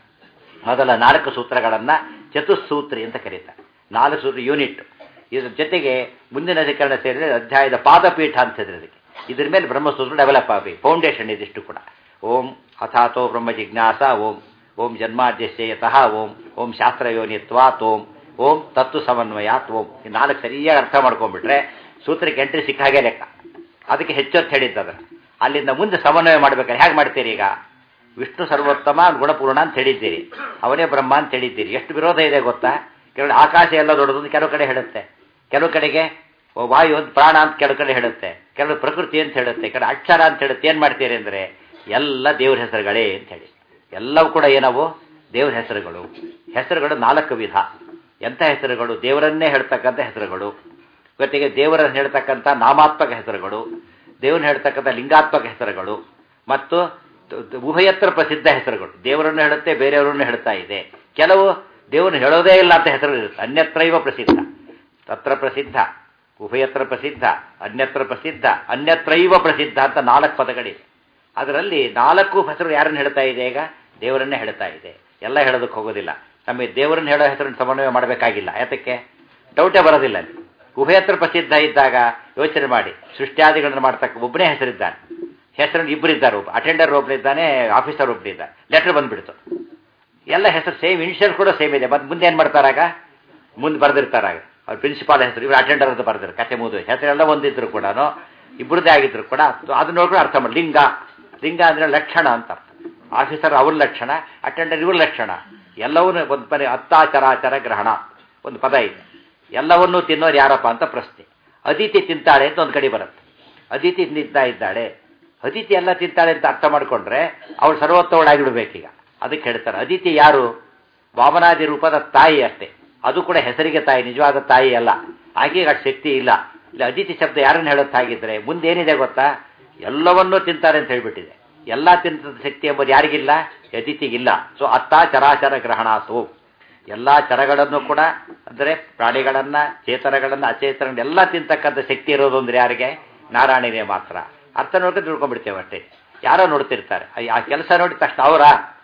ಮೊದಲ 4 ಸೂತ್ರಗಳನ್ನು ಚತುಸ್ಸೂತ್ರಿ ಅಂತ ಕರೀತಾರೆ. 4 ಸೂತ್ರ ಯೂನಿಟ್. ಇದ್ರ ಜೊತೆಗೆ ಮುಂದಿನ ಅಧಿಕರಣ ಸೇರಿದರೆ ಅಧ್ಯಾಯದ ಪಾದಪೀಠ ಅಂತ ಹೇಳಿದ್ರೆ ಅದಕ್ಕೆ ಇದ್ರ ಮೇಲೆ ಬ್ರಹ್ಮಸೂತ್ರ ಡೆವಲಪ್ ಆಗಬೇಕು. ಫೌಂಡೇಶನ್ ಇದಿಷ್ಟು ಕೂಡ. ಓಂ ಅಥಾತೋ ಬ್ರಹ್ಮ ಜಿಜ್ಞಾಸ ಓಂ, ಓಂ ಜನ್ಮಾದ್ಯಸ್ಯತಃ ಓಂ, ಓಂ ಶಾಸ್ತ್ರಯೋನಿತ್ವಾತ್ ಓಂ, ಓಂ ತತ್ವ ಸಮನ್ವಯಾತ್ ಓಂ. ಈ 4 ಸರಿಯಾಗಿ ಅರ್ಥ ಮಾಡ್ಕೊಂಡ್ಬಿಟ್ರೆ ಸೂತ್ರಕ್ಕೆ ಎಂಟ್ರಿ ಸಿಕ್ಕ ಹಾಗೆ ಲೆಕ್ಕ. ಅದಕ್ಕೆ ಹೆಚ್ಚೊತ್ತು ಹೇಳಿದ್ದದ. ಅಲ್ಲಿಂದ ಮುಂದೆ ಸಮನ್ವಯ ಮಾಡ್ಬೇಕಾದ್ರೆ ಹೇಗೆ ಮಾಡ್ತೀರಿ? ಈಗ ವಿಷ್ಣು ಸರ್ವೋತ್ತಮ ಗುಣಪೂರ್ಣ ಅಂತ ಹೇಳಿದ್ದೀರಿ, ಅವನೇ ಬ್ರಹ್ಮ ಅಂತ ಹೇಳಿದ್ದೀರಿ. ಎಷ್ಟು ವಿರೋಧ ಇದೆ ಗೊತ್ತಾ? ಕೆಲವು ಆಕಾಶ ಎಲ್ಲ ದೊಡ್ಡದು ಕೆಲವು ಕಡೆ ಹೇಳುತ್ತೆ, ಕೆಲವು ಕಡೆಗೆ ವಾಯು ಒಂದು ಪ್ರಾಣ ಅಂತ ಕೆಲವು ಕಡೆ ಹೇಳುತ್ತೆ, ಕೆಲವು ಪ್ರಕೃತಿ ಅಂತ ಹೇಳುತ್ತೆ, ಕೆಲವು ಅಕ್ಷರ ಅಂತ ಹೇಳುತ್ತೆ. ಏನು ಮಾಡ್ತೀರಿ ಅಂದರೆ ಎಲ್ಲ ದೇವ್ರ ಹೆಸರುಗಳೇ ಅಂತ ಹೇಳಿ. ಎಲ್ಲವೂ ಕೂಡ ಏನವು ದೇವ್ರ ಹೆಸರುಗಳು. ಹೆಸರುಗಳು 4 ವಿಧ. ಎಂಥ ಹೆಸರುಗಳು? ದೇವರನ್ನೇ ಹೇಳ್ತಕ್ಕಂಥ ಹೆಸರುಗಳು, ಜೊತೆಗೆ ದೇವರನ್ನು ಹೇಳ್ತಕ್ಕಂಥ ನಾಮಾತ್ಮಕ ಹೆಸರುಗಳು, ದೇವರನ್ನು ಹೇಳ್ತಕ್ಕಂಥ ಲಿಂಗಾತ್ಮಕ ಹೆಸರುಗಳು, ಮತ್ತು ಉಭಯತ್ರ ಪ್ರಸಿದ್ಧ ಹೆಸರುಗಳು. ದೇವರನ್ನು ಹೇಳುತ್ತೆ, ಬೇರೆಯವರನ್ನು ಹೇಳ್ತಾ ಇದೆ. ಕೆಲವು ದೇವರನ್ನು ಹೇಳೋದೇ ಇಲ್ಲ ಅಂತ ಹೆಸರು ಇರುತ್ತೆ. ಅನ್ಯತ್ರೈವ ಪ್ರಸಿದ್ಧ, ತತ್ರ ಪ್ರಸಿದ್ಧ, ಉಭಯತ್ರ ಪ್ರಸಿದ್ಧ, ಅನ್ಯತ್ರ ಪ್ರಸಿದ್ಧ, ಅನ್ಯತ್ರೈವ ಪ್ರಸಿದ್ಧ ಅಂತ 4 ಪದಗಳಿವೆ. ಅದರಲ್ಲಿ 4 ಹೆಸರು ಯಾರನ್ನು ಹೇಳ್ತಾ ಇದೆ? ಈಗ ದೇವರನ್ನೇ ಹೇಳ್ತಾ ಇದೆ. ಎಲ್ಲ ಹೇಳೋದಕ್ಕೆ ಹೋಗೋದಿಲ್ಲ. ನಮಗೆ ದೇವರನ್ನು ಹೇಳೋ ಹೆಸರನ್ನು ಸಮನ್ವಯ ಮಾಡಬೇಕಾಗಿಲ್ಲ. ಯಾತಕ್ಕೆ? ಡೌಟೇ ಬರೋದಿಲ್ಲ. ಉಭಯತ್ರ ಪ್ರಸಿದ್ಧ ಇದ್ದಾಗ ಯೋಚನೆ ಮಾಡಿ, ಸೃಷ್ಟಿಯಾದಿಗಳನ್ನು ಮಾಡ್ತಕ್ಕ ಒಬ್ಬನೇ ಹೆಸರಿದ್ದಾನೆ, ಹೆಸರನ್ನು ಇಬ್ಬರಿದ್ದಾರೆ, ಒಬ್ಬ ಅಟೆಂಡರ್ ಒಬ್ಬರಿದ್ದಾನೆ, ಆಫೀಸರ್ ಒಬ್ಬರಿದ್ದಾರೆ. ಲೆಟರ್ ಬಂದುಬಿಡ್ತು, ಎಲ್ಲ ಹೆಸರು ಸೇಮ್, ಇನಿಷಿಯಲ್ ಕೂಡ ಸೇಮ್ ಇದೆ. ಮತ್ತು ಮುಂದೆ ಏನು ಮಾಡ್ತಾರಾಗ? ಮುಂದೆ ಬರೆದಿರ್ತಾರಾಗ ಅವ್ರು ಪ್ರಿನ್ಸಿಪಾಲ್ ಹೆಸರು, ಇವರು ಅಟೆಂಡರ್ ಅಂತ ಬರೆದಿರು, ಕತೆ ಮುಗಿದು ಹೆಸರೆಲ್ಲ ಒಂದಿದ್ರು ಕೂಡ, ಇಬ್ಬರದೇ ಆಗಿದ್ರು ಕೂಡ ಅದನ್ನ ನೋಡ್ಕೊಂಡು ಅರ್ಥ ಮಾಡಿ. ಲಿಂಗ, ಲಿಂಗ ಅಂದರೆ ಲಕ್ಷಣ ಅಂತ ಅರ್ಥ. ಆಫೀಸರ್ ಅವ್ರ ಲಕ್ಷಣ, ಅಟೆಂಡರ್ ಇವ್ರ ಲಕ್ಷಣ. ಎಲ್ಲವನ್ನೂ ಒಂದು ಪದ, ಅತ್ತಾಚರಾಚರ ಗ್ರಹಣ ಒಂದು ಪದ ಇದೆ. ಎಲ್ಲವನ್ನೂ ತಿನ್ನೋರು ಯಾರಪ್ಪ ಅಂತ ಪ್ರಶ್ನೆ. ಅದಿತಿ ತಿಂತಾಳೆ ಅಂತ ಒಂದು ಕಡೆ ಬರುತ್ತೆ. ಅದಿತಿ ತಿಂತಾ ಇದ್ದಾಳೆ, ಅದಿತಿ ಎಲ್ಲ ತಿಂತಾಳೆ ಅಂತ ಅರ್ಥ ಮಾಡಿಕೊಂಡ್ರೆ ಅವಳು ಸರ್ವೋತ್ತಮಳಾಗಿಡ್ಬೇಕೀಗ. ಅದಕ್ಕೆ ಹೇಳ್ತಾರೆ ಅದಿತಿ ಯಾರು? ವಾಮನಾದಿ ರೂಪದ ತಾಯಿ ಅಷ್ಟೇ. ಅದು ಕೂಡ ಹೆಸರಿಗೆ ತಾಯಿ, ನಿಜವಾದ ತಾಯಿ ಅಲ್ಲ. ಆಕೆಗೆ ಅಷ್ಟು ಶಕ್ತಿ ಇಲ್ಲ. ಇಲ್ಲ ಅದಿತಿ ಶಬ್ದ ಯಾರನ್ನು ಹೇಳುತ್ತಾಗಿದ್ರೆ ಮುಂದೆ ಏನಿದೆ ಗೊತ್ತಾ? ಎಲ್ಲವನ್ನೂ ತಿಂತಾರೆ ಅಂತ ಹೇಳ್ಬಿಟ್ಟಿದೆ. ಎಲ್ಲ ತಿಂತ ಶಕ್ತಿ ಎಂಬುದು ಯಾರಿಗಿಲ್ಲ? ಅದಿತಿಗಿಲ್ಲ. ಸೊ ಅತ್ತ ಚರಾಚರ ಗ್ರಹಣಾತು, ಎಲ್ಲ ಚರಗಳನ್ನು ಕೂಡ ಅಂದರೆ ಪ್ರಾಣಿಗಳನ್ನು, ಚೇತನಗಳನ್ನು, ಅಚೇತನಗಳನ್ನೆಲ್ಲ ತಿಂತಕ್ಕಂಥ ಶಕ್ತಿ ಇರೋದು ಅಂದರೆ ಯಾರಿಗೆ? ನಾರಾಯಣನೇ ಮಾತ್ರ. ಅರ್ಥ ನೋಡ್ಕೊಂಡು ತಿಳ್ಕೊಂಡ್ಬಿಡ್ತೇವೆ ಅಷ್ಟೇ. ಯಾರೋ ನೋಡ್ತಿರ್ತಾರೆ, ಆ ಕೆಲಸ ನೋಡಿ ತಕ್ಷಣ ಅವರ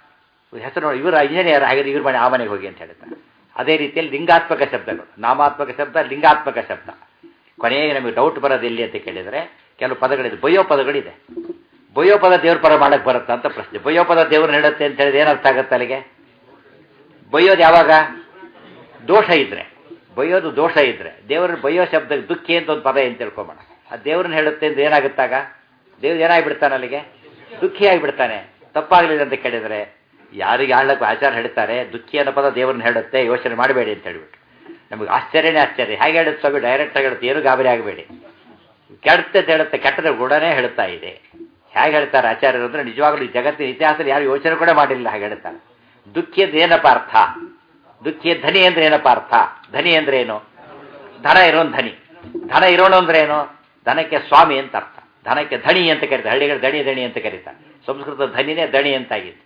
ಹೆಸರು ನೋಡಿ ಇವರು ಇಂಜಿನಿಯರ್ ಹಾಗೆ ಇವ್ರ ಮನೆ ಆ ಮನೆಗೆ ಹೋಗಿ ಅಂತ ಹೇಳ್ತಾರೆ. ಅದೇ ರೀತಿಯಲ್ಲಿ ಲಿಂಗಾತ್ಮಕ ಶಬ್ದಗಳು, ನಾಮಾತ್ಮಕ ಶಬ್ದ, ಲಿಂಗಾತ್ಮಕ ಶಬ್ದ. ಕೊನೆಗೆ ನಮಗೆ ಡೌಟ್ ಬರೋದು ಎಲ್ಲಿ ಅಂತ ಕೇಳಿದರೆ ಕೆಲವು ಪದಗಳಿದೆ, ಬಯ್ಯೋ ಪದಗಳಿದೆ. ಬಯ್ಯೋ ಪದ ದೇವ್ರ ಪರ ಮಾಡಕ್ಕೆ ಬರುತ್ತಾ ಅಂತ ಪ್ರಶ್ನೆ. ಬಯ್ಯೋ ಪದ ದೇವ್ರನ್ನ ಹೇಳುತ್ತೆ ಅಂತ ಹೇಳಿದ್ರೆ ಏನರ್ಥ ಆಗುತ್ತೆ ಅಲ್ಲಿಗೆ? ಬೈಯೋದು ಯಾವಾಗ? ದೋಷ ಇದ್ರೆ. ಬೈಯೋದು ದೋಷ ಇದ್ರೆ. ದೇವ್ರನ್ನ ಬೈಯೋ ಶಬ್ದ ದುಃಖಿ ಅಂತ ಒಂದು ಪದ ಏನು ತಿಳ್ಕೊಂಬೋಣ. ಅದು ದೇವ್ರನ್ನ ಹೇಳುತ್ತೆ ಅಂದ್ರೆ ಏನಾಗುತ್ತಾಗ? ದೇವ್ರು ಏನಾಗಿಬಿಡ್ತಾನೆ ಅಲ್ಲಿಗೆ? ದುಃಖಿ ಆಗಿಬಿಡ್ತಾನೆ. ತಪ್ಪಾಗಲಿಲ್ಲ ಅಂತ ಕೇಳಿದರೆ ಯಾರಿಗೆ ಆಳಕ್ಕೆ ಆಚಾರ ಹೇಳ್ತಾರೆ ದುಃಖಿ ಅನ್ನೋ ಪದ ದೇವ್ರನ್ನ ಹೇಳುತ್ತೆ, ಯೋಚನೆ ಮಾಡಬೇಡಿ ಅಂತ ಹೇಳ್ಬಿಟ್ಟು. ನಮಗೆ ಆಶ್ಚರ್ಯನೇ ಆಶ್ಚರ್ಯ. ಹೇಗೆ ಹೇಳುತ್ತೆ ಸ್ವಾಮಿ? ಡೈರೆಕ್ಟಾಗಿ ಹೇಳುತ್ತೆ, ಏನು ಗಾಬರಿ ಆಗಬೇಡಿ. ಕೆಡುತ್ತೆ ಅಂತ ಹೇಳುತ್ತೆ, ಕೆಟ್ಟದ ಗುಣನೇ ಹೇಳ್ತಾ ಇದೆ. ಹೇಗೆ ಹೇಳ್ತಾರೆ ಆಚಾರ್ಯರು ಅಂದರೆ ನಿಜವಾಗ್ಲೂ ಜಗತ್ತಿನ ಇತಿಹಾಸದಲ್ಲಿ ಯಾರು ಯೋಚನೆ ಕೂಡ ಮಾಡಿಲ್ಲ ಹಾಗೆ ಹೇಳ್ತಾರೆ. ದುಃಖಿ ಅಂದ್ರೆ ಏನಪ್ಪ ಅರ್ಥ? ದುಃಖಿ ಧನಿ ಅಂದ್ರೆ ಏನಪ್ಪ ಅರ್ಥ? ಧನಿ ಅಂದ್ರೆ ಏನು? ಧನ ಇರೋನು ಧನಿ. ಧನ ಇರೋಣ ಅಂದ್ರೆ ಏನು? ಧನಕ್ಕೆ ಸ್ವಾಮಿ ಅಂತ ಅರ್ಥ. ಧನಕ್ಕೆ ಧಣಿ ಅಂತ ಕರೀತಾರೆ. ಹಳ್ಳಿಗಳು ದಣಿ ದಣಿ ಅಂತ ಕರೀತಾರೆ. ಸಂಸ್ಕೃತ ಧನಿನೇ ದಣಿ ಅಂತಾಗಿತ್ತು.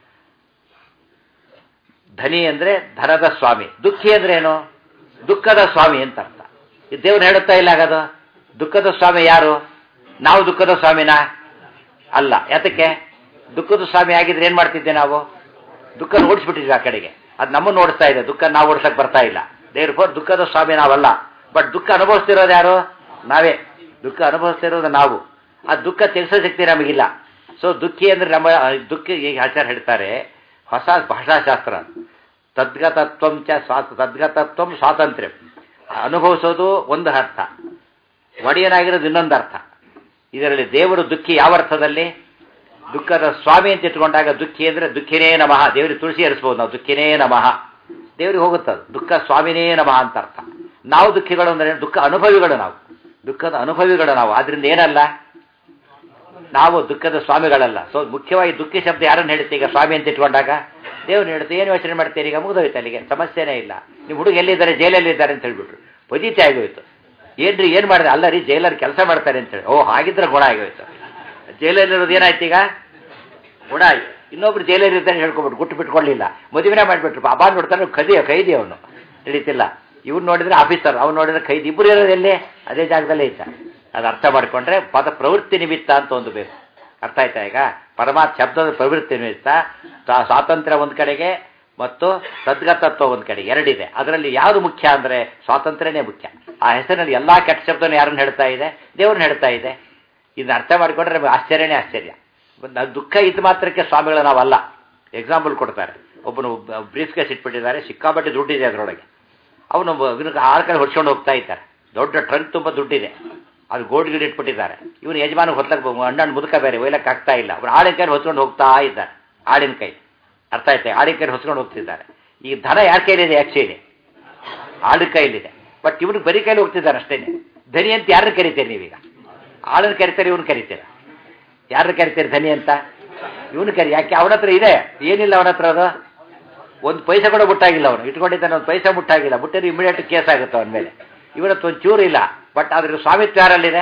ಧನಿ ಅಂದ್ರೆ ಧನದ ಸ್ವಾಮಿ. ದುಃಖಿ ಅಂದ್ರೆ ಏನು? ದುಃಖದ ಸ್ವಾಮಿ ಅಂತ ಅರ್ಥ. ಈ ದೇವ್ರು ಹೇಳುತ್ತಾ ಇಲ್ಲ ಆಗದು. ದುಃಖದ ಸ್ವಾಮಿ ಯಾರು? ನಾವು ದುಃಖದ ಸ್ವಾಮಿನ ಅಲ್ಲ. ಯಾತಕ್ಕೆ? ದುಃಖದ ಸ್ವಾಮಿ ಆಗಿದ್ರೆ ಏನ್ ಮಾಡ್ತಿದ್ದೆ ನಾವು? ದುಃಖ ಓಡಿಸ್ಬಿಟ್ಟಿದ್ವಿ ಆ ಕಡೆಗೆ. ಅದು ನಮ್ಮನ್ನು ಓಡಿಸ್ತಾ ಇದೆ, ದುಃಖ ನಾವು ಓಡಿಸಕ್ಕೆ ಬರ್ತಾ ಇಲ್ಲ. ದೇವ್ರ ದುಃಖದ ಸ್ವಾಮಿ ನಾವಲ್ಲ. ಬಟ್ ದುಃಖ ಅನುಭವಿಸ್ತಿರೋದು ಯಾರು? ನಾವೇ. ದುಃಖ ಅನುಭವಿಸ್ತಿರೋದು ನಾವು. ಆ ದುಃಖ ತೆಗೆಸೋ ಶಕ್ತಿ ನಮಗಿಲ್ಲ. ಸೊ ದುಃಖಿ ಅಂದ್ರೆ ನಮ್ಮ ದುಃಖ ಈಗ ಆಚಾರ ಹೇಳ್ತಾರೆ ಹೊಸ ಭಾಷಾಶಾಸ್ತ್ರ, ತದ್ಗತತ್ವಂ ಚ ತದ್ಗತತ್ವಂ ಸ್ವಾತಂತ್ರ್ಯ. ಅನುಭವಿಸೋದು ಒಂದು ಅರ್ಥ, ಒಡೆಯನಾಗಿರೋದು ಇನ್ನೊಂದು ಅರ್ಥ. ಇದರಲ್ಲಿ ದೇವರು ದುಃಖಿ ಯಾವ ಅರ್ಥದಲ್ಲಿ? ದುಃಖದ ಸ್ವಾಮಿ ಅಂತ ಇಟ್ಕೊಂಡಾಗ ದುಃಖಿ ಅಂದರೆ ದುಃಖಿನೇ ನಮಃ. ದೇವರಿಗೆ ತುಳಸಿ ಹರಿಸ್ಬೋದು ನಾವು, ದುಃಖಿನೇ ನಮಃ. ದೇವರಿಗೆ ಹೋಗುತ್ತದೆ ದುಃಖ ಸ್ವಾಮಿನೇ ನಮಃ ಅಂತ ಅರ್ಥ. ನಾವು ದುಃಖಿಗಳು ಅಂದರೆ ದುಃಖ ಅನುಭವಿಗಳು, ನಾವು ದುಃಖದ ಅನುಭವಿಗಳು ನಾವು. ಆದ್ರಿಂದ ಏನಲ್ಲ, ನಾವು ದುಃಖದ ಸ್ವಾಮಿಗಳಲ್ಲ. ಸೊ ಮುಖ್ಯವಾಗಿ ದುಃಖಿ ಶಬ್ದ ಯಾರನ್ನು ಹೇಳುತ್ತೆ? ಈಗ ಸ್ವಾಮಿ ಅಂತ ಇಟ್ಕೊಂಡಾಗ ದೇವ್ರು ಹೇಳುತ್ತೆ. ಏನು ಯೋಚನೆ ಮಾಡ್ತೀರಿ? ಈಗ ಮುಗಿದೋಯ್ತು, ಅಲ್ಲಿಗೆ ಸಮಸ್ಯೆನೇ ಇಲ್ಲ. ನೀವು ಹುಡುಗ ಎಲ್ಲಿದ್ದಾರೆ? ಜೈಲಲ್ಲಿದ್ದಾರೆ ಅಂತ ಹೇಳ್ಬಿಟ್ರು, ಪಜಿತಿ ಆಗೋಯ್ತು. ಏನ್ರಿ ಏನು ಮಾಡಿದೆ? ಅಲ್ಲ ರೀ ಜೈಲಲ್ಲಿ ಕೆಲಸ ಮಾಡ್ತಾರೆ ಅಂತೇಳಿ. ಓ ಹಾಗಿದ್ರೆ ಗುಣ ಆಗೋಯ್ತು. ಜೈಲಲ್ಲಿರೋದು ಏನಾಯ್ತು? ಈಗ ಗುಣ ಆಯ್ತು. ಇನ್ನೊಬ್ರು ಜೈಲಲ್ಲಿ ಇರ್ತಾನೆ ಹೇಳ್ಕೊಬಿಟ್ಟು ಗುಟ್ಟು ಬಿಟ್ಕೊಳ್ಳಿಲ್ಲ, ಮದುವೆನೇ ಮಾಡಿಬಿಟ್ರು. ಅಬ್ಬಾ ನೋಡ್ತಾನೆ ಕೈದಿ ಅವನು, ತಿಳಿತಿಲ್ಲ. ಇವ್ರು ನೋಡಿದ್ರೆ ಆಫೀಸರ್, ಅವ್ನು ನೋಡಿದ್ರೆ ಕೈದಿ. ಇಬ್ಬರು ಇರೋದು ಎಲ್ಲಿ? ಅದೇ ಜಾಗದಲ್ಲೇ ಇದ್ದ. ಅದು ಅರ್ಥ ಮಾಡಿಕೊಂಡ್ರೆ ಪದ ಪ್ರವೃತ್ತಿ ನಿಮಿತ್ತ ಅಂತ ಒಂದು ಬೇಕು. ಅರ್ಥ ಆಯ್ತಾ? ಈಗ ಪರಮಾತ್ಮ ಶಬ್ದದ ಪ್ರವೃತ್ತಿ ನಿಮಿತ್ತ, ಸ್ವಾತಂತ್ರ್ಯ ಒಂದು ಕಡೆಗೆ ಮತ್ತು ತದ್ಗತತ್ವ ಒಂದು ಕಡೆ, ಎರಡಿದೆ. ಅದರಲ್ಲಿ ಯಾವುದು ಮುಖ್ಯ ಅಂದರೆ ಸ್ವಾತಂತ್ರ್ಯನೇ ಮುಖ್ಯ. ಆ ಹೆಸರಿನಲ್ಲಿ ಎಲ್ಲ ಕೆಟ್ಟ ಶಬ್ದವನ್ನು ಯಾರನ್ನು ಹೇಳ್ತಾ ಇದೆ? ದೇವ್ರನ್ನ ಹೇಳ್ತಾ ಇದೆ. ಇದನ್ನ ಅರ್ಥ ಮಾಡಿಕೊಂಡ್ರೆ ನಮಗೆ ಆಶ್ಚರ್ಯನೇ ಆಶ್ಚರ್ಯ. ದುಃಖ ಇದ್ದು ಮಾತ್ರಕ್ಕೆ ಸ್ವಾಮಿಗಳು ನಾವಲ್ಲ. ಎಕ್ಸಾಂಪಲ್ ಕೊಡ್ತಾರೆ. ಒಬ್ಬನು ಬ್ರೀಫ್ ಕೇಸ್ ಇಟ್ಬಿಟ್ಟಿದ್ದಾರೆ, ಸಿಕ್ಕಾಪಟ್ಟೆ ದುಡ್ಡಿದೆ ಅದರೊಳಗೆ. ಅವನು ಆರು ಕಡೆ ಹೊಡ್ಸ್ಕೊಂಡು ಹೋಗ್ತಾ ಇದ್ದಾರೆ. ದೊಡ್ಡ ಟ್ರಂಕ್ ತುಂಬ ದುಡ್ಡಿದೆ, ಅದು ಗೋಲ್ಡ್ ಗಿಡ್ ಇಟ್ಬಿಟ್ಟಿದ್ದಾರೆ. ಇವನು ಯಜಮಾನ ಹೊತ್ತಕ್ಕೆ ಅಣ್ಣನ ಮುದುಕ ಬೇರೆ ಒಯ್ಲಕ್ಕೆ ಆಗ್ತಾ ಇಲ್ಲ. ಅವನು ಆಳಿನ ಕೈ ಹೊತ್ಕೊಂಡು ಹೋಗ್ತಾ ಇದ್ದಾರೆ. ಆಳಿನ ಕೈ ಅರ್ಥ ಆಯ್ತಾ? ಆಳಿನ ಕೈ ಹೊತ್ಕೊಂಡು ಹೋಗ್ತಿದ್ದಾರೆ. ಈ ಧನ ಯಾರ ಕೈಲಿದೆ? ಆ್ಯಕ್ಚುಲಿ ಆಳಿನ ಕೈಲಿದೆ. ಬಟ್ ಇವನು ಬರೀ ಕೈಲಿ ಹೋಗ್ತಿದ್ದಾರೆ ಅಷ್ಟೇ. ಧನಿ ಅಂತ ಯಾರನ್ನ ಕರಿತೀರಿ ನೀವೀಗ? ಆಳನ್ನ ಕರಿತಾರೆ, ಇವನು ಕರಿತೀರ. ಯಾರನ್ನ ಕರಿತೀರಿ ಧನಿ ಅಂತ? ಇವನು ಕರಿ. ಯಾಕೆ? ಅವನ ಹತ್ರ ಇದೆ, ಏನಿಲ್ಲ ಅವನ ಹತ್ರ. ಅದು ಒಂದು ಪೈಸೆ ಕೂಡ ಮುಟ್ಟಾಗಿಲ್ಲ. ಅವನು ಇಟ್ಕೊಂಡಿದ್ದಾನೆ, ಒಂದು ಪೈಸೆ ಮುಟ್ಟಾಗಿಲ್ಲ. ಮುಟ್ಟಿದ್ರೆ ಇಮಿಡಿಯೇಟ್ ಕೇಸ್ ಆಗುತ್ತೆ ಅವನ ಮೇಲೆ. ಇವನತ್ತು ಒಂದು ಚೂರು ಇಲ್ಲ. ಬಟ್ ಅದ್ರ ಸ್ವಾಮಿತ್ವ ಯಾರಲ್ಲಿದೆ?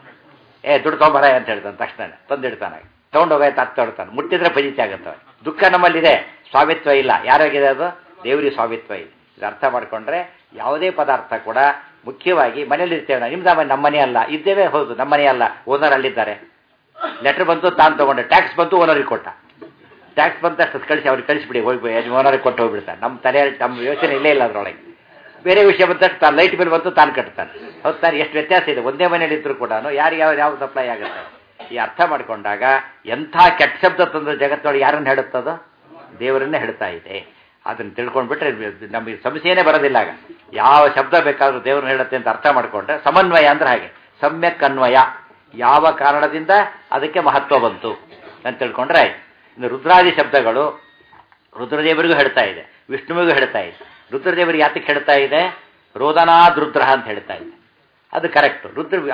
ದುಡ್ಡು ತೊಗೊಂಬರ ಅಂತ ಹೇಳ್ತಾನೆ. ತಕ್ಷಣ ತಂದಿಡ್ತಾನೆ, ತೊಗೊಂಡೋಗಾಯ್ತು ಹತ್ತು ತೊಡ್ತಾನೆ. ಮುಟ್ಟಿದ್ರೆ ಫಜಿತಿ ಆಗುತ್ತೆ. ದುಃಖ ನಮ್ಮಲ್ಲಿದೆ, ಸ್ವಾಮಿತ್ವ ಇಲ್ಲ. ಯಾರಾಗಿದೆ ಅದು? ದೇವರಿಗೆ ಸ್ವಾಮಿತ್ವ ಇದೆ. ಇದು ಅರ್ಥ ಮಾಡಿಕೊಂಡ್ರೆ ಯಾವುದೇ ಪದಾರ್ಥ ಕೂಡ ಮುಖ್ಯವಾಗಿ ಮನೇಲಿ ಇರ್ತೇವೆ ನಾವು. ನಿಮ್ದು ನಮ್ಮ ಮನೆ ಅಲ್ಲ, ಇದ್ದೇವೆ, ಹೌದು ನಮ್ಮ ಮನೆ ಅಲ್ಲ, ಓನರ್ ಅಲ್ಲಿದ್ದಾರೆ. ಲೆಟ್ರ್ ಬಂತು, ತಾನು ತೊಗೊಂಡೆ. ಟ್ಯಾಕ್ಸ್ ಬಂತು, ಓನರಿಗೆ ಕೊಟ್ಟ. ಟ್ಯಾಕ್ಸ್ ಬಂತು ಅಷ್ಟು ಕಳಿಸಿ ಅವ್ರಿಗೆ ಕಳಿಸಿಬಿಡಿ, ಹೋಗಿ ಓನರಿಗೆ ಕೊಟ್ಟು ಹೋಗ್ಬಿಡ್ತಾನೆ. ನಮ್ಮ ತಲೆಯಲ್ಲಿ ನಮ್ಮ ಯೋಚನೆ ಇಲ್ಲೇ ಇಲ್ಲ ಅದರೊಳಗೆ. ಬೇರೆ ವಿಷಯ ಬಂದಷ್ಟು ತಾನು ಲೈಟ್ ಬಿಲ್ ಬಂತು ತಾನು ಕಟ್ತಾನೆ. ಹೌದು ತಾನು? ಎಷ್ಟು ವ್ಯತ್ಯಾಸ ಇದೆ. ಒಂದೇ ಮನೇಲಿ ಇದ್ದರೂ ಕೂಡ ಯಾರಿಗೆ ಯಾವ ಸಪ್ಲೈ ಆಗುತ್ತೆ. ಈ ಅರ್ಥ ಮಾಡಿಕೊಂಡಾಗ ಎಂಥ ಕೆಟ್ಟ ಶಬ್ದ ತಂದ್ರೆ ಜಗತ್ತೊಳಗೆ ಯಾರನ್ನು ಹೇಳುತ್ತದೋ? ದೇವರನ್ನೇ ಹೇಳ್ತಾ ಇದೆ. ಅದನ್ನು ತಿಳ್ಕೊಂಡ್ಬಿಟ್ರೆ ನಮಗೆ ಸಮಸ್ಯೆನೇ ಬರೋದಿಲ್ಲ. ಆಗ ಯಾವ ಶಬ್ದ ಬೇಕಾದರೂ ದೇವ್ರನ್ನ ಹೇಳುತ್ತೆ ಅಂತ ಅರ್ಥ ಮಾಡಿಕೊಂಡ್ರೆ ಸಮನ್ವಯ ಅಂದ್ರೆ ಹಾಗೆ. ಸಮ್ಯಕ್ ಅನ್ವಯ. ಯಾವ ಕಾರಣದಿಂದ ಅದಕ್ಕೆ ಮಹತ್ವ ಬಂತು ಅಂತ ತಿಳ್ಕೊಂಡ್ರೆ ಆಯ್ತು. ಇನ್ನು ರುದ್ರಾದಿ ಶಬ್ದಗಳು ರುದ್ರದೇವರಿಗೂ ಹೇಳ್ತಾ ಇದೆ, ವಿಷ್ಣುವಿಗೂ ಹೇಳ್ತಾ ಇದೆ. ರುದ್ರದೇವರಿಗೆ ಯಾತಕ್ಕೆ ಹೇಳ್ತಾ ಇದೆ? ರೋದನಾದ್ ರುದ್ರ ಅಂತ ಹೇಳ್ತಾ ಇದೆ. ಅದು ಕರೆಕ್ಟ್.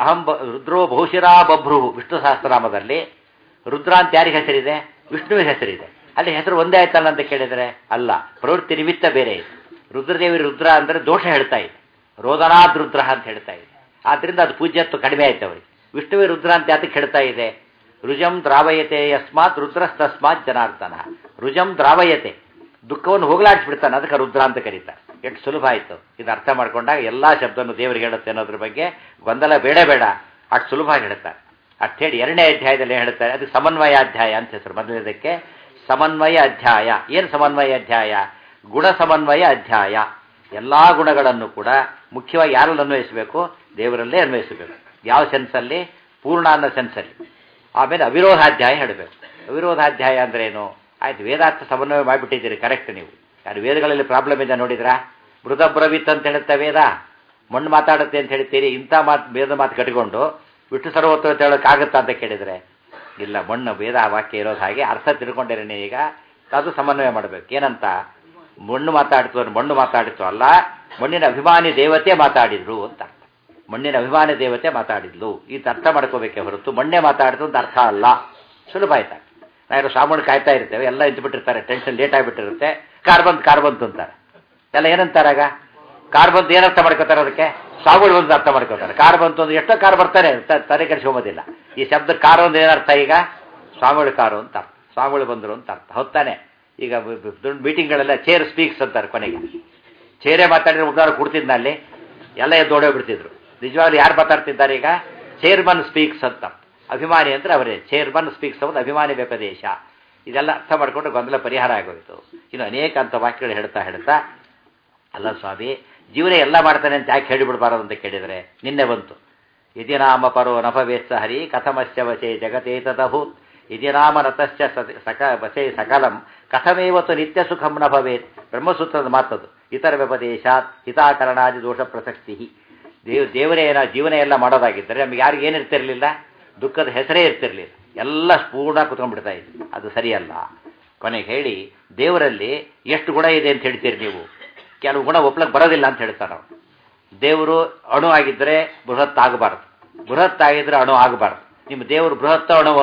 ರುದ್ರೋ ಬಹುಶಿರಾ ಬಭ್ರು ವಿಷ್ಣು ಸಹಸ್ರನಾಮದಲ್ಲಿ ರುದ್ರ ಅಂತ ಯಾರಿಗೆ ಹೆಸರಿದೆ? ವಿಷ್ಣುವಿಗೆ ಹೆಸರಿದೆ. ಅಲ್ಲಿ ಹೆಸರು ಒಂದೇ ಆಯ್ತಲ್ಲ ಅಂತ ಕೇಳಿದರೆ ಅಲ್ಲ, ಪ್ರವೃತ್ತಿ ನಿಮಿತ್ತ ಬೇರೆ ಇದೆ. ರುದ್ರದೇವಿ ರುದ್ರ ಅಂದರೆ ದೋಷ ಹೇಳ್ತಾ ಇದೆ, ರೋದನಾದ್ ರುದ್ರ ಅಂತ ಹೇಳ್ತಾ ಇದೆ. ಆದ್ದರಿಂದ ಅದು ಪೂಜ್ಯತ್ವ ಕಡಿಮೆ ಆಯ್ತು ಅವರಿಗೆ. ವಿಷ್ಣುವೇ ರುದ್ರ ಅಂತ ಯಾತಕ್ಕೆ ಹೇಳ್ತಾ ಇದೆ? ರುಜಂ ದ್ರಾವಯತೆ ಯಸ್ಮಾತ್ ರುದ್ರಸ್ತಸ್ಮಾತ್ ಜನಾರ್ದನ. ರುಜಂ ದ್ರಾವಯತೆ, ದುಃಖವನ್ನು ಹೋಗಲಾಡಿಸ್ಬಿಡ್ತಾನೆ, ಅದಕ್ಕೆ ರುದ್ರ ಅಂತ ಕರೀತಾರೆ. ಎಷ್ಟು ಸುಲಭ ಆಯಿತು. ಇದು ಅರ್ಥ ಮಾಡ್ಕೊಂಡಾಗ ಎಲ್ಲ ಶಬ್ದವನ್ನು ದೇವರಿಗೆ ಹೇಳುತ್ತೆ ಅನ್ನೋದ್ರ ಬಗ್ಗೆ ಗೊಂದಲ ಬೇಡ ಬೇಡ, ಅಷ್ಟು ಸುಲಭವಾಗಿ ಹೇಳ್ತಾರೆ. ಅಷ್ಟು ಹೇಳಿ ಎರಡನೇ ಅಧ್ಯಾಯದಲ್ಲಿ ಹೇಳ್ತಾರೆ, ಅದಕ್ಕೆ ಸಮನ್ವಯ ಅಧ್ಯಾಯ ಅಂತ ಹೆಸರು. ಮೊದಲನೇದಕ್ಕೆ ಸಮನ್ವಯ ಅಧ್ಯಾಯ. ಏನು ಸಮನ್ವಯ ಅಧ್ಯಾಯ? ಗುಣ ಸಮನ್ವಯ ಅಧ್ಯಾಯ. ಎಲ್ಲ ಗುಣಗಳನ್ನು ಕೂಡ ಮುಖ್ಯವಾಗಿ ಯಾರಲ್ಲಿ ಅನ್ವಯಿಸಬೇಕು? ದೇವರಲ್ಲೇ ಅನ್ವಯಿಸಬೇಕು. ಯಾವ ಸೆನ್ಸಲ್ಲಿ? ಪೂರ್ಣ ಅನ್ನೋ ಸೆನ್ಸಲ್ಲಿ. ಆಮೇಲೆ ಅವಿರೋಧಾಧ್ಯಾಯ ಹೇಳಬೇಕು. ಅವಿರೋಧಾಧ್ಯಾಯ ಅಂದ್ರೆ ಏನು? ಆಯ್ತು, ವೇದಾರ್ಥ ಸಮನ್ವಯ ಮಾಡಿಬಿಟ್ಟಿದ್ದೀರಿ, ಕರೆಕ್ಟ್. ನೀವು ಯಾರು ವೇದಗಳಲ್ಲಿ ಪ್ರಾಬ್ಲಮ್ ಇದೆ ನೋಡಿದ್ರಾ? ಮೃತಬ್ರವಿತ್ ಅಂತ ಹೇಳುತ್ತೆ ವೇದ, ಮಣ್ಣು ಮಾತಾಡುತ್ತೆ ಅಂತ ಹೇಳ್ತೀರಿ. ಇಂಥ ವೇದ ಮಾತು ಕಟ್ಕೊಂಡು ವಿಷ್ಣು ಸರ್ವೋತ್ತಮ ಅಂತ ಹೇಳೋಕ್ಕಾಗತ್ತಾ ಅಂತ ಕೇಳಿದರೆ ಇಲ್ಲ. ಮಣ್ಣು ವೇದ ವಾಕ್ಯ ಇರೋದು ಹಾಗೆ. ಅರ್ಥ ತಿಳ್ಕೊಂಡಿರೇನೆ. ಈಗ ಅದು ಸಮನ್ವಯ ಮಾಡಬೇಕು. ಏನಂತ? ಮಣ್ಣು ಮಾತಾಡಿತು ಅಲ್ಲ, ಮಣ್ಣಿನ ಅಭಿಮಾನಿ ದೇವತೆ ಮಾತಾಡಿದ್ರು ಅಂತ. ಮಣ್ಣಿನ ಅಭಿಮಾನಿ ದೇವತೆ ಮಾತಾಡಿದ್ಲು. ಇದು ಅರ್ಥ ಮಾಡ್ಕೋಬೇಕೇ ಹೊರತು ಮಣ್ಣೆ ಮಾತಾಡಿದ್ರು ಅಂತ ಅರ್ಥ ಅಲ್ಲ. ಸುಲಭ ಆಯ್ತಾ? ನಾವು ಸಾಮಾನು ಕಾಯ್ತಾ ಇರ್ತೇವೆ, ಎಲ್ಲ ಇದ್ಬಿಟ್ಟಿರ್ತಾರೆ, ಟೆನ್ಷನ್ ಲೇಟ್ ಆಗಿಬಿಟ್ಟಿರುತ್ತೆ. ಕಾರ್ ಬಂತು ಅಂತಾರೆ. ಎಲ್ಲ ಏನಂತಾರಾಗ? ಕಾರ್ ಬಂತು ಏನರ್ಥ ಮಾಡ್ಕೋತಾರೆ? ಅದಕ್ಕೆ ಸಾಗುಗಳು ಬಂದು ಅರ್ಥ ಮಾಡ್ಕೋತಾರೆ. ಕಾರ್ ಬಂತು ಅಂದ್ರೆ ಎಷ್ಟೋ ಕಾರ್ ಬರ್ತಾರೆ, ತಲೆ ಕೆಡಿಸ್ಕೊಂಬೋದಿಲ್ಲ. ಈ ಶಬ್ದ ಕಾರು ಅಂದ್ರೆ ಏನರ್ಥ? ಈಗ ಸ್ವಾಮಿಗಳು ಕಾರು ಅಂತ ಅರ್ಥ, ಸ್ವಾಮಿಗಳು ಬಂದರು ಅಂತ ಅರ್ಥ. ಹೊತ್ತಾನೆ. ಈಗ ದೊಡ್ಡ ಮೀಟಿಂಗ್ಗಳೆಲ್ಲ ಚೇರ್ ಸ್ಪೀಕ್ಸ್ ಅಂತಾರೆ. ಕೊನೆಗೆ ಚೇರೇ ಮಾತಾಡಿದ್ರೆ ಉದಾಹರಣೆ ಕೊಡ್ತಿದ್ನ ಅಲ್ಲಿ ಎಲ್ಲ ಎದ್ದು ಓಡೋಗ್ಬಿಡ್ತಿದ್ರು. ನಿಜವಾಗ್ಲೂ ಯಾರು ಮಾತಾಡ್ತಿದ್ದಾರೆ? ಈಗ ಚೇರ್ಮನ್ ಸ್ಪೀಕ್ಸ್ ಅಂತ. ಅಭಿಮಾನಿ ಅಂದರೆ ಅವರೇ. ಚೇರ್ಮನ್ ಸ್ಪೀಕ್ಸ್ ಅನ್ನೋದು ಅಭಿಮಾನಿ ವ್ಯಪದೇಶ. ಇದೆಲ್ಲ ಅರ್ಥ ಮಾಡಿಕೊಂಡು ಗೊಂದಲ ಪರಿಹಾರ ಆಗೋಯಿತು. ಇನ್ನು ಅನೇಕ ಅಂತ ವಾಕ್ಯಗಳು ಹೇಳ್ತಾ ಅಲ್ಲ ಸ್ವಾಮಿ, ಜೀವನ ಎಲ್ಲ ಮಾಡ್ತಾನೆ ಅಂತ ಯಾಕೆ ಹೇಳಿಬಿಡ್ಬಾರದು ಅಂತ ಕೇಳಿದರೆ ನಿನ್ನೆ ಬಂತು. ಇದಿ ನಾಮ ಪರೋ ನಭವೇತ್ಸ ಹರಿ ಕಥಮಸ್ಯ ವಚೇ ಜಗತೇತದಭೂತ್. ಇದಿ ನಾಮ ನತಶ್ಚ ವಚೇ ಸಕಲಂ ಕಥಮೇವತ್ತು ನಿತ್ಯ ಸುಖಂ ನ ಭವೇತ್. ಬ್ರಹ್ಮಸೂತ್ರದ ಮಾತದು. ಇತರ ವ್ಯಪದೇಶಾತ್ ಹಿತಾಕರಣಾದಿ ದೋಷ ಪ್ರಸಕ್ತಿ. ದೇವರೇ ಜೀವನ ಎಲ್ಲ ಮಾಡೋದಾಗಿದ್ದರೆ ನಮ್ಗೆ ಯಾರಿಗೂ ಏನಿರ್ತಿರಲಿಲ್ಲ? ದುಃಖದ ಹೆಸರೇ ಇರ್ತಿರ್ಲಿಲ್ಲ. ಎಲ್ಲ ಪೂರ್ಣ ಕುತ್ಕೊಂಡ್ಬಿಡ್ತಾ ಇದ್ವಿ. ಅದು ಸರಿಯಲ್ಲ. ಕೊನೆಗೆ ಹೇಳಿ, ದೇವರಲ್ಲಿ ಎಷ್ಟು ಗುಣ ಇದೆ ಅಂತ ಹೇಳ್ತೀರಿ ನೀವು? ಕೆಲವು ಗುಣ ಒಪ್ಲಕ್ಕೆ ಬರೋದಿಲ್ಲ ಅಂತ ಹೇಳ್ತಾರೆ ನಾವು. ದೇವರು ಅಣು ಆಗಿದ್ದರೆ ಬೃಹತ್ ಆಗಬಾರ್ದು, ಬೃಹತ್ ಆಗಿದ್ರೆ ಅಣು ಆಗಬಾರ್ದು. ನಿಮ್ಮ ದೇವರು ಬೃಹತ್ತ ಅಣುವು?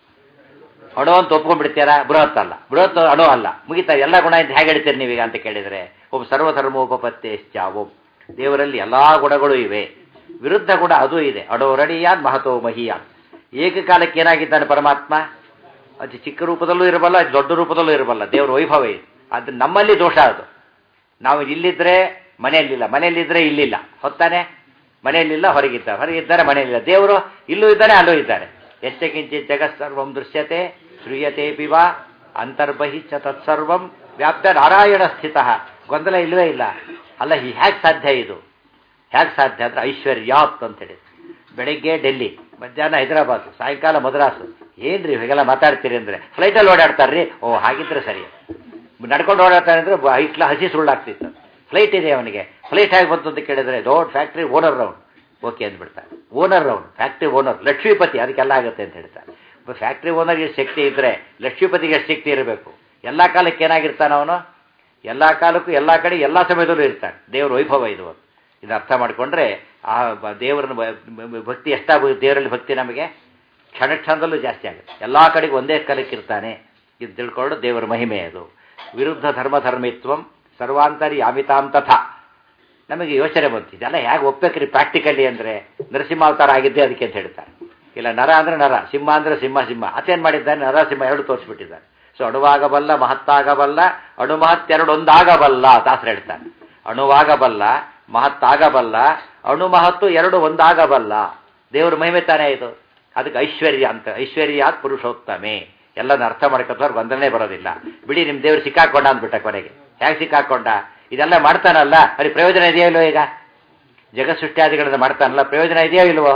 ಅಣು ಅಂತ ಒಪ್ಕೊಂಡ್ಬಿಡ್ತೀರಾ? ಬೃಹತ್ ಅಲ್ಲ, ಬೃಹತ್ ಅಣು ಅಲ್ಲ. ಮುಗಿತಾ ಎಲ್ಲ ಗುಣ ಅಂತ ಹೇಗೆ ಹೇಳ್ತೀರಿ ನೀವೀಗ ಅಂತ ಕೇಳಿದರೆ, ಒಬ್ಬ ಸರ್ವಧರ್ಮೋಪಪತ್ತೇಶ್ಚಾವೋ. ದೇವರಲ್ಲಿ ಎಲ್ಲ ಗುಣಗಳು ಇವೆ. ವಿರುದ್ಧ ಗುಣ ಅದು ಇದೆ. ಅಡೋರಡಿಯಾನ್ ಮಹತೋ ಮಹಿಯಾನ್. ಏಕಕಾಲಕ್ಕೆ ಏನಾಗಿದ್ದಾನೆ ಪರಮಾತ್ಮ? ಅದು ಚಿಕ್ಕ ರೂಪದಲ್ಲೂ ಇರಬಲ್ಲ, ಅದು ದೊಡ್ಡ ರೂಪದಲ್ಲೂ ಇರಬಲ್ಲ. ದೇವರ ವೈಭವ ಇದೆ. ಅದು ನಮ್ಮಲ್ಲಿ ದೋಷ. ಅದು ನಾವು ಇಲ್ಲಿದ್ದರೆ ಮನೆಯಲ್ಲಿಲ್ಲ, ಮನೆಯಲ್ಲಿದ್ದರೆ ಇಲ್ಲಿಲ್ಲ. ಹೊತ್ತಾನೆ? ಮನೆಯಲ್ಲಿಲ್ಲ, ಹೊರಗಿದ್ದಾರೆ ಮನೆಯಲ್ಲಿಲ್ಲ. ದೇವರು ಇಲ್ಲೂ ಇದ್ದಾನೆ, ಅಲ್ಲೂ ಇದ್ದಾರೆ. ಎಚ್ಚ ಕಿಂಚಿತ್ ಜಗತ್ಸರ್ವಂ ದೃಶ್ಯತೆ ಶ್ರೂಯತೆ ಪಿವ ಅಂತರ್ಬಹಿಶ್ಚ ತತ್ಸರ್ವಂ ವ್ಯಾಪ್ತ ನಾರಾಯಣ ಸ್ಥಿತ. ಗೊಂದಲ ಇಲ್ಲವೇ ಇಲ್ಲ. ಅಲ್ಲ, ಹೇಗೆ ಸಾಧ್ಯ ಇದು? ಹೇಗೆ ಸಾಧ್ಯ ಅಂದರೆ ಐಶ್ವರ್ಯಾತ್ ಅಂತ ಹೇಳಿ. ಬೆಳಿಗ್ಗೆ ಡೆಲ್ಲಿ, ಮಧ್ಯಾಹ್ನ ಹೈದರಾಬಾದ್, ಸಾಯಂಕಾಲ ಮದ್ರಾಸು. ಏನ್ರಿ ಹೀಗೆಲ್ಲ ಮಾತಾಡ್ತೀರಿ ಅಂದರೆ ಫ್ಲೈಟಲ್ಲಿ ಓಡಾಡ್ತಾರ್ರಿ. ಓ ಹಾಗಿದ್ರೆ ಸರಿ. ನಡ್ಕೊಂಡು ಓಡಾಡ್ತಾರೆ ಅಂದರೆ ಹಸಿ ಸುಳ್ಳಾಗ್ತಿತ್ತು. ಫ್ಲೈಟ್ ಇದೆ ಅವನಿಗೆ. ಫ್ಲೈಟ್ ಹೇಗೆ ಬಂತು ಅಂತ ಕೇಳಿದ್ರೆ ದೊಡ್ಡ ಫ್ಯಾಕ್ಟ್ರಿ ಓನರ್ ರೌಂಡ್. ಓಕೆ ಅಂದ್ಬಿಡ್ತಾರೆ. Owner round, factory owner, Lakshmipathi, ಅದಕ್ಕೆಲ್ಲ ಆಗುತ್ತೆ ಅಂತ ಹೇಳ್ತಾರೆ. ಫ್ಯಾಕ್ಟ್ರಿ ಓನರ್ಗೆ ಶಕ್ತಿ ಇದ್ದರೆ ಲಕ್ಷ್ಮೀಪತಿಗೆ ಎಷ್ಟು ಶಕ್ತಿ ಇರಬೇಕು? ಎಲ್ಲ ಕಾಲಕ್ಕೆ ಏನಾಗಿರ್ತಾನೆ ಅವನು? ಎಲ್ಲ ಕಾಲಕ್ಕೂ ಎಲ್ಲ ಕಡೆ ಎಲ್ಲ ಸಮಯದಲ್ಲೂ ಇರ್ತಾನೆ. ದೇವರ ವೈಭವ ಇದು. ಇದು ಅರ್ಥ ಮಾಡಿಕೊಂಡ್ರೆ ಆ ದೇವರನ್ನು ಭಕ್ತಿ ಎಷ್ಟಾಗುತ್ತೆ. ದೇವರಲ್ಲಿ ಭಕ್ತಿ ನಮಗೆ ಕ್ಷಣ ಕ್ಷಣದಲ್ಲೂ ಜಾಸ್ತಿ ಆಗುತ್ತೆ. ಎಲ್ಲ ಕಡೆಗೂ ಒಂದೇ ಕಾಲಕ್ಕೆ ಇರ್ತಾನೆ. ಇದು ತಿಳ್ಕೊಂಡು ದೇವರ ಮಹಿಮೆ ಅದು. ವಿರುದ್ಧ ಧರ್ಮಿತ್ವಂ ಸರ್ವಾಂತರಿ ಯಾಮಿತಾಂ ತಥಾ. ನಮಗೆ ಯೋಚನೆ ಬಂತು, ಇದೆಲ್ಲ ಹೇಗೆ ಒಪ್ಪಬೇಕ್ರಿ ಪ್ರಾಕ್ಟಿಕಲಿ ಅಂದರೆ ನರಸಿಂಹಾವತಾರ ಆಗಿದ್ದೆ ಅದಕ್ಕೆ ಅಂತ ಹೇಳ್ತಾರೆ. ಇಲ್ಲ, ನರ ಅಂದರೆ ನರ, ಸಿಂಹ ಅಂದರೆ ಸಿಂಹ. ಅತೇನು ಮಾಡಿದ್ದಾನೆ? ನರ ಸಿಂಹ ಎರಡು ತೋರಿಸ್ಬಿಟ್ಟಿದ್ದಾನೆ. ಸೊ ಅಣುವಾಗಬಲ್ಲ, ಮಹತ್ತಾಗಬಲ್ಲ, ಅಣುಮಹತ್ತೆರಡು ಒಂದಾಗಬಲ್ಲ ದಾಸರು ಹೇಳ್ತಾನೆ. ಅಣುವಾಗಬಲ್ಲ, ಮಹತ್ತಾಗಬಲ್ಲ, ಅಣುಮಹತ್ತು ಎರಡು ಒಂದಾಗಬಲ್ಲ. ದೇವರ ಮಹಿಮೆ ತಾನೇ ಇದು. ಅದಕ್ಕೆ ಐಶ್ವರ್ಯ ಅಂತ. ಐಶ್ವರ್ಯಾತ್ ಪುರುಷೋತ್ತಮೆ. ಎಲ್ಲನ ಅರ್ಥ ಮಾಡ್ಕೊತವ್ರು ಗೊಂದಲನೇ ಬರೋದಿಲ್ಲ. ಬಿಡಿ, ನಿಮ್ಮ ದೇವರು ಸಿಕ್ಕಾಕೊಂಡ ಅಂದ್ಬಿಟ್ಟ ಕೊನೆಗೆ. ಹೇಗೆ ಸಿಕ್ಕಾಕೊಂಡ? ಇದೆಲ್ಲ ಮಾಡ್ತಾನಲ್ಲ, ಅಲ್ಲಿ ಪ್ರಯೋಜನ ಇದೆಯೋ ಇಲ್ವೋ? ಈಗ ಜಗತ್ ಸೃಷ್ಟಿಯಾದಿಗಳನ್ನ ಮಾಡ್ತಾನಲ್ಲ, ಪ್ರಯೋಜನ ಇದೆಯೋ ಇಲ್ವೋ?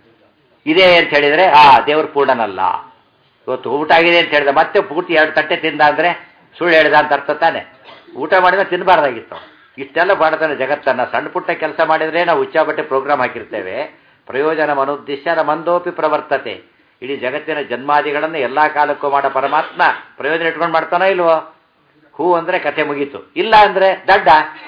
ಇದೆ ಅಂತ ಹೇಳಿದರೆ ದೇವರು ಪೂರ್ಣನಲ್ಲ. ಇವತ್ತು ಊಟ ಆಗಿದೆ ಅಂತ ಹೇಳಿದ ಮತ್ತೆ ಪೂರ್ತಿ 2 ತಟ್ಟೆ ತಿಂದ ಅಂದರೆ ಸುಳ್ಳು ಹೇಳಿದ ಅಂತ ಅರ್ಥ ತಾನೆ. ಊಟ ಮಾಡಿದ್ರೆ ತಿನ್ನಬಾರ್ದಾಗಿತ್ತು. ಇಷ್ಟೆಲ್ಲ ಮಾಡ್ತಾನೆ ಜಗತ್ತನ್ನು. ಸಣ್ಣ ಪುಟ್ಟ ಕೆಲಸ ಮಾಡಿದರೆ ನಾವು ಉಚ್ಚಾಬಟ್ಟೆ ಪ್ರೋಗ್ರಾಮ್ ಹಾಕಿರ್ತೇವೆ. ಪ್ರಯೋಜನ ಮನುದ್ದೇಶ ಮಂದೋಪಿ ಪ್ರವರ್ತತೆ. ಇಡೀ ಜಗತ್ತಿನ ಜನ್ಮಾದಿಗಳನ್ನು ಎಲ್ಲ ಕಾಲಕ್ಕೂ ಮಾಡೋ ಪರಮಾತ್ಮ ಪ್ರಯೋಜನ ಇಟ್ಕೊಂಡು ಮಾಡ್ತಾನೋ ಇಲ್ವೋ? ಹೂ ಅಂದರೆ ಕಥೆ ಮುಗೀತು. ಇಲ್ಲ ಅಂದರೆ ದಡ್ಡ.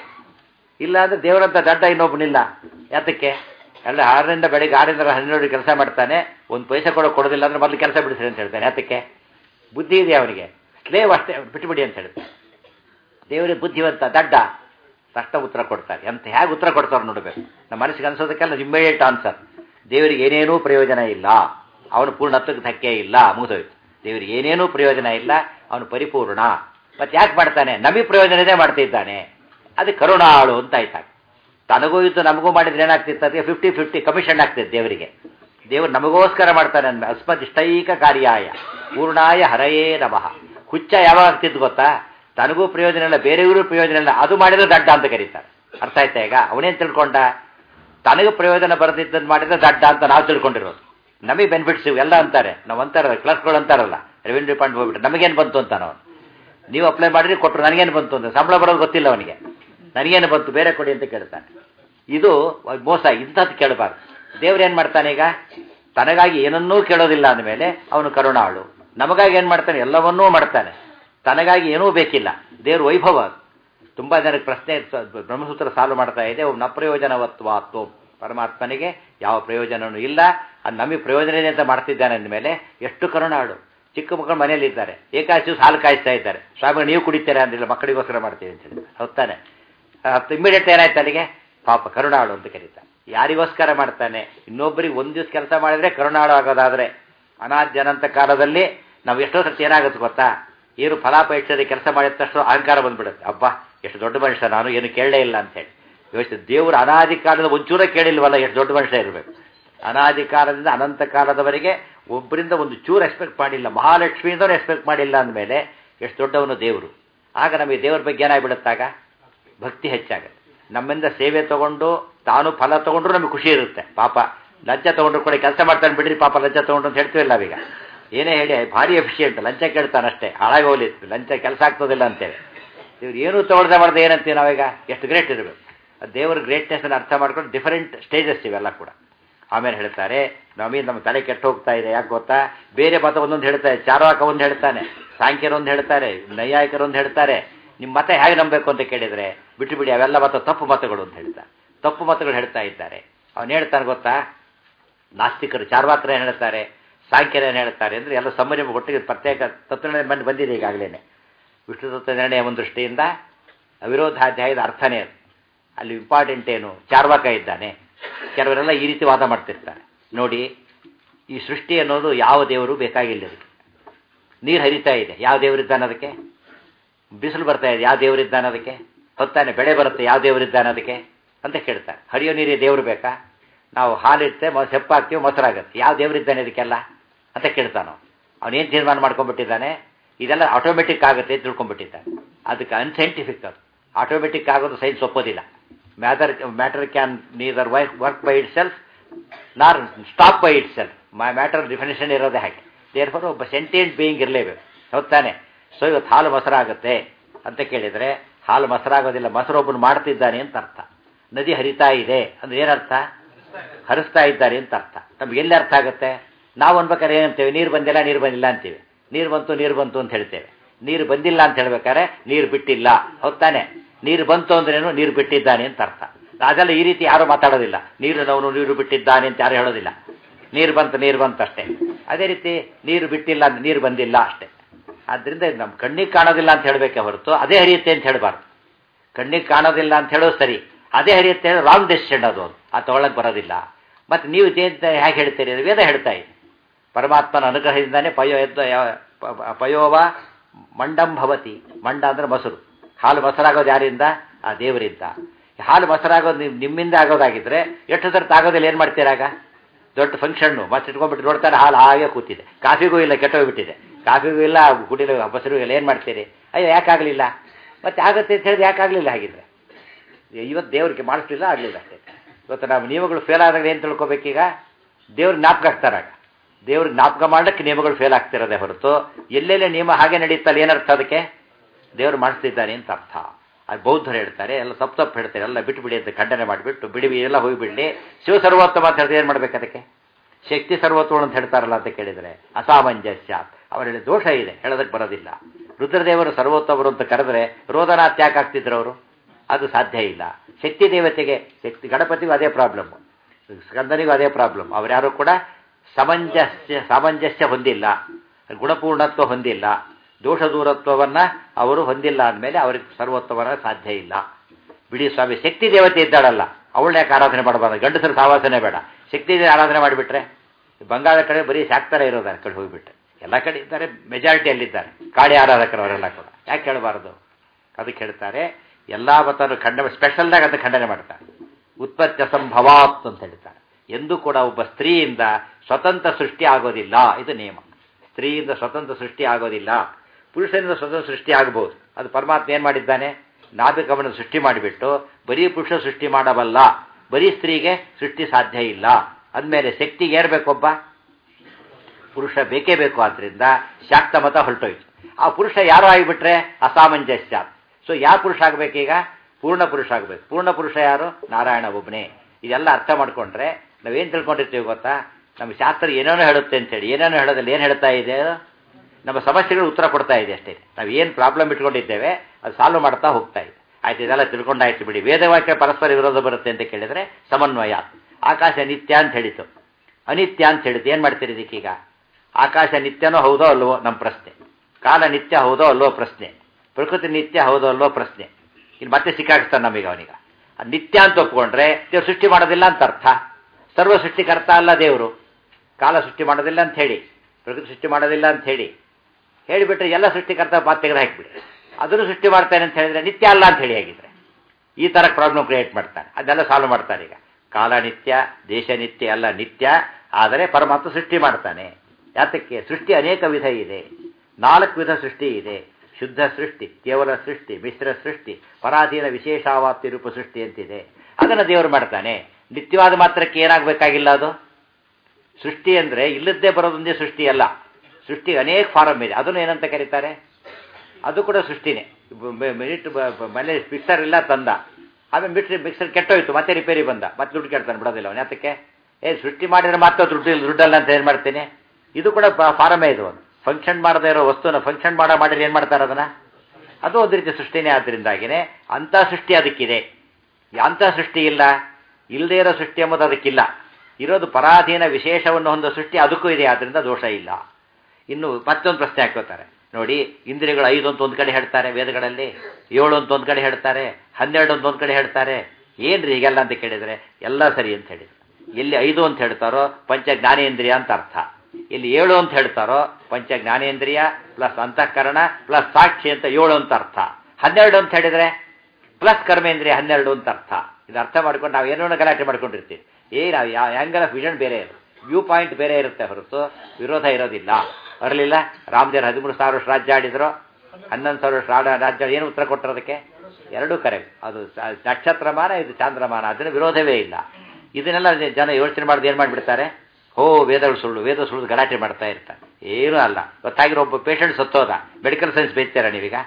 ಇಲ್ಲ ಅಂದರೆ ದೇವರಂತ ದಡ್ಡ ಇನ್ನೊಬ್ಬನಿಲ್ಲ. ಯಾತಕ್ಕೆ? ಎಲ್ಲ 6ರಿಂದ ಬೆಳಿಗ್ಗೆ 6ರಿಂದ 12 ಕೆಲಸ ಮಾಡ್ತಾನೆ. ಒಂದು ಪೈಸೆ ಕೊಡೋದಿಲ್ಲ ಅಂದರೆ ಮೊದಲು ಕೆಲಸ ಬಿಡಿಸ್ರಿ ಅಂತ ಹೇಳ್ತಾನೆ. ಯಾತಕ್ಕೆ? ಬುದ್ಧಿ ಇದೆ ಅವನಿಗೆ. ಸ್ಲೇವ್ ಅಷ್ಟೇ, ಬಿಟ್ಟುಬಿಡಿ ಅಂತ ಹೇಳ್ತಾನೆ. ದೇವರಿಗೆ ಬುದ್ಧಿವಂತ, ದಡ್ಡ. ತಕ್ಷಣ ಉತ್ತರ ಕೊಡ್ತಾರೆ. ಅಂತ ಹೇಗೆ ಉತ್ತರ ಕೊಡ್ತಾರೆ ನೋಡಬೇಕು. ನಮ್ಮ ಮನಸ್ಸಿಗೆ ಅನ್ಸೋದಕ್ಕೆಲ್ಲ ಇಮ್ಮಿಡಿಯೇಟ್ ಆನ್ಸರ್. ದೇವರಿಗೆ ಏನೇನೂ ಪ್ರಯೋಜನ ಇಲ್ಲ, ಅವನು ಪೂರ್ಣತ್ವಕ್ಕೆ ಧಕ್ಕೆ ಇಲ್ಲ, ಮುಗಿದೋಯ್ತು. ದೇವರಿಗೆ ಏನೇನೂ ಪ್ರಯೋಜನ ಇಲ್ಲ, ಅವನು ಪರಿಪೂರ್ಣ. ಮತ್ತೆ ಯಾಕೆ ಮಾಡ್ತಾನೆ? ನಮಗೆ ಪ್ರಯೋಜನದೇ ಮಾಡ್ತಿದ್ದಾನೆ. ಅದು ಕರುಣಾಳು ಅಂತ ಆಯ್ತಾಗ. ತನಗೂ ಇದ್ದು ನಮಗೂ ಮಾಡಿದ್ರೆ ಏನಾಗ್ತಿತ್ತು? ಅದಕ್ಕೆ 50-50 ಕಮಿಷನ್ ಆಗ್ತಿತ್ತು ದೇವರಿಗೆ. ದೇವರು ನಮಗೋಸ್ಕರ ಮಾಡ್ತಾನೆ. ಅಸ್ಮದಿಷ್ಟೈಕ ಕಾರ್ಯಾಯ ಪೂರ್ಣಾಯ ಹರಯೇ ನಮಃ. ಹುಚ್ಚ ಯಾವಾಗ ಆಗ್ತಿದ್ದು ಗೊತ್ತಾ? ತನಗೂ ಪ್ರಯೋಜನ ಇಲ್ಲ, ಬೇರೆಯವರು ಪ್ರಯೋಜನ ಇಲ್ಲ, ಅದು ಮಾಡಿದ್ರೆ ದಡ್ಡ ಅಂತ ಕರೀತಾರೆ. ಅರ್ಥ ಆಯ್ತಾ? ಈಗ ಅವನೇನು ತಿಳ್ಕೊಂಡ? ತನಗೂ ಪ್ರಯೋಜನ ಬರೆದಿದ್ದನ್ನು ಮಾಡಿದ್ರೆ ದಡ್ಡ ಅಂತ ನಾವು ತಿಳ್ಕೊಂಡಿರೋದು. ನಮಗೆ ಬೆನಿಫಿಟ್ಸ್ ಎಲ್ಲ ಅಂತಾರೆ. ನಾವು ಅಂತಾರಲ್ಲ, ಕ್ಲರ್ಕ್ಗಳು ಅಂತಾರಲ್ಲ, ರೆವಿನ್ಯೂ ಡಿಪಾರ್ಟ್ಮೆಂಟ್ ಹೋಗ್ಬಿಟ್ಟು ನಮಗೇನು ಬಂತು ಅಂತ. ನಾವು ನೀವು ಅಪ್ಲೈ ಮಾಡಿದ್ರೆ ಕೊಟ್ಟರು, ನನಗೇನು ಬಂತು ಅಂತ. ಸಂಬಳ ಬರೋದು ಗೊತ್ತಿಲ್ಲ ಅವನಿಗೆ. ನನಗೇನು ಬಂತು, ಬೇರೆ ಕೊಡಿ ಅಂತ ಕೇಳ್ತಾನೆ. ಇದು ಮೋಸ. ಇಂಥದ್ದು ಕೇಳಬಾರ್ದು. ದೇವ್ರೇನು ಮಾಡ್ತಾನೆ? ಈಗ ತನಗಾಗಿ ಏನನ್ನೂ ಕೇಳೋದಿಲ್ಲ ಅಂದಮೇಲೆ ಅವನು ಕರುಣಾಳು. ನಮಗಾಗಿ ಏನು ಮಾಡ್ತಾನೆ? ಎಲ್ಲವನ್ನೂ ಮಾಡ್ತಾನೆ. ತನಗಾಗಿ ಏನೂ ಬೇಕಿಲ್ಲ. ದೇವ್ರ ವೈಭವ. ತುಂಬ ಜನಕ್ಕೆ ಪ್ರಶ್ನೆ ಬ್ರಹ್ಮಸೂತ್ರ ಸಾಲ್ವ್ ಮಾಡ್ತಾ ಇದೆ. ನ ಪ್ರಯೋಜನವತ್ವಾತ್ವ. ಪರಮಾತ್ಮನಿಗೆ ಯಾವ ಪ್ರಯೋಜನವೂ ಇಲ್ಲ, ಅದು ನಮಗೆ ಪ್ರಯೋಜನ ಇದೆ ಅಂತ ಮಾಡ್ತಿದ್ದಾನೆ ಅಂದಮೇಲೆ ಎಷ್ಟು ಕರುಣಾಳು. ಚಿಕ್ಕ ಮಕ್ಕಳು ಮನೇಲಿ ಇದ್ದಾರೆ, ಏಕಾಚು ಹಾಲು ಕಾಯಿಸ್ತಾ ಇದ್ದಾರೆ. ಸ್ವಾಮಿ ನೀವು ಕುಡಿತೀರಾ ಅಂದಿಲ್ಲ, ಮಕ್ಕಳಿಗೋಸ್ಕರ ಮಾಡ್ತೀವಿ ಅಂತ ಹೇಳಿ. ಹೊತ್ತಾನೆ ಇಮ್ಮಿಡಿಯೇಟ್ ಏನಾಯ್ತು ಅಲ್ಲಿಗೆ? ಪಾಪ ಕರುಣಾಳು ಅಂತ ಕರೀತಾನೆ. ಯಾರಿಗೋಸ್ಕರ ಮಾಡ್ತಾನೆ? ಇನ್ನೊಬ್ಬರಿಗೆ ಒಂದು ದಿವಸ ಕೆಲಸ ಮಾಡಿದರೆ ಕರುಣಾಳು ಆಗೋದಾದರೆ. ಅನಾದ್ಯನಂತ ಕಾಲದಲ್ಲಿ ನಾವು ಎಷ್ಟೋ ಸರ್ತಿ ಏನಾಗುತ್ತೆ ಗೊತ್ತಾ? ಏನು ಫಲಾಪೇಕ್ಷದೆ ಕೆಲಸ ಮಾಡಿದ ತಕ್ಷಣ ಅಹಂಕಾರ ಬಂದ್ಬಿಡುತ್ತೆ. ಅಬ್ಬಾ ಎಷ್ಟು ದೊಡ್ಡ ಮನುಷ್ಯ, ನಾನು ಏನು ಕೇಳಲೇ ಇಲ್ಲ ಅಂತೇಳಿ ಯೋಚಿಸಿ. ದೇವರು ಅನಾದಿ ಕಾಲದ ಒಂಚೂರ ಕೇಳಿಲ್ವಲ್ಲ, ಎಷ್ಟು ದೊಡ್ಡ ಮನುಷ್ಯ ಇರಬೇಕು. ಅನಾದಿ ಕಾಲದಿಂದ ಅನಂತ ಕಾಲದವರೆಗೆ ಒಬ್ಬರಿಂದ ಒಂದು ಚೂರು ಎಕ್ಸ್ಪೆಕ್ಟ್ ಮಾಡಿಲ್ಲ. ಮಹಾಲಕ್ಷ್ಮಿಯಿಂದಲೂ ಎಕ್ಸ್ಪೆಕ್ಟ್ ಮಾಡಿಲ್ಲ ಅಂದಮೇಲೆ ಎಷ್ಟು ದೊಡ್ಡವನು ದೇವರು. ಆಗ ನಮಗೆ ದೇವರ ಬಗ್ಗೆ ಏನಾಗ್ಬಿಡುತ್ತಾಗ? ಭಕ್ತಿ ಹೆಚ್ಚಾಗುತ್ತೆ. ನಮ್ಮಿಂದ ಸೇವೆ ತೊಗೊಂಡು ತಾನು ಫಲ ತೊಗೊಂಡ್ರು ನಮಗೆ ಖುಷಿ ಇರುತ್ತೆ. ಪಾಪ ಲಂಚ ತೊಗೊಂಡ್ರು ಕೂಡ ಕೆಲಸ ಮಾಡ್ತಾನೆ ಬಿಡ್ರಿ, ಪಾಪ ಲಂಚ ತೊಗೊಂಡು ಅಂತ ಹೇಳ್ತೀವಿಲ್ಲ ನಾವೀಗ. ಏನೇ ಹೇಳಿ ಭಾರಿ ಎಫಿಷಿಯೆಂಟ್, ಲಂಚ ಕೇಳ್ತಾನಷ್ಟೇ, ಹಾಳಾಗಿ ಹೋಗ್ಲಿ, ಲಂಚ ಕೆಲಸ ಆಗ್ತದಿಲ್ಲ ಅಂತೇಳಿ. ಇವ್ರು ಏನೂ ತೊಗೊಳ್ದೆ ಮಾಡ್ದೆ ಏನಂತೀವಿ ನಾವೀಗ? ಎಷ್ಟು ಗ್ರೇಟ್ ಇರಬೇಕು. ದೇವರ ಗ್ರೇಟ್ನೆಸ್ಸನ್ನು ಅರ್ಥ ಮಾಡ್ಕೊಂಡು ಡಿಫರೆಂಟ್ ಸ್ಟೇಜಸ್ ಇವೆಲ್ಲ ಕೂಡ. ಆಮೇಲೆ ಹೇಳ್ತಾರೆ, ನಮ್ಮ ತಲೆ ಕೆಟ್ಟು ಹೋಗ್ತಾ ಇದೆ. ಯಾಕೆ ಗೊತ್ತಾ? ಬೇರೆ ಮತ ಒಂದೊಂದು ಹೇಳ್ತಾರೆ. ಚಾರ್ವಾಕ ಒಂದು ಹೇಳ್ತಾನೆ, ಸಾಂಖ್ಯರೊಂದು ಹೇಳ್ತಾರೆ, ನೈಯಾಯಿಕರೊಂದು ಹೇಳ್ತಾರೆ. ನಿಮ್ಮ ಮತ ಹೇಗೆ ನಂಬಬೇಕು ಅಂತ ಕೇಳಿದರೆ ಬಿಟ್ಟು ಬಿಡಿ, ಅವೆಲ್ಲ ಮತ ತಪ್ಪು ಮತಗಳು ಅಂತ ಹೇಳ್ತಾರೆ. ತಪ್ಪು ಮತಗಳು ಹೇಳ್ತಾ ಇದ್ದಾರೆ. ಅವನು ಹೇಳ್ತಾನೆ ಗೊತ್ತಾ? ನಾಸ್ತಿಕರು ಚಾರ್ವಾಕರು ಏನು ಹೇಳ್ತಾರೆ, ಸಾಂಖ್ಯರು ಏನು ಹೇಳ್ತಾರೆ ಅಂದರೆ ಎಲ್ಲ ಸಮ್ಮರಿ ಒಟ್ಟಿಗೆ ಪ್ರತ್ಯೇಕ ತತ್ವನಿರ್ಣಯ ಬಂದಿದೆ ಈಗಾಗಲೇ. ವಿಷ್ಣು ತತ್ವ ನಿರ್ಣಯ ಒಂದು ದೃಷ್ಟಿಯಿಂದ ಅವಿರೋಧಾಧ್ಯಾಯದ ಅರ್ಥನೇ ಅದು. ಅಲ್ಲಿ ಇಂಪಾರ್ಟೆಂಟ್ ಏನು? ಚಾರ್ವಾಕ ಇದ್ದಾನೆ. ಕೆಲವರೆಲ್ಲ ಈ ರೀತಿ ವಾದ ಮಾಡ್ತಿರ್ತಾರೆ. ನೋಡಿ, ಈ ಸೃಷ್ಟಿ ಅನ್ನೋದು ಯಾವ ದೇವರು ಬೇಕಾಗಿಲ್ಲ. ಅದಕ್ಕೆ ನೀರು ಹರಿತಾ ಇದೆ, ಯಾವ ದೇವರಿದ್ದಾನೆ ಅದಕ್ಕೆ? ಬಿಸಿಲು ಬರ್ತಾ ಇದೆ, ಯಾವ ದೇವರಿದ್ದಾನೆ ಅದಕ್ಕೆ? ಹೊತ್ತಾನೆ ಬೆಳೆ ಬರುತ್ತೆ, ಯಾವ ದೇವರಿದ್ದಾನೆ ಅದಕ್ಕೆ ಅಂತ ಕೇಳ್ತಾರೆ. ಹರಿಯೋ ನೀರಿಗೆ ದೇವರು ಬೇಕಾ? ನಾವು ಹಾಲಿಡ್ತೆ ಹೆಪ್ಪಾಗ್ತೀವಿ, ಮೊಸರಾಗತ್ತೆ, ಯಾವ ದೇವರಿದ್ದಾನೆ ಇದಕ್ಕೆಲ್ಲ ಅಂತ ಕೇಳ್ತಾನೋ. ಅವನೇನು ತೀರ್ಮಾನ ಮಾಡ್ಕೊಂಡ್ಬಿಟ್ಟಿದ್ದಾನೆ? ಇದೆಲ್ಲ ಆಟೋಮೆಟಿಕ್ ಆಗುತ್ತೆ ಅಂತ ತಿಳ್ಕೊಂಡ್ಬಿಟ್ಟಿದ್ದಾನೆ. ಅದಕ್ಕೆ ಅನ್ಸೈಂಟಿಫಿಕ್. ಅದು ಆಟೋಮೆಟಿಕ್ ಆಗೋದು ಸೈನ್ಸ್ ಒಪ್ಪೋದಿಲ್ಲ. Matter can neither work by itself nor stop by itself matter definition ಇರೋದೇ ಹಾಗೆ. ದೇರ್ಫೋರ್ ಒಬ್ಬ ಸೆಂಟಿಯೆಂಟ್ ಬೇಯಿಂಗ್ ಇರಲೇಬೇಕು, ಹೊತ್ತಾನೆ. ಸೊ ಇವತ್ತು ಹಾಲು ಮೊಸರಾಗುತ್ತೆ ಅಂತ ಕೇಳಿದರೆ ಹಾಲು ಮೊಸರಾಗೋದಿಲ್ಲ, ಮೊಸರೊಬ್ಬನು ಮಾಡ್ತಿದ್ದಾನೆ ಅಂತ ಅರ್ಥ. ನದಿ ಹರಿತಾ ಇದೆ ಅಂದ್ರೆ ಏನರ್ಥ? ಹರಿಸ್ತಾ ಇದ್ದಾರೆ ಅಂತ ಅರ್ಥ. ನಮ್ಗೆ ಎಲ್ಲಿ ಅರ್ಥ ಆಗುತ್ತೆ? ನಾವು ಅನ್ಬೇಕಾದ್ರೆ ಏನಂತೇವೆ? ನೀರು ಬಂದಿಲ್ಲ ನೀರು ಬಂದಿಲ್ಲ ಅಂತೀವಿ. ನೀರು ಬಂತು ಅಂತ ಹೇಳ್ತೇವೆ. ನೀರು ಬಂದಿಲ್ಲ ಅಂತ ಹೇಳ್ಬೇಕಾದ್ರೆ ನೀರು ಬಿಟ್ಟಿಲ್ಲ, ಹೊತ್ತಾನೆ. ನೀರು ಬಂತು ಅಂದ್ರೇನು? ನೀರು ಬಿಟ್ಟಿದ್ದಾನೆ ಅಂತ ಅರ್ಥ. ಅದೆಲ್ಲ ಈ ರೀತಿ ಯಾರು ಮಾತಾಡೋದಿಲ್ಲ. ನೀರು ಬಿಟ್ಟಿದ್ದಾನೆ ಅಂತ ಯಾರು ಹೇಳೋದಿಲ್ಲ. ನೀರು ಬಂತು ಅಷ್ಟೇ. ಅದೇ ರೀತಿ ನೀರು ಬಿಟ್ಟಿಲ್ಲ ಅಂದ್ರೆ ನೀರು ಬಂದಿಲ್ಲ ಅಷ್ಟೇ. ಆದ್ದರಿಂದ ನಮ್ಮ ಕಣ್ಣಿಗೆ ಕಾಣೋದಿಲ್ಲ ಅಂತ ಹೇಳಬೇಕೆ ಹೊರತು ಅದೇ ಹರಿಯುತ್ತೆ ಅಂತ ಹೇಳಬಾರ್ದು. ಕಣ್ಣಿಗೆ ಕಾಣೋದಿಲ್ಲ ಅಂತ ಹೇಳೋದು ಸರಿ, ಅದೇ ಹರಿಯುತ್ತೆ ಹೇಳೋ ರಾಂಗ್ ಡೆಸಿಷನ್ ಅದು ತೊಗೊಳಕ್ಕೆ ಬರೋದಿಲ್ಲ. ಮತ್ತು ನೀವು ಹೇಗೆ ಹೇಳ್ತೀರಿ? ವೇದ ಹೇಳ್ತಾ ಇದೆ, ಪರಮಾತ್ಮನ ಅನುಗ್ರಹದಿಂದಾನೇ ಪಯೋವ ಮಂಡಂ ಭವತಿ. ಮಂಡ ಅಂದರೆ ಮೊಸರು. ಹಾಲು ಮೊಸರಾಗೋದು ಯಾರಿಂದ? ಆ ದೇವರಿಂದ. ಹಾಲು ಮೊಸರಾಗೋದು ನಿಮ್ಮಿಂದ ಆಗೋದಾಗಿದ್ರೆ ಎಷ್ಟು ಸರ್ತ ಆಗೋದಿಲ್ಲ, ಏನು ಮಾಡ್ತೀರಾಗ? ದೊಡ್ಡ ಫಂಕ್ಷನ್ನು ಮತ್ತೆ ಇಟ್ಕೊಂಡ್ಬಿಟ್ಟು ನೋಡ್ತಾರೆ ಹಾಲು ಹಾಗೆ ಕೂತಿದೆ, ಕಾಫಿಗೂ ಇಲ್ಲ, ಕೆಟ್ಟೋಗ್ಬಿಟ್ಟಿದೆ, ಕಾಫಿಗೂ ಇಲ್ಲ, ಕುಡಿಲು ಮೊಸರು ಇಲ್ಲ, ಏನು ಮಾಡ್ತೀರಿ? ಅಯ್ಯೋ ಯಾಕಾಗಲಿಲ್ಲ, ಮತ್ತೆ ಆಗುತ್ತೆ ಅಂತ ಹೇಳಿದ್ರೆ ಯಾಕಾಗಲಿಲ್ಲ? ಹಾಗಿದ್ರೆ ಇವತ್ತು ದೇವ್ರಿಗೆ ಮಾಡಿಸ್ಲಿಲ್ಲ, ಆಗಲಿಲ್ಲ ಅಷ್ಟೇ. ಇವತ್ತು ನಾವು ನಿಯಮಗಳು ಫೇಲ್ ಆದಾಗ ಏನು ತಿಳ್ಕೊಬೇಕೀಗ? ದೇವ್ರಿಗೆ ಜ್ಞಾಪಕ ಆಗ್ತಾರಾಗ. ದೇವ್ರಿಗೆ ಜ್ಞಾಪಕ ಮಾಡಕ್ಕೆ ನಿಯಮಗಳು ಫೇಲ್ ಆಗ್ತಿರೋದೇ ಹೊರತು ಎಲ್ಲೆಲ್ಲೇ ನಿಯಮ ಹಾಗೆ ನಡೀತಲ್ಲ, ಏನರ್ಥ ಅದಕ್ಕೆ? ದೇವರು ಮಾಡಿಸ್ತಿದ್ದಾನೆ ಅಂತ ಅರ್ಥ. ಅದು ಬೌದ್ಧರು ಹೇಳ್ತಾರೆ, ಎಲ್ಲ ತಪ್ಪು ಹೇಳ್ತಾರೆ, ಎಲ್ಲ ಬಿಟ್ಟುಬಿಡಿ ಅಂತ ಖಂಡನೆ ಮಾಡಿಬಿಟ್ಟು ಬಿಡಿ ಎಲ್ಲ ಹೋಗಿಬಿಡಲಿ. ಶಿವ ಸರ್ವೋತ್ತಮ ಅಂತ ಹೇಳಿದ್ರೆ ಏನು ಮಾಡ್ಬೇಕು? ಅದಕ್ಕೆ ಶಕ್ತಿ ಸರ್ವೋತ್ತಮ ಅಂತ ಹೇಳ್ತಾರಲ್ಲ ಅಂತ ಕೇಳಿದರೆ ಅಸಾಮಂಜಸ್ಯ. ಅವರು ಹೇಳಿ ದೋಷ ಇದೆ, ಹೇಳೋದಕ್ಕೆ ಬರೋದಿಲ್ಲ. ರುದ್ರದೇವರು ಸರ್ವೋತ್ತಮರು ಅಂತ ಕರೆದ್ರೆ ರೋದನಾಥ್ ಯಾಕೆ ಆಗ್ತಿದ್ರು ಅವರು? ಅದು ಸಾಧ್ಯ ಇಲ್ಲ. ಶಕ್ತಿ ದೇವತೆಗೆ, ಶಕ್ತಿ ಗಣಪತಿಗೂ ಅದೇ ಪ್ರಾಬ್ಲಮ್, ಸ್ಕಂದನಿಗೂ ಅದೇ ಪ್ರಾಬ್ಲಮ್. ಅವರ್ಯಾರು ಕೂಡ ಸಾಮಂಜಸ್ಯ ಹೊಂದಿಲ್ಲ, ಗುಣಪೂರ್ಣತ್ವ ಹೊಂದಿಲ್ಲ, ದೋಷ ದೂರತ್ವವನ್ನು ಅವರು ಹೊಂದಿಲ್ಲ ಅಂದಮೇಲೆ ಅವ್ರಿಗೆ ಸರ್ವೋತ್ತಮನ ಸಾಧ್ಯ ಇಲ್ಲ. ಬಿಡಿ ಸ್ವಾಮಿ, ಶಕ್ತಿ ದೇವತೆ ಇದ್ದಾಳಲ್ಲ, ಅವಳನ್ನ ಯಾಕೆ ಆರಾಧನೆ ಮಾಡಬಾರ್ದು? ಗಂಡಸರ ಸಾವಾಸನೆ ಬೇಡ, ಶಕ್ತಿ ಆರಾಧನೆ ಮಾಡಿಬಿಟ್ರೆ. ಬಂಗಾಳ ಕಡೆ ಬರೀ ಶಾಕ್ತಾರೆ ಇರೋದು, ಆ ಕಡೆ ಹೋಗಿಬಿಟ್ರೆ. ಎಲ್ಲ ಕಡೆ ಇದ್ದಾರೆ, ಮೆಜಾರಿಟಿಯಲ್ಲಿದ್ದಾರೆ ಕಾಳಿ ಆರಾಧಕರು, ಅವರೆಲ್ಲ ಕೂಡ. ಯಾಕೆ ಹೇಳಬಾರ್ದು? ಅದಕ್ಕೆ ಹೇಳ್ತಾರೆ, ಎಲ್ಲ ಮತನು ಸ್ಪೆಷಲ್ದಾಗ ಅಂತ ಖಂಡನೆ ಮಾಡ್ತಾರೆ. ಉತ್ಪತ್ತಿ ಅಸಂಭವಾತ್ ಅಂತ ಹೇಳ್ತಾರೆ. ಎಂದೂ ಕೂಡ ಒಬ್ಬ ಸ್ತ್ರೀಯಿಂದ ಸ್ವತಂತ್ರ ಸೃಷ್ಟಿ ಆಗೋದಿಲ್ಲ, ಇದು ನಿಯಮ. ಸ್ತ್ರೀಯಿಂದ ಸ್ವತಂತ್ರ ಸೃಷ್ಟಿ ಆಗೋದಿಲ್ಲ, ಪುರುಷನಿಂದ ಸ್ವತಂತ್ರ ಸೃಷ್ಟಿ ಆಗಬಹುದು. ಅದು ಪರಮಾತ್ಮ ಏನು ಮಾಡಿದ್ದಾನೆ? ನಾಭಿಕವನ್ನು ಸೃಷ್ಟಿ ಮಾಡಿಬಿಟ್ಟು ಬರೀ ಪುರುಷ ಸೃಷ್ಟಿ ಮಾಡಬಲ್ಲ, ಬರೀ ಸ್ತ್ರೀಗೆ ಸೃಷ್ಟಿ ಸಾಧ್ಯ ಇಲ್ಲ ಅಂದಮೇಲೆ ಶಕ್ತಿಗೆ ಏರ್ಬೇಕೊಬ್ಬ ಪುರುಷ ಬೇಕೇ ಬೇಕು. ಆದ್ದರಿಂದ ಶಾಕ್ತ ಮತ ಹೊರಟೋಯ್ತು. ಆ ಪುರುಷ ಯಾರೋ ಆಗಿಬಿಟ್ರೆ ಅಸಾಮಂಜಸ್ಯ. ಸೊ ಯಾವ ಪುರುಷ ಆಗಬೇಕೀಗ? ಪೂರ್ಣ ಪುರುಷ ಆಗಬೇಕು. ಪೂರ್ಣ ಪುರುಷ ಯಾರು? ನಾರಾಯಣ ಒಬ್ಬನೇ. ಇದೆಲ್ಲ ಅರ್ಥ ಮಾಡ್ಕೊಂಡ್ರೆ ನಾವೇನು ತಿಳ್ಕೊಂಡಿರ್ತೀವಿ ಗೊತ್ತಾ? ನಮ್ಮ ಶಾಸ್ತ್ರ ಏನೇನೋ ಹೇಳುತ್ತೆ ಅಂತೇಳಿ. ಏನೇನೋ ಹೇಳೋದಲ್ಲಿ ಏನು ಹೇಳ್ತಾ ಇದೆ? ನಮ್ಮ ಸಮಸ್ಯೆಗಳು ಉತ್ತರ ಕೊಡ್ತಾ ಇದೆ ಅಷ್ಟೇ. ನಾವು ಏನು ಪ್ರಾಬ್ಲಮ್ ಇಟ್ಕೊಂಡಿದ್ದೇವೆ ಅದು ಸಾಲ್ವ್ ಮಾಡ್ತಾ ಹೋಗ್ತಾ ಇದೆ. ಆಯ್ತು, ಇದೆಲ್ಲ ತಿಳ್ಕೊಂಡಾಯ್ತು ಬಿಡಿ. ವೇದವಾಕ್ಯ ಪರಸ್ಪರ ವಿರೋಧ ಬರುತ್ತೆ ಅಂತ ಕೇಳಿದರೆ ಸಮನ್ವಯ. ಆಕಾಶ ನಿತ್ಯ ಅಂತ ಹೇಳಿತು, ಅನಿತ್ಯ ಅಂತ ಹೇಳಿತು. ಏನು ಮಾಡ್ತೀರಿ ಇದಕ್ಕೀಗ? ಆಕಾಶ ನಿತ್ಯನೋ ಹೌದೋ ಅಲ್ವೋ ನಮ್ಮ ಪ್ರಶ್ನೆ, ಕಾಲ ನಿತ್ಯ ಹೌದೋ ಅಲ್ವೋ ಪ್ರಶ್ನೆ, ಪ್ರಕೃತಿ ನಿತ್ಯ ಹೌದೋ ಅಲ್ವೋ ಪ್ರಶ್ನೆ. ಇಲ್ಲಿ ಮತ್ತೆ ಸಿಕ್ಕಾಕ್ತಾನೆ ನಮೀಗ ಅವನಿಗ. ನಿತ್ಯ ಅಂತ ಒಪ್ಕೊಂಡ್ರೆ ದೇವ್ರು ಸೃಷ್ಟಿ ಮಾಡೋದಿಲ್ಲ ಅಂತ ಅರ್ಥ. ಸರ್ವ ಸೃಷ್ಟಿಕರ್ತ ಅಲ್ಲ ದೇವರು. ಕಾಲ ಸೃಷ್ಟಿ ಮಾಡೋದಿಲ್ಲ ಅಂತ ಹೇಳಿ, ಪ್ರಕೃತಿ ಸೃಷ್ಟಿ ಮಾಡೋದಿಲ್ಲ ಅಂತ ಹೇಳಿಬಿಟ್ರೆ ಎಲ್ಲ ಸೃಷ್ಟಿಕರ್ತ ಮಾತು ತೆಗೆದು ಹಾಕಿಬಿಡಿ. ಅದನ್ನು ಸೃಷ್ಟಿ ಮಾಡ್ತಾನೆ ಅಂತ ಹೇಳಿದ್ರೆ ನಿತ್ಯ ಅಲ್ಲ ಅಂತ ಹೇಳಿ ಆಗಿದ್ರೆ ಈ ಥರ ಪ್ರಾಬ್ಲಮ್ ಕ್ರಿಯೇಟ್ ಮಾಡ್ತಾನೆ. ಅದನ್ನೆಲ್ಲ ಸಾಲ್ವ್ ಮಾಡ್ತಾನೆ. ಈಗ ಕಾಲ ನಿತ್ಯ, ದೇಶ ನಿತ್ಯ ಅಲ್ಲ, ನಿತ್ಯ. ಆದರೆ ಪರಮಾತ್ಮ ಸೃಷ್ಟಿ ಮಾಡ್ತಾನೆ. ಯಾತಕ್ಕೆ? ಸೃಷ್ಟಿ ಅನೇಕ ವಿಧ ಇದೆ, 4 ವಿಧ ಸೃಷ್ಟಿ ಇದೆ. ಶುದ್ಧ ಸೃಷ್ಟಿ, ಕೇವಲ ಸೃಷ್ಟಿ, ಮಿಶ್ರ ಸೃಷ್ಟಿ, ಪರಾಧೀನ ವಿಶೇಷಾವಾಪ್ತಿ ರೂಪ ಸೃಷ್ಟಿ ಅಂತಿದೆ. ಅದನ್ನು ದೇವರು ಮಾಡ್ತಾನೆ. ನಿತ್ಯವಾದ ಮಾತ್ರಕ್ಕೆ ಏನಾಗಬೇಕಾಗಿಲ್ಲ. ಅದು ಸೃಷ್ಟಿ ಅಂದರೆ ಇಲ್ಲದ್ದೇ ಬರೋದೊಂದೇ ಸೃಷ್ಟಿ ಅಲ್ಲ. ಸೃಷ್ಟಿ ಅನೇಕ ಫಾರಮ್ ಇದೆ. ಅದನ್ನು ಏನಂತ ಕರೀತಾರೆ? ಅದು ಕೂಡ ಸೃಷ್ಟಿನೇ. ಮಿನಿಟ್ ಮನೆ ಮಿಕ್ಸರ್ ಇಲ್ಲ ತಂದ, ಆಮೇಲೆ ಮಿಕ್ಸರ್ ಕೆಟ್ಟೋಯ್ತು, ಮತ್ತೆ ರಿಪೇರಿ ಬಂದ, ಮತ್ತೆ ದುಡ್ಡು ಕೇಳ್ತಾನೆ, ಬಿಡೋದಿಲ್ಲ ಅವನು. ಯಾತಕ್ಕೆ? ಸೃಷ್ಟಿ ಮಾಡಿದ್ರೆ ಮಾತ್ರ ದುಡ್ಡಲ್ಲ ಅಂತ ಏನು ಮಾಡ್ತೇನೆ? ಇದು ಕೂಡ ಫಾರಮೇ. ಇದು ಒಂದು ಫಂಕ್ಷನ್ ಮಾಡದೇ ಇರೋ ವಸ್ತುನ ಫಂಕ್ಷನ್ ಮಾಡಿದ್ರೆ ಏನು ಮಾಡ್ತಾರೆ ಅದನ್ನು? ಅದು ಒಂದು ರೀತಿ ಸೃಷ್ಟಿನೇ. ಆದ್ದರಿಂದಾಗಿನೇ ಅಂಥ ಸೃಷ್ಟಿ ಅದಕ್ಕಿದೆ. ಅಂಥ ಸೃಷ್ಟಿ ಇಲ್ಲ, ಇಲ್ಲದೇ ಇರೋ ಸೃಷ್ಟಿ ಎಂಬುದು ಅದಕ್ಕಿಲ್ಲ. ಇರೋದು ಪರಾಧೀನ ವಿಶೇಷವನ್ನು ಹೊಂದೋ ಸೃಷ್ಟಿ ಅದಕ್ಕೂ ಇದೆ. ಆದ್ದರಿಂದ ದೋಷ ಇಲ್ಲ. ಇನ್ನು ಮತ್ತೊಂದು ಪ್ರಶ್ನೆ ಹಾಕೋತಾರೆ ನೋಡಿ. ಇಂದ್ರಿಯಗಳು 5 ಅಂತ ಒಂದು ಕಡೆ ಹೇಳ್ತಾರೆ ವೇದಗಳಲ್ಲಿ, 7 ಅಂತ ಒಂದು ಕಡೆ ಹೇಳ್ತಾರೆ, 12 ಅಂತ ಒಂದು ಕಡೆ ಹೇಳ್ತಾರೆ. ಏನ್ರಿ ಹೀಗೆಲ್ಲ ಅಂತ ಕೇಳಿದರೆ ಎಲ್ಲ ಸರಿ ಅಂತ ಹೇಳಿದ್ರು. ಎಲ್ಲಿ 5 ಅಂತ ಹೇಳ್ತಾರೋ ಪಂಚ ಜ್ಞಾನೇಂದ್ರಿಯ ಅಂತ ಅರ್ಥ. ಇಲ್ಲಿ 7 ಅಂತ ಹೇಳ್ತಾರೋ ಪಂಚ ಜ್ಞಾನೇಂದ್ರಿಯ ಪ್ಲಸ್ ಅಂತಃಕರಣ ಪ್ಲಸ್ ಸಾಕ್ಷಿ ಅಂತ 7 ಅಂತ ಅರ್ಥ. 12 ಅಂತ ಹೇಳಿದರೆ ಪ್ಲಸ್ ಕರ್ಮೇಂದ್ರಿಯ 12 ಅಂತ ಅರ್ಥ. ಇದು ಅರ್ಥ ಮಾಡ್ಕೊಂಡು ನಾವು ಏನೋ ಗಲಾಟೆ ಮಾಡ್ಕೊಂಡಿರ್ತೀವಿ. ನಾವು ಆ್ಯಂಗಲ್ ಆಫ್ ವಿಷನ್ ಬೇರೆ, ವ್ಯೂ ಪಾಯಿಂಟ್ ಬೇರೆ ಇರುತ್ತೆ ಹೊರತು ವಿರೋಧ ಇರೋದಿಲ್ಲ. ಬರಲಿಲ್ಲ. ರಾಮದೇವ್ರು 13,000 ವರ್ಷ ರಾಜ್ಯ ಆಡಿದ್ರು, 11,000 ವರ್ಷ ರಾಜ್ಯ. ಏನು ಉತ್ತರ ಕೊಟ್ಟರು ಅದಕ್ಕೆ? ಎರಡೂ ಕರೆಕ್ಟ್. ಅದು ನಕ್ಷತ್ರಮಾನ, ಇದು ಚಾಂದ್ರಮಾನ. ಅದನ್ನು ವಿರೋಧವೇ ಇಲ್ಲ. ಇದನ್ನೆಲ್ಲ ಜನ ಯೋಚನೆ ಮಾಡಿದ್ರೆ ಏನು ಮಾಡಿಬಿಡ್ತಾರೆ, ವೇದಗಳು ಸುಳ್ಳು, ವೇದ ಸುಳ್ಳು ಗಲಾಟೆ ಮಾಡ್ತಾ ಇರ್ತಾರೆ. ಏನೂ ಅಲ್ಲ. ಗೊತ್ತಾಗಿರೋ ಒಬ್ಬ ಪೇಷಂಟ್ ಸತ್ತೋದ, ಮೆಡಿಕಲ್ ಸೈನ್ಸ್ ಬೇಯ್ತೀರಾ ನೀವೀಗ?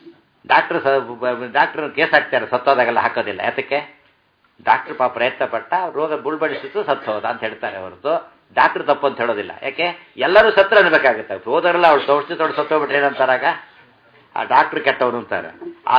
ಡಾಕ್ಟ್ರ್ ಕೇಸ್ ಹಾಕ್ತಾರೆ, ಸತ್ತೋದಾಗೆಲ್ಲ ಹಾಕೋದಿಲ್ಲ. ಯಾತಕ್ಕೆ? ಡಾಕ್ಟ್ರ್ ಪಾಪ ಪ್ರಯತ್ನ ಪಟ್ಟ, ರೋಗ ಬುಳ್ಬಡಿಸಿತು, ಸತ್ತೋದ ಅಂತ ಹೇಳ್ತಾರೆ ಹೊರತು ಡಾಕ್ಟ್ರ್ ತಪ್ಪು ಅಂತ ಹೇಳೋದಿಲ್ಲ. ಯಾಕೆ? ಎಲ್ಲರೂ ಸತ್ರ ಅನ್ಬೇಕಾಗುತ್ತೆ. ಹೋದರೆಲ್ಲ ಅವ್ರು ತೋರಿಸಿ ಸತ್ತೋಗ್ಬಿಟ್ರೆ ಏನಂತಾರಾಗ? ಆ ಡಾಕ್ಟ್ರ್ ಕೆಟ್ಟವನು ಅಂತಾರೆ.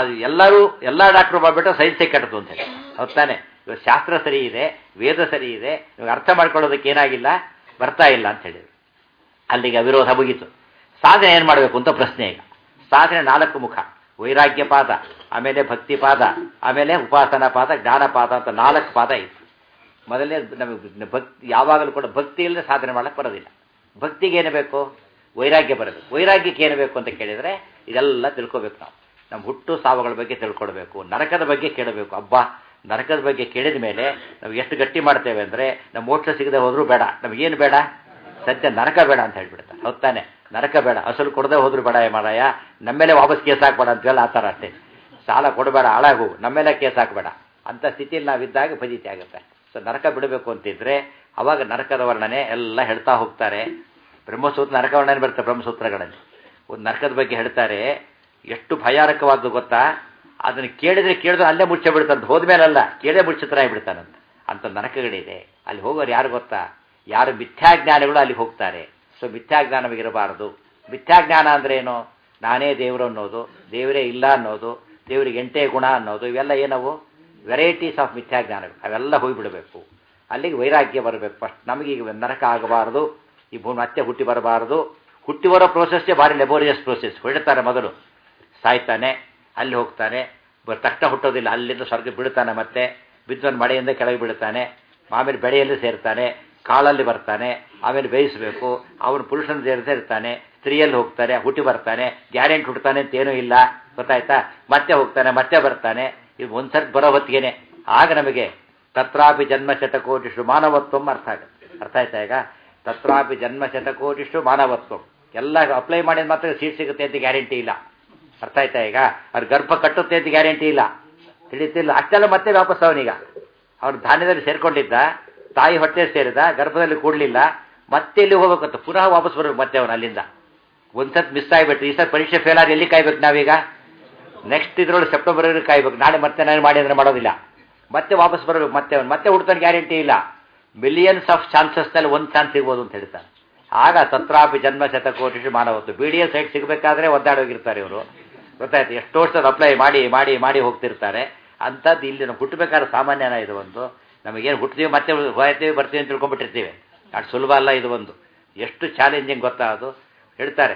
ಎಲ್ಲ ಡಾಕ್ಟ್ರು ಮಾಡ್ಬಿಟ್ಟು ಸೈನ್ಸೇ ಕೆಟ್ಟದು ಅಂತ ಹೇಳಿ. ಹೌದಾನೆ? ಇವಾಗ ಶಾಸ್ತ್ರ ಸರಿ ಇದೆ, ವೇದ ಸರಿ ಇದೆ, ಇವಾಗ ಅರ್ಥ ಮಾಡ್ಕೊಳ್ಳೋದಕ್ಕೆ ಏನಾಗಿಲ್ಲ, ಬರ್ತಾ ಇಲ್ಲ ಅಂತ ಹೇಳಿದ್ರು. ಅಲ್ಲಿಗೆ ವಿರೋಧ ಮುಗೀತು. ಸಾಧನೆ ಏನು ಮಾಡಬೇಕು ಅಂತ ಪ್ರಶ್ನೆ. ಈಗ ಸಾಧನೆ 4 ಮುಖ: ವೈರಾಗ್ಯ ಪಾದ, ಆಮೇಲೆ ಭಕ್ತಿ ಪಾದ, ಆಮೇಲೆ ಉಪಾಸನಾ ಪಾದ, ಜ್ಞಾನ ಪಾದ ಅಂತ 4 ಪಾದ ಇತ್ತು. ಮೊದಲನೇ ನಮಗೆ ಭಕ್ತಿ, ಯಾವಾಗಲೂ ಕೂಡ ಭಕ್ತಿ ಇಲ್ಲದೆ ಸಾಧನೆ ಮಾಡಕ್ಕೆ ಬರೋದಿಲ್ಲ. ಭಕ್ತಿಗೆ ಏನು ಬೇಕು? ವೈರಾಗ್ಯ ಬರಬೇಕು. ವೈರಾಗ್ಯಕ್ಕೆ ಏನು ಬೇಕು ಅಂತ ಕೇಳಿದರೆ ಇದೆಲ್ಲ ತಿಳ್ಕೋಬೇಕು. ನಮ್ಮ ಹುಟ್ಟು ಸಾವುಗಳ ಬಗ್ಗೆ ತಿಳ್ಕೊಳ್ಬೇಕು, ನರಕದ ಬಗ್ಗೆ ಕೇಳಬೇಕು. ನರಕದ ಬಗ್ಗೆ ಕೇಳಿದ ಮೇಲೆ ನಾವು ಎಷ್ಟು ಗಟ್ಟಿ ಮಾಡ್ತೇವೆ ಅಂದರೆ, ನಮ್ಮ ಮೋಕ್ಷ ಸಿಗದೆ ಹೋದರೂ ಬೇಡ, ನಮಗೇನು ಬೇಡ? ಸದ್ಯ ನರಕ ಬೇಡ ಅಂತ ಹೇಳ್ಬಿಡ್ತಾರೆ. ಹೌದಾನೆ? ನರಕ ಬೇಡ, ಅಸಲು ಕೊಡದೆ ಹೋದ್ರು ಬೇಡ ಮಾರಾಯ, ನಮ್ಮೇಲೆ ವಾಪಸ್ ಕೇಸ್ ಹಾಕ್ಬೇಡ ಅಂತೇಳಿ ಆ ಥರ ಅಷ್ಟೇ. ಸಾಲ ಕೊಡಬೇಡ, ಹಾಳಾಗು, ನಮ್ಮೇಲೆ ಕೇಸ್ ಹಾಕಬೇಡ ಅಂಥ ಸ್ಥಿತಿಯಲ್ಲಿ ನಾವಿದ್ದಾಗ ಫಜಿತಿ ಆಗುತ್ತೆ. ಸೊ ನರಕ ಬಿಡಬೇಕು ಅಂತಿದ್ರೆ ಅವಾಗ ನರಕದ ವರ್ಣನೆ ಎಲ್ಲ ಹೇಳ್ತಾ ಹೋಗ್ತಾರೆ. ಬ್ರಹ್ಮಸೂತ್ರ ನರಕ ವರ್ಣನೆ ಬರುತ್ತೆ ಬ್ರಹ್ಮಸೂತ್ರಗಳಲ್ಲಿ. ಒಂದು ನರಕದ ಬಗ್ಗೆ ಹೇಳ್ತಾರೆ, ಎಷ್ಟು ಭಯಾನಕವಾದ್ದು ಗೊತ್ತಾ? ಅದನ್ನು ಕೇಳಿದ್ರೆ ಅಲ್ಲೇ ಮುಚ್ಚೆ ಬಿಡ್ತಾನಂತ, ಹೋದ್ಮೇಲಲ್ಲ ಕೇಳೇ ಮುಚ್ಚಿತರಾಗಿ ಬಿಡ್ತಾನಂತ. ಅಂಥ ನರಕಗಳಿದೆ. ಅಲ್ಲಿ ಹೋಗೋರು ಯಾರು ಗೊತ್ತಾ? ಯಾರು ಮಿಥ್ಯಾಜ್ಞಾನಿಗಳು ಅಲ್ಲಿಗೆ ಹೋಗ್ತಾರೆ. ಸೊ ಮಿಥ್ಯಾಜ್ಞಾನ ನಮಗಿರಬಾರದು. ಮಿಥ್ಯಾಜ್ಞಾನ ಅಂದ್ರೆ ಏನು? ನಾನೇ ದೇವರು ಅನ್ನೋದು, ದೇವರೇ ಇಲ್ಲ ಅನ್ನೋದು, ದೇವರಿಗೆ 8 ಗುಣ ಅನ್ನೋದು, ಇವೆಲ್ಲ ಏನವು? Varieties of ಮಿಥ್ಯಾಜ್ಞಾನಗಳು. ಅವೆಲ್ಲ ಹೋಗಿಬಿಡಬೇಕು. ಅಲ್ಲಿಗೆ ವೈರಾಗ್ಯ ಬರಬೇಕು. ಫಸ್ಟ್ ನಮಗೀಗ ನರಕ ಆಗಬಾರದು, ಈ ಭೂಮಿ ಮತ್ತೆ ಹುಟ್ಟಿ ಬರಬಾರದು. ಹುಟ್ಟಿ ಬರೋ ಪ್ರೋಸೆಸ್ಸೇ ಭಾರಿ ಲೆಬೋರಿಯಸ್ ಪ್ರೋಸೆಸ್. ಹೊಡಿತಾರೆ ಮೊದಲು, ಸಾಯ್ತಾನೆ, ಅಲ್ಲಿ ಹೋಗ್ತಾನೆ, ತಕ್ಷಣ ಹುಟ್ಟೋದಿಲ್ಲ, ಅಲ್ಲಿಂದ ಸ್ವರ್ಗ ಬೀಳ್ತಾನೆ, ಮತ್ತೆ ಬಿದ್ದವನು ಮಳೆಯಿಂದ ಕೆಳಗೆ ಬೀಳ್ತಾನೆ, ಆಮೇಲೆ ಬೆಳೆಯಲ್ಲಿ ಸೇರ್ತಾನೆ, ಕಾಳಲ್ಲಿ ಬರ್ತಾನೆ, ಆಮೇಲೆ ಬೇಯಿಸಬೇಕು, ಅವನು ಪುರುಷನ ಸೇರ್ತಾನೆ, ಸ್ತ್ರೀಯಲ್ಲಿ ಹೋಗ್ತಾನೆ, ಹುಟ್ಟಿ ಬರ್ತಾನೆ, ಗ್ಯಾರಂಟಿ ಹುಟ್ಟುತ್ತಾನೆ ಅಂತೇನೂ ಇಲ್ಲ. ಗೊತ್ತಾಯ್ತಾ? ಮತ್ತೆ ಹೋಗ್ತಾನೆ, ಮತ್ತೆ ಬರ್ತಾನೆ. ಇದು ಒಂದ್ಸರ್ತಿ ಬರೋ ಹೊತ್ತಿಗೆನೆ. ಆಗ ನಮಗೆ ತತ್ರಾಪಿ ಜನ್ಮ ಶತಕೋಟಿಷ್ಟು ಮಾನವತ್ವ ಅರ್ಥ ಆಗುತ್ತೆ. ಅರ್ಥ ಆಯ್ತಾ? ಈಗ ತತ್ರಾಪಿ ಜನ್ಮ ಶತಕೋಟಿಷ್ಟು ಮಾನವತ್ವ ಎಲ್ಲ ಅಪ್ಲೈ ಮಾಡಿದ ಮಾತ್ರ ಸೀಟ್ ಸಿಗುತ್ತೆ ಅಂತ ಗ್ಯಾರಂಟಿ ಇಲ್ಲ. ಅರ್ಥ ಆಯ್ತಾ? ಈಗ ಅವ್ರ ಗರ್ಭ ಕಟ್ಟುತ್ತೆ ಅಂತ ಗ್ಯಾರಂಟಿ ಇಲ್ಲ. ತಿಳಿತಿಲ್ಲ ಅಷ್ಟೆಲ್ಲ ಮತ್ತೆ ವಾಪಸ್ ಅವನೀಗ ಅವ್ರು ಧಾನ್ಯದಲ್ಲಿ ಸೇರ್ಕೊಂಡಿದ್ದ, ತಾಯಿ ಹೊಟ್ಟೆ ಸೇರಿದ, ಗರ್ಭದಲ್ಲಿ ಕೂಡಲಿಲ್ಲ, ಮತ್ತೆ ಎಲ್ಲಿ ಹೋಗ್ಬೇಕಂತ ಪುನಃ ವಾಪಸ್ ಬರ್ಬೇಕು ಮತ್ತೆ ಅವನು ಅಲ್ಲಿಂದ. ಒಂದ್ಸತ್ ಮಿಸ್ ಆಗಿಬಿಟ್ರು, ಈ ಸರ್ ಪರೀಕ್ಷೆ ಫೇಲ್ ಆಗಿ ಎಲ್ಲಿ ಕಾಯ್ಬೇಕು ನಾವೀಗ? ನೆಕ್ಸ್ಟ್ ಇದ್ರೊಳಗೆ ಸೆಪ್ಟೆಂಬರ್ವರೆಗೆ ಕಾಯ್ಬೇಕು. ನಾಳೆ ಮತ್ತೆ ನಾನು ಮಾಡಿ ಅಂದರೆ ಮಾಡೋದಿಲ್ಲ, ಮತ್ತೆ ವಾಪಸ್ ಬರಬೇಕು. ಮತ್ತೆ ಅವನು ಮತ್ತೆ ಹುಡ್ತಾನೆ ಗ್ಯಾರಂಟಿ ಇಲ್ಲ. ಮಿಲಿಯನ್ಸ್ ಆಫ್ ಚಾನ್ಸಸ್ನಲ್ಲಿ ಒಂದು ಚಾನ್ಸ್ ಸಿಗ್ಬೋದು ಅಂತ ಹೇಳ್ತಾರೆ. ಆಗ ತತ್ರಾಪಿ ಜನ್ಮ ಶತಕೋಟಿ ಮಾನವತ್ತು. BDS ಸೈಟ್ ಸಿಗಬೇಕಾದ್ರೆ ಒದ್ದಾಡೋಗಿರ್ತಾರೆ ಇವರು. ಗೊತ್ತಾಯ್ತು? ಎಷ್ಟೋ ವರ್ಷದ ಅಪ್ಲೈ ಮಾಡಿ ಮಾಡಿ ಮಾಡಿ ಹೋಗ್ತಿರ್ತಾರೆ. ಅಂಥದ್ದು ಇಲ್ಲಿ ನಾವು ಹುಟ್ಟಬೇಕಾದ್ರೆ ಸಾಮಾನ್ಯನ ಇದು ಒಂದು. ನಮಗೇನು ಹುಟ್ತೀವಿ ಮತ್ತೆ ಹೋಗ್ತೀವಿ ಬರ್ತೀವಿ ಅಂತ ತಿಳ್ಕೊಂಡ್ಬಿಟ್ಟಿರ್ತೀವಿ. ಅಷ್ಟು ಸುಲಭ ಅಲ್ಲ ಇದು ಒಂದು. ಎಷ್ಟು ಚಾಲೆಂಜಿಂಗ್ ಗೊತ್ತಾ ಅದು? ಹೇಳ್ತಾರೆ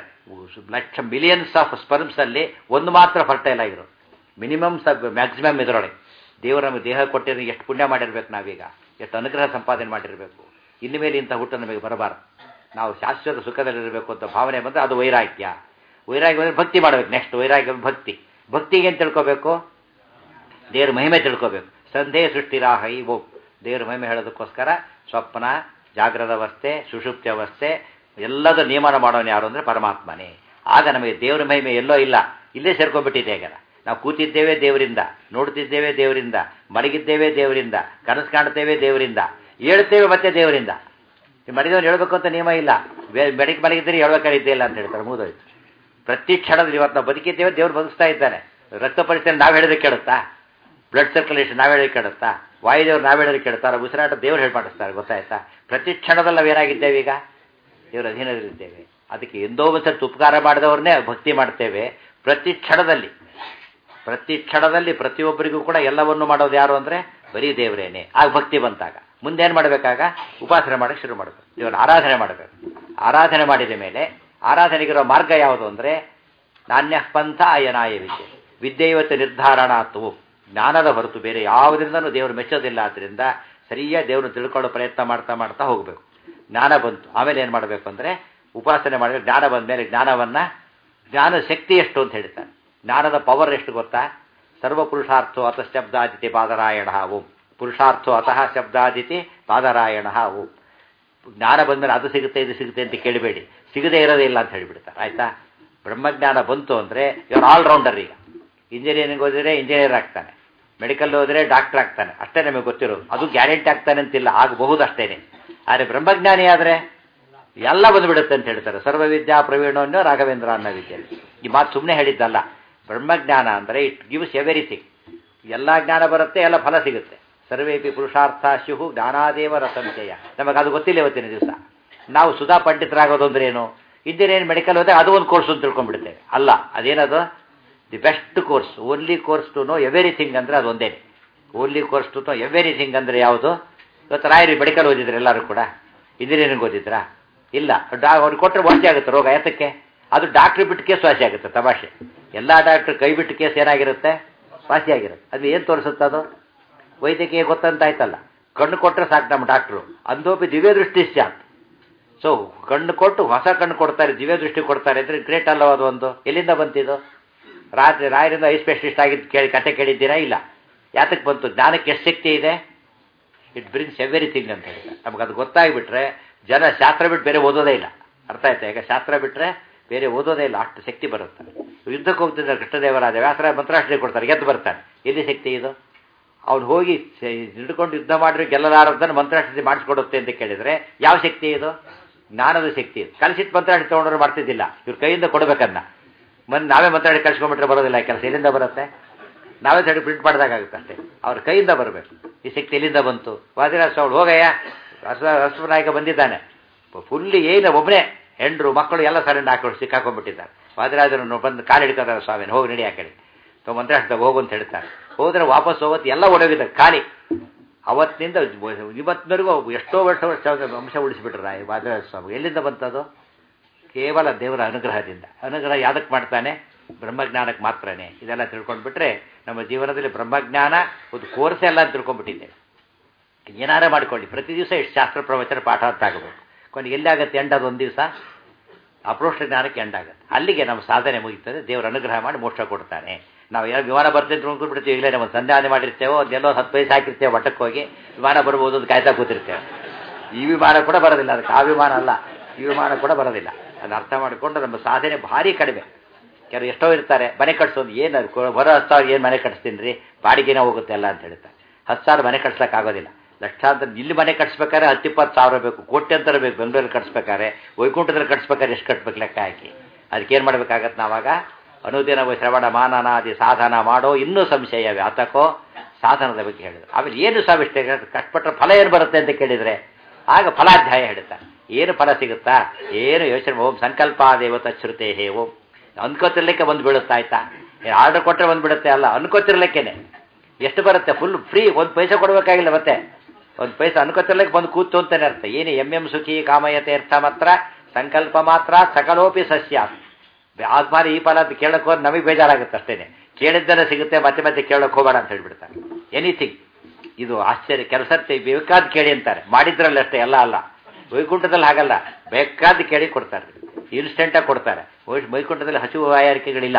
ಮಿಲಿಯನ್ಸ್ ಆಫ್ ಸ್ಪರ್ಮ್ಸಲ್ಲಿ ಒಂದು ಮಾತ್ರ ಫರ್ಟೈಲ್ ಆಗಿರೋ, ಮಿನಿಮಮ್ ಮ್ಯಾಕ್ಸಿಮಮ್ ಇದರೊಳಗೆ. ದೇವರು ನಮಗೆ ದೇಹ ಕೊಟ್ಟಿರೋ ಎಷ್ಟು ಪುಣ್ಯ ಮಾಡಿರ್ಬೇಕು ನಾವೀಗ, ಎಷ್ಟು ಅನುಗ್ರಹ ಸಂಪಾದನೆ ಮಾಡಿರಬೇಕು. ಇನ್ನು ಮೇಲೆ ಇಂಥ ಹುಟ್ಟು ನಮಗೆ ಬರಬಾರ್ದು. ನಾವು ಶಾಶ್ವತ ಸುಖದಲ್ಲಿರಬೇಕು ಅಂತ ಭಾವನೆ ಬಂದರೆ ಅದು ವೈರಾಗ್ಯ. ವೈರಾಗ್ಯ ಅಂದರೆ ಭಕ್ತಿ ಮಾಡಬೇಕು. ನೆಕ್ಸ್ಟ್ ವೈರಾಗ್ಯ ಭಕ್ತಿ. ಭಕ್ತಿಗೆ ಏನು ತಿಳ್ಕೋಬೇಕು? ದೇವ್ರ ಮಹಿಮೆ ತಿಳ್ಕೋಬೇಕು. ಸಂಧೇ ಸೃಷ್ಟಿರಾಹೈ ಓ, ದೇವ್ರ ಮಹಿಮೆ ಹೇಳೋದಕ್ಕೋಸ್ಕರ ಸ್ವಪ್ನ, ಜಾಗ್ರದ ಅವಸ್ಥೆ, ಸುಷುಪ್ತಿ ಅವಸ್ಥೆ ಎಲ್ಲದ ನಿಯಮನ ಮಾಡೋನು ಯಾರು ಅಂದರೆ ಪರಮಾತ್ಮನೇ. ಆಗ ನಮಗೆ ದೇವ್ರ ಮಹಿಮೆ ಎಲ್ಲೋ ಇಲ್ಲ, ಇಲ್ಲೇ ಸೇರ್ಕೊಂಡ್ಬಿಟ್ಟಿದೆ. ಈಗ ನಾವು ಕೂತಿದ್ದೇವೆ ದೇವರಿಂದ, ನೋಡ್ತಿದ್ದೇವೆ ದೇವರಿಂದ, ಮಲಗಿದ್ದೇವೆ ದೇವರಿಂದ, ಕನಸು ಕಾಣ್ತೇವೆ ದೇವರಿಂದ, ಹೇಳ್ತೇವೆ ಮತ್ತೆ ದೇವರಿಂದ. ಮರಿದವನು ಹೇಳ್ಬೇಕು ಅಂತ ನಿಯಮ ಇಲ್ಲ. ಬೆಳಗ್ಗೆ ಮಲಗಿದ್ದರೆ ಹೇಳ್ಬೇಕಾಗಿದ್ದೇ ಇಲ್ಲ ಅಂತ ಹೇಳ್ತಾರೆ. ಮುಗಿದೋಯ್ತು. ಪ್ರತಿ ಕ್ಷಣದಲ್ಲಿ ಇವತ್ತು ನಾವು ಬದುಕಿದ್ದೇವೆ, ದೇವ್ರು ಬದುಕಿಸ್ತಾ ಇದ್ದಾನೆ. ರಕ್ತ ಪರಿಚಯ ನಾವು ಹೇಳಿದ್ರೆ ಕೇಳುತ್ತಾ? ಬ್ಲಡ್ ಸರ್ಕ್ಯುಲೇಷನ್ ನಾವು ಹೇಳಿದ್ರೆ ಕೇಳುತ್ತಾ? ವಾಯುದೇವ್ರು ನಾವು ಹೇಳಿದ್ರೆ ಕೇಳುತ್ತಾರೆ? ಉಸಿರಾಟ ದೇವ್ರು ಹೇಳಿ ಮಾಡಿಸ್ತಾರೆ. ಗೊತ್ತಾಯ್ತಾ? ಪ್ರತಿ ಕ್ಷಣದಲ್ಲಿ ನಾವು ಏನಾಗಿದ್ದೇವೆ? ಈಗ ದೇವರ ಅಧೀನದಲ್ಲಿದ್ದೇವೆ. ಅದಕ್ಕೆ ಎಂದೋ ಒಂದ್ಸರಿ ಉಪಕಾರ ಮಾಡಿದವ್ರನ್ನೇ ಭಕ್ತಿ ಮಾಡ್ತೇವೆ. ಪ್ರತಿ ಕ್ಷಣದಲ್ಲಿ ಪ್ರತಿಯೊಬ್ಬರಿಗೂ ಕೂಡ ಎಲ್ಲವನ್ನೂ ಮಾಡೋದು ಯಾರು ಅಂದರೆ ಬರೀ ದೇವರೇನೆ. ಆಗ ಭಕ್ತಿ ಬಂತಾಗ ಮುಂದೇನು ಮಾಡಬೇಕಾಗ? ಉಪಾಸನೆ ಮಾಡೋಕ್ಕೆ ಶುರು ಮಾಡಬೇಕು. ದೇವರ ಆರಾಧನೆ ಮಾಡಬೇಕು. ಆರಾಧನೆ ಮಾಡಿದ ಮೇಲೆ ಆರಾಧನೆಗಿರೋ ಮಾರ್ಗ ಯಾವುದು ಅಂದರೆ ನಾಣ್ಯ ಪಂಥ ಅಯನಾಯ ವಿದ್ಯೆ. ವಿದ್ಯೆಯವತ್ತು ನಿರ್ಧಾರಣಾತ್ವು. ಜ್ಞಾನದ ಹೊರತು ಬೇರೆ ಯಾವುದರಿಂದನೂ ದೇವರು ಮೆಚ್ಚೋದಿಲ್ಲ. ಆದ್ದರಿಂದ ಸರಿಯಾಗಿ ದೇವರನ್ನು ತಿಳ್ಕೊಳ್ಳೋ ಪ್ರಯತ್ನ ಮಾಡ್ತಾ ಮಾಡ್ತಾ ಹೋಗಬೇಕು. ಜ್ಞಾನ ಬಂತು ಆಮೇಲೆ ಏನು ಮಾಡಬೇಕು ಅಂದರೆ ಉಪಾಸನೆ ಮಾಡಬೇಕು. ಜ್ಞಾನ ಬಂದ ಮೇಲೆ ಜ್ಞಾನದ ಶಕ್ತಿ ಎಷ್ಟು ಅಂತ ಹೇಳ್ತಾರೆ. ಜ್ಞಾನದ ಪವರ್ ಎಷ್ಟು ಗೊತ್ತಾ? ಸರ್ವಪುರುಷಾರ್ಥೋ ಅತಃ ಶಬ್ದಾದಿತಿ ಪಾದರಾಯಣ ಓಂ. ಪುರುಷಾರ್ಥೋ ಅತಃ ಶಬ್ದಾದಿತಿ ಪಾದರಾಯಣ ಓಂ. ಜ್ಞಾನ ಬಂದಮೇಲೆ ಅದು ಸಿಗುತ್ತೆ ಇದು ಸಿಗುತ್ತೆ ಅಂತ ಕೇಳಬೇಡಿ, ಸಿಗದೇ ಇರೋದೇ ಇಲ್ಲ ಅಂತ ಹೇಳಿಬಿಡ್ತಾರೆ. ಆಯಿತಾ? ಬ್ರಹ್ಮಜ್ಞಾನ ಬಂತು ಅಂದರೆ ಇವರು ಆಲ್ರೌಂಡರ್. ಈಗ ಇಂಜಿನಿಯರಿಂಗ್ ಓದಿದರೆ ಇಂಜಿನಿಯರ್ ಆಗ್ತಾನೆ, ಮೆಡಿಕಲ್ ಹೋದರೆ ಡಾಕ್ಟರ್ ಆಗ್ತಾನೆ ಅಷ್ಟೇ ನಮಗೆ ಗೊತ್ತಿರೋದು. ಅದು ಗ್ಯಾರಂಟಿ ಆಗ್ತಾನೆ ಅಂತಿಲ್ಲ, ಆಗಬಹುದು ಅಷ್ಟೇನೆ. ಆದರೆ ಬ್ರಹ್ಮಜ್ಞಾನಿ ಆದರೆ ಎಲ್ಲ ಬಂದುಬಿಡುತ್ತೆ ಅಂತ ಹೇಳ್ತಾರೆ. ಸರ್ವವಿದ್ಯಾ ಪ್ರವೀಣೋನ್ಯೋ ರಾಘವೇಂದ್ರ ಅನ್ನೋ ವಿದ್ಯೆ. ಈ ಮಾತು ಸುಮ್ಮನೆ ಹೇಳಿದ್ದಲ್ಲ. ಬ್ರಹ್ಮಜ್ಞಾನ ಅಂದರೆ ಇಟ್ ಗಿವ್ಸ್ ಎವೆರಿಥಿಂಗ್. ಎಲ್ಲ ಜ್ಞಾನ ಬರುತ್ತೆ, ಎಲ್ಲ ಫಲ ಸಿಗುತ್ತೆ. ಸರ್ವೇಪಿ ಪುರುಷಾರ್ಥ ಸ್ಯುಹು ಜ್ಞಾನಾದೇವ ರಸಂಚಯ. ನಮಗೆ ಅದು ಗೊತ್ತಿಲ್ಲ ಇವತ್ತಿನ ದಿವಸ. ನಾವು ಸುಧಾ ಪಂಡಿತರಾಗೋದು ಅಂದ್ರೆ ಏನು? ಇಂಜಿನಿಯರಿಂಗ್ ಮೆಡಿಕಲ್ ಹೋದರೆ ಅದು ಒಂದು ಕೋರ್ಸ್ ಅಂತ ತಿಳ್ಕೊಂಡ್ಬಿಡ್ತೇವೆ. ಅಲ್ಲ, ಅದೇನದು the best course, only course to know everything ಅಂದರೆ ಅದು ಒಂದೇ. Only course to know everything ಅಂದರೆ ಯಾವುದು? ಇವತ್ತು ರಾಯರಿ ಮೆಡಿಕಲ್ ಓದಿದ್ರೆ ಎಲ್ಲರೂ ಕೂಡ, ಇಂಜಿನಿಯರಿಂಗ್ ಓದಿದ್ರಾ? ಇಲ್ಲ. ಅವ್ರಿಗೆ ಕೊಟ್ಟರೆ ವಾಸಿ ಆಗುತ್ತೆ ರೋಗ. ಯಾತಕ್ಕೆ? ಅದು ಡಾಕ್ಟ್ರ್ ಬಿಟ್ಟು ಕೇಸ್ ವಾಸಿ ಆಗುತ್ತೆ. ತಮಾಷೆ, ಎಲ್ಲ ಡಾಕ್ಟ್ರ್ ಕೈ ಬಿಟ್ಟು ಕೇಸ್ ಏನಾಗಿರುತ್ತೆ? ವಾಸಿ ಆಗಿರುತ್ತೆ. ಅದು ಏನು ತೋರಿಸುತ್ತೆ? ಅದು ವೈದ್ಯಕೀಯ ಗೊತ್ತಂತ ಆಯ್ತಲ್ಲ. ಕಣ್ಣು ಕೊಟ್ಟರೆ ಸಾಕು ನಮ್ಮ ಡಾಕ್ಟ್ರು. ಅಂದೋಪಿ ದಿವ್ಯ ದೃಷ್ಟಿ ಸಾಕು. ಸೊ ಕಣ್ಣು ಕೊಟ್ಟು ಹೊಸ ಕಣ್ಣು ಕೊಡ್ತಾರೆ, ದಿವ್ಯ ದೃಷ್ಟಿ ಕೊಡ್ತಾರೆ ಅಂದರೆ ಗ್ರೇಟ್ ಅಲ್ಲವ ಅದು ಒಂದು? ಎಲ್ಲಿಂದ ಬಂತಿದ್ದು? ರಾಯರಿಂದ ಐ ಸ್ಪೆಷಲಿಸ್ಟ್ ಆಗಿದ್ದು ಕತೆ ಕೇಳಿದ್ದೀರಾ? ಇಲ್ಲ. ಯಾತಕ್ಕೆ ಬಂತು? ಜ್ಞಾನಕ್ಕೆ ಎಷ್ಟು ಶಕ್ತಿ ಇದೆ? ಇಟ್ ಬ್ರಿಂಗ್ಸ್ ಎವೆರಿಥಿಂಗ್ ಅಂತ ಹೇಳ್ತಾರೆ. ನಮಗೆ ಅದು ಗೊತ್ತಾಗಿಬಿಟ್ರೆ ಜನ ಶಾಸ್ತ್ರ ಬಿಟ್ಟು ಬೇರೆ ಓದೋದೇ ಇಲ್ಲ. ಅರ್ಥ ಆಯ್ತಾ? ಈಗ ಶಾಸ್ತ್ರ ಬಿಟ್ಟರೆ ಬೇರೆ ಓದೋದೇ ಇಲ್ಲ, ಅಷ್ಟು ಶಕ್ತಿ ಬರುತ್ತೆ. ಯುದ್ಧಕ್ಕೆ ಹೋಗ್ತಿದ್ದಾರೆ ಕೃಷ್ಣದೇವರಾಜ, ವ್ಯಾಸರ ಮಂತ್ರಾಷ್ಟೇ ಕೊಡ್ತಾರೆ, ಗೆದ್ದು ಬರ್ತಾನೆ. ಎಲ್ಲಿ ಶಕ್ತಿ ಇದು? ಅವ್ನು ಹೋಗಿ ಹಿಡ್ಕೊಂಡು ಯುದ್ಧ ಮಾಡಿದ್ರೆ ಗೆಲ್ಲಲಾರದನ್ನು ಮಂತ್ರಾಷ್ಟೇ ಮಾಡಿಸ್ಕೊಡುತ್ತೆ ಅಂತ ಕೇಳಿದರೆ ಯಾವ ಶಕ್ತಿ ಇದು? ಜ್ಞಾನದ ಶಕ್ತಿ ಇದು. ಕಲಿಸಿಟ್ಟು ಮಂತ್ರಾಷ್ಟೇ ತೊಗೊಂಡ್ರು ಮಾಡ್ತಿದ್ದಿಲ್ಲ, ಇವ್ರ ಕೈಯಿಂದ ಕೊಡಬೇಕನ್ನ. ನಾವೇ ಮಂತ್ರಾಷ್ಟೇ ಕಲಿಸ್ಕೊಂಡ್ಬಿಟ್ರೆ ಬರೋದಿಲ್ಲ ಕೆಲಸ. ಎಲ್ಲಿಂದ ಬರುತ್ತೆ? ನಾವೇ ಸೈಡ್ ಪ್ರಿಂಟ್ ಮಾಡಿದಾಗುತ್ತೆ ಅಷ್ಟೇ. ಅವ್ರ ಕೈಯಿಂದ ಬರಬೇಕು. ಈ ಶಕ್ತಿ ಎಲ್ಲಿಂದ ಬಂತು? ವಾದಿರಾಜ ಸ್ವಾಮಿ ಹೋಗಯ್ಯ, ಅಶ್ವನಾಯಕ ಬಂದಿದ್ದಾನೆ, ಫುಲ್ಲಿ ಏನು ಒಬ್ಬನೇ ಹೆಂಡ್ರು ಮಕ್ಕಳು ಎಲ್ಲ ಸರೆಂಡ್ ಹಾಕೊಂಡು ಸಿಕ್ಕಾಕೊಂಡ್ಬಿಟ್ಟಿದ್ದಾರೆ. ವಾದಿರಾಜರನ್ನು ಬಂದು ಕಾಲು ಹಿಡ್ಕೊತಾರೆ, ಸ್ವಾಮಿನ ಹೋಗಿ ನಡಿ ಆ ಕಡೆ ಮಂತ್ರಾಷ್ಟದಾಗ ಹೋಗು ಅಂತ ಹೇಳ್ತಾರೆ. ಹೋದ್ರೆ ವಾಪಸ್ ಹೋಗೋದು ಎಲ್ಲ ಒಡೋಗಿದ್ದಾರೆ ಖಾಲಿ. ಅವತ್ತಿನಿಂದ ಇವತ್ತಿನವರೆಗೂ ಎಷ್ಟೋ ವರ್ಷ ಅಂಶ ಉಳಿಸಿಬಿಟ್ರ ವಾದಿರಾಜ ಸ್ವಾಮಿ. ಎಲ್ಲಿಂದ ಬಂತದು? ಕೇವಲ ದೇವರ ಅನುಗ್ರಹದಿಂದ. ಅನುಗ್ರಹ ಯಾವುದಕ್ಕೆ ಮಾಡ್ತಾನೆ? ಬ್ರಹ್ಮಜ್ಞಾನಕ್ಕೆ ಮಾತ್ರನೇ. ಇದೆಲ್ಲ ತಿಳ್ಕೊಂಡ್ಬಿಟ್ರೆ ನಮ್ಮ ಜೀವನದಲ್ಲಿ ಬ್ರಹ್ಮಜ್ಞಾನ ಒಂದು ಕೋರ್ಸೇ ಎಲ್ಲ ಅಂತ ತಿಳ್ಕೊಂಡ್ಬಿಟ್ಟಿದ್ದೇವೆ. ಏನಾರ ಮಾಡ್ಕೊಳ್ಳಿ, ಪ್ರತಿ ದಿವಸ ಇಷ್ಟು ಶಾಸ್ತ್ರ ಪ್ರವಚನ ಪಾಠ ಅಂತ ಆಗಬೇಕು. ಕೊನೆಗೆ ಎಲ್ಲಿ ಆಗುತ್ತೆ ಎಂಡ್? ಅದೊಂದು ದಿವಸ ಅಪ್ರೋಷ್ಟ ಜ್ಞಾನಕ್ಕೆ ಎಂಡ್ ಆಗುತ್ತೆ. ಅಲ್ಲಿಗೆ ನಮ್ಮ ಸಾಧನೆ ಮುಗಿತದೆ. ದೇವರ ಅನುಗ್ರಹ ಮಾಡಿ ಮೋಕ್ಷ ಕೊಡ್ತಾನೆ. ನಾವು ಏನೋ ವಿಮಾನ ಬರ್ತೇನೆ ತಿಳ್ಕೊಂಡ್ಬಿಡ್ತೀವಿ. ಈಗಲೇ ನಮ್ಮ ಸಂಧಾನ ಮಾಡಿರ್ತೇವೋ ಅದೆಲ್ಲೋ 10 ಪೈಸೆ ಹಾಕಿರ್ತೇವೆ, ಮಠಕ್ಕೆ ಹೋಗಿ ವಿಮಾನ ಬರ್ಬೋದು ಅಂತ ಕಾಯ್ತಾ ಕೂತಿರ್ತೇವೆ. ಈ ವಿಮಾನ ಕೂಡ ಬರೋದಿಲ್ಲ, ಅದಕ್ಕೆ ಆ ವಿಮಾನ ಅಲ್ಲ, ಈ ವಿಮಾನ ಕೂಡ ಬರೋದಿಲ್ಲ. ಅದನ್ನು ಅರ್ಥ ಮಾಡಿಕೊಂಡು ನಮ್ಮ ಸಾಧನೆ ಭಾರಿ ಕಡಿಮೆ. ಕೆಲವು ಎಷ್ಟೋ ಇರ್ತಾರೆ ಮನೆ ಕಟ್ಸೋದು, ಏನು ಬರೋ 10,000 ಏನು ಮನೆ ಕಟ್ಸ್ತೀನಿ ರೀ, ಬಾಡಿಗೆನೇ ಹೋಗುತ್ತೆ ಎಲ್ಲ ಅಂತ ಹೇಳ್ತಾರೆ. 10,000 ಮನೆ ಕಟ್ಸೋಕ್ಕಾಗೋದಿಲ್ಲ. ಲಕ್ಷಾಂತರ ಇಲ್ಲಿ ಮನೆ ಕಟ್ಸ್ಬೇಕಾದ್ರೆ 10-20 ಸಾವಿರ ಬೇಕು, ಕೋಟ್ಯಂತರ ಬೇಕು. ಬೆಂಗಳೂರಲ್ಲಿ ಕಟ್ಸ್ಬೇಕಾದ್ರೆ, ವೈಕುಂಠದಲ್ಲಿ ಕಟ್ಸ್ಬೇಕಾದ್ರೆ ಎಷ್ಟು ಕಟ್ಬೇಕು ಲೆಕ್ಕ ಹಾಕಿ. ಅದಕ್ಕೇನು ಮಾಡಬೇಕಾಗತ್ತೆ? ನಾವಾಗ ಅನುದಿನ ಶ್ರವಣ ಮಾನನಾದಿ ಸಾಧನ ಮಾಡೋ, ಇನ್ನೂ ಸಂಶಯವೇ ಆತಕೋ ಸಾಧನದ ಬಗ್ಗೆ ಹೇಳಿದ್ರು. ಆಮೇಲೆ ಏನು ಸಾವಿಷ್ಟೇ ಕಷ್ಟಪಟ್ಟರೆ ಫಲ ಏನು ಬರುತ್ತೆ ಅಂತ ಕೇಳಿದರೆ ಆಗ ಫಲಾಧ್ಯಾಯ ಹೇಳ್ತಾರೆ. ಏನು ಫಲ ಸಿಗುತ್ತಾ? ಏನು ಯೋಚನೆ. ಓಂ ಸಂಕಲ್ಪ ದೇವತ ಶ್ರುತೆ ಹೇ ಓಂ. ಅನ್ಕೋತಿರ್ಲಿಕ್ಕೆ ಬಂದು ಬೀಳುತ್ತಾ ಆಯ್ತಾ? ಆರ್ಡರ್ ಕೊಟ್ಟರೆ ಬಂದುಬಿಡುತ್ತೆ ಅಲ್ಲ, ಅನ್ಕೋತಿರ್ಲಿಕ್ಕೇನೆ. ಎಷ್ಟು ಬರುತ್ತೆ? ಫುಲ್ ಫ್ರೀ, 1 ಪೈಸೆ ಕೊಡಬೇಕಾಗಿಲ್ಲ. ಮತ್ತೆ 1 ಪೈಸೆ ಅನ್ಕೋತಿರ್ಲಿಕ್ಕೆ ಬಂದು ಕೂತು ಅಂತಾನೆ ಅರ್ಥ. ಏನು ಎಂ ಸುಖಿ ಕಾಮಯತೆ ಅರ್ಥ ಮಾತ್ರ ಸಂಕಲ್ಪ ಮಾತ್ರ ಸಕಲೋಪಿ ಸಸ್ಯ. ಆದ್ಮಾರಿ ಈ ಫಲ ಅಂತ ಕೇಳಕ್ಕೆ ಹೋದ್ರೆ ನಮಗೆ ಬೇಜಾರಾಗುತ್ತೆ ಅಷ್ಟೇ. ಕೇಳಿದ್ದೆಲ್ಲ ಸಿಗುತ್ತೆ, ಮತ್ತೆ ಮತ್ತೆ ಕೇಳಕ್ಕೆ ಹೋಗಬೇಡ ಅಂತ ಹೇಳ್ಬಿಡ್ತಾರೆ. ಎನಿಥಿಂಗ್ ಇದು ಆಶ್ಚರ್ಯ. ಕೆಲಸ ಬೇಕಾದ ಕೇಳಿ ಅಂತಾರೆ, ಮಾಡಿದ್ರಲ್ಲಿ ಅಷ್ಟೇ ಎಲ್ಲ ಅಲ್ಲ. ವೈಕುಂಠದಲ್ಲಿ ಹಾಗಲ್ಲ, ಬೇಕಾದ ಕೇಳಿ ಕೊಡ್ತಾರೆ, ಇನ್ಸ್ಟೆಂಟಾಗಿ ಕೊಡ್ತಾರೆ. ವೈಕುಂಠದಲ್ಲಿ ಹಸಿವು ಬಾಯಾರಿಕೆಗಳಿಲ್ಲ,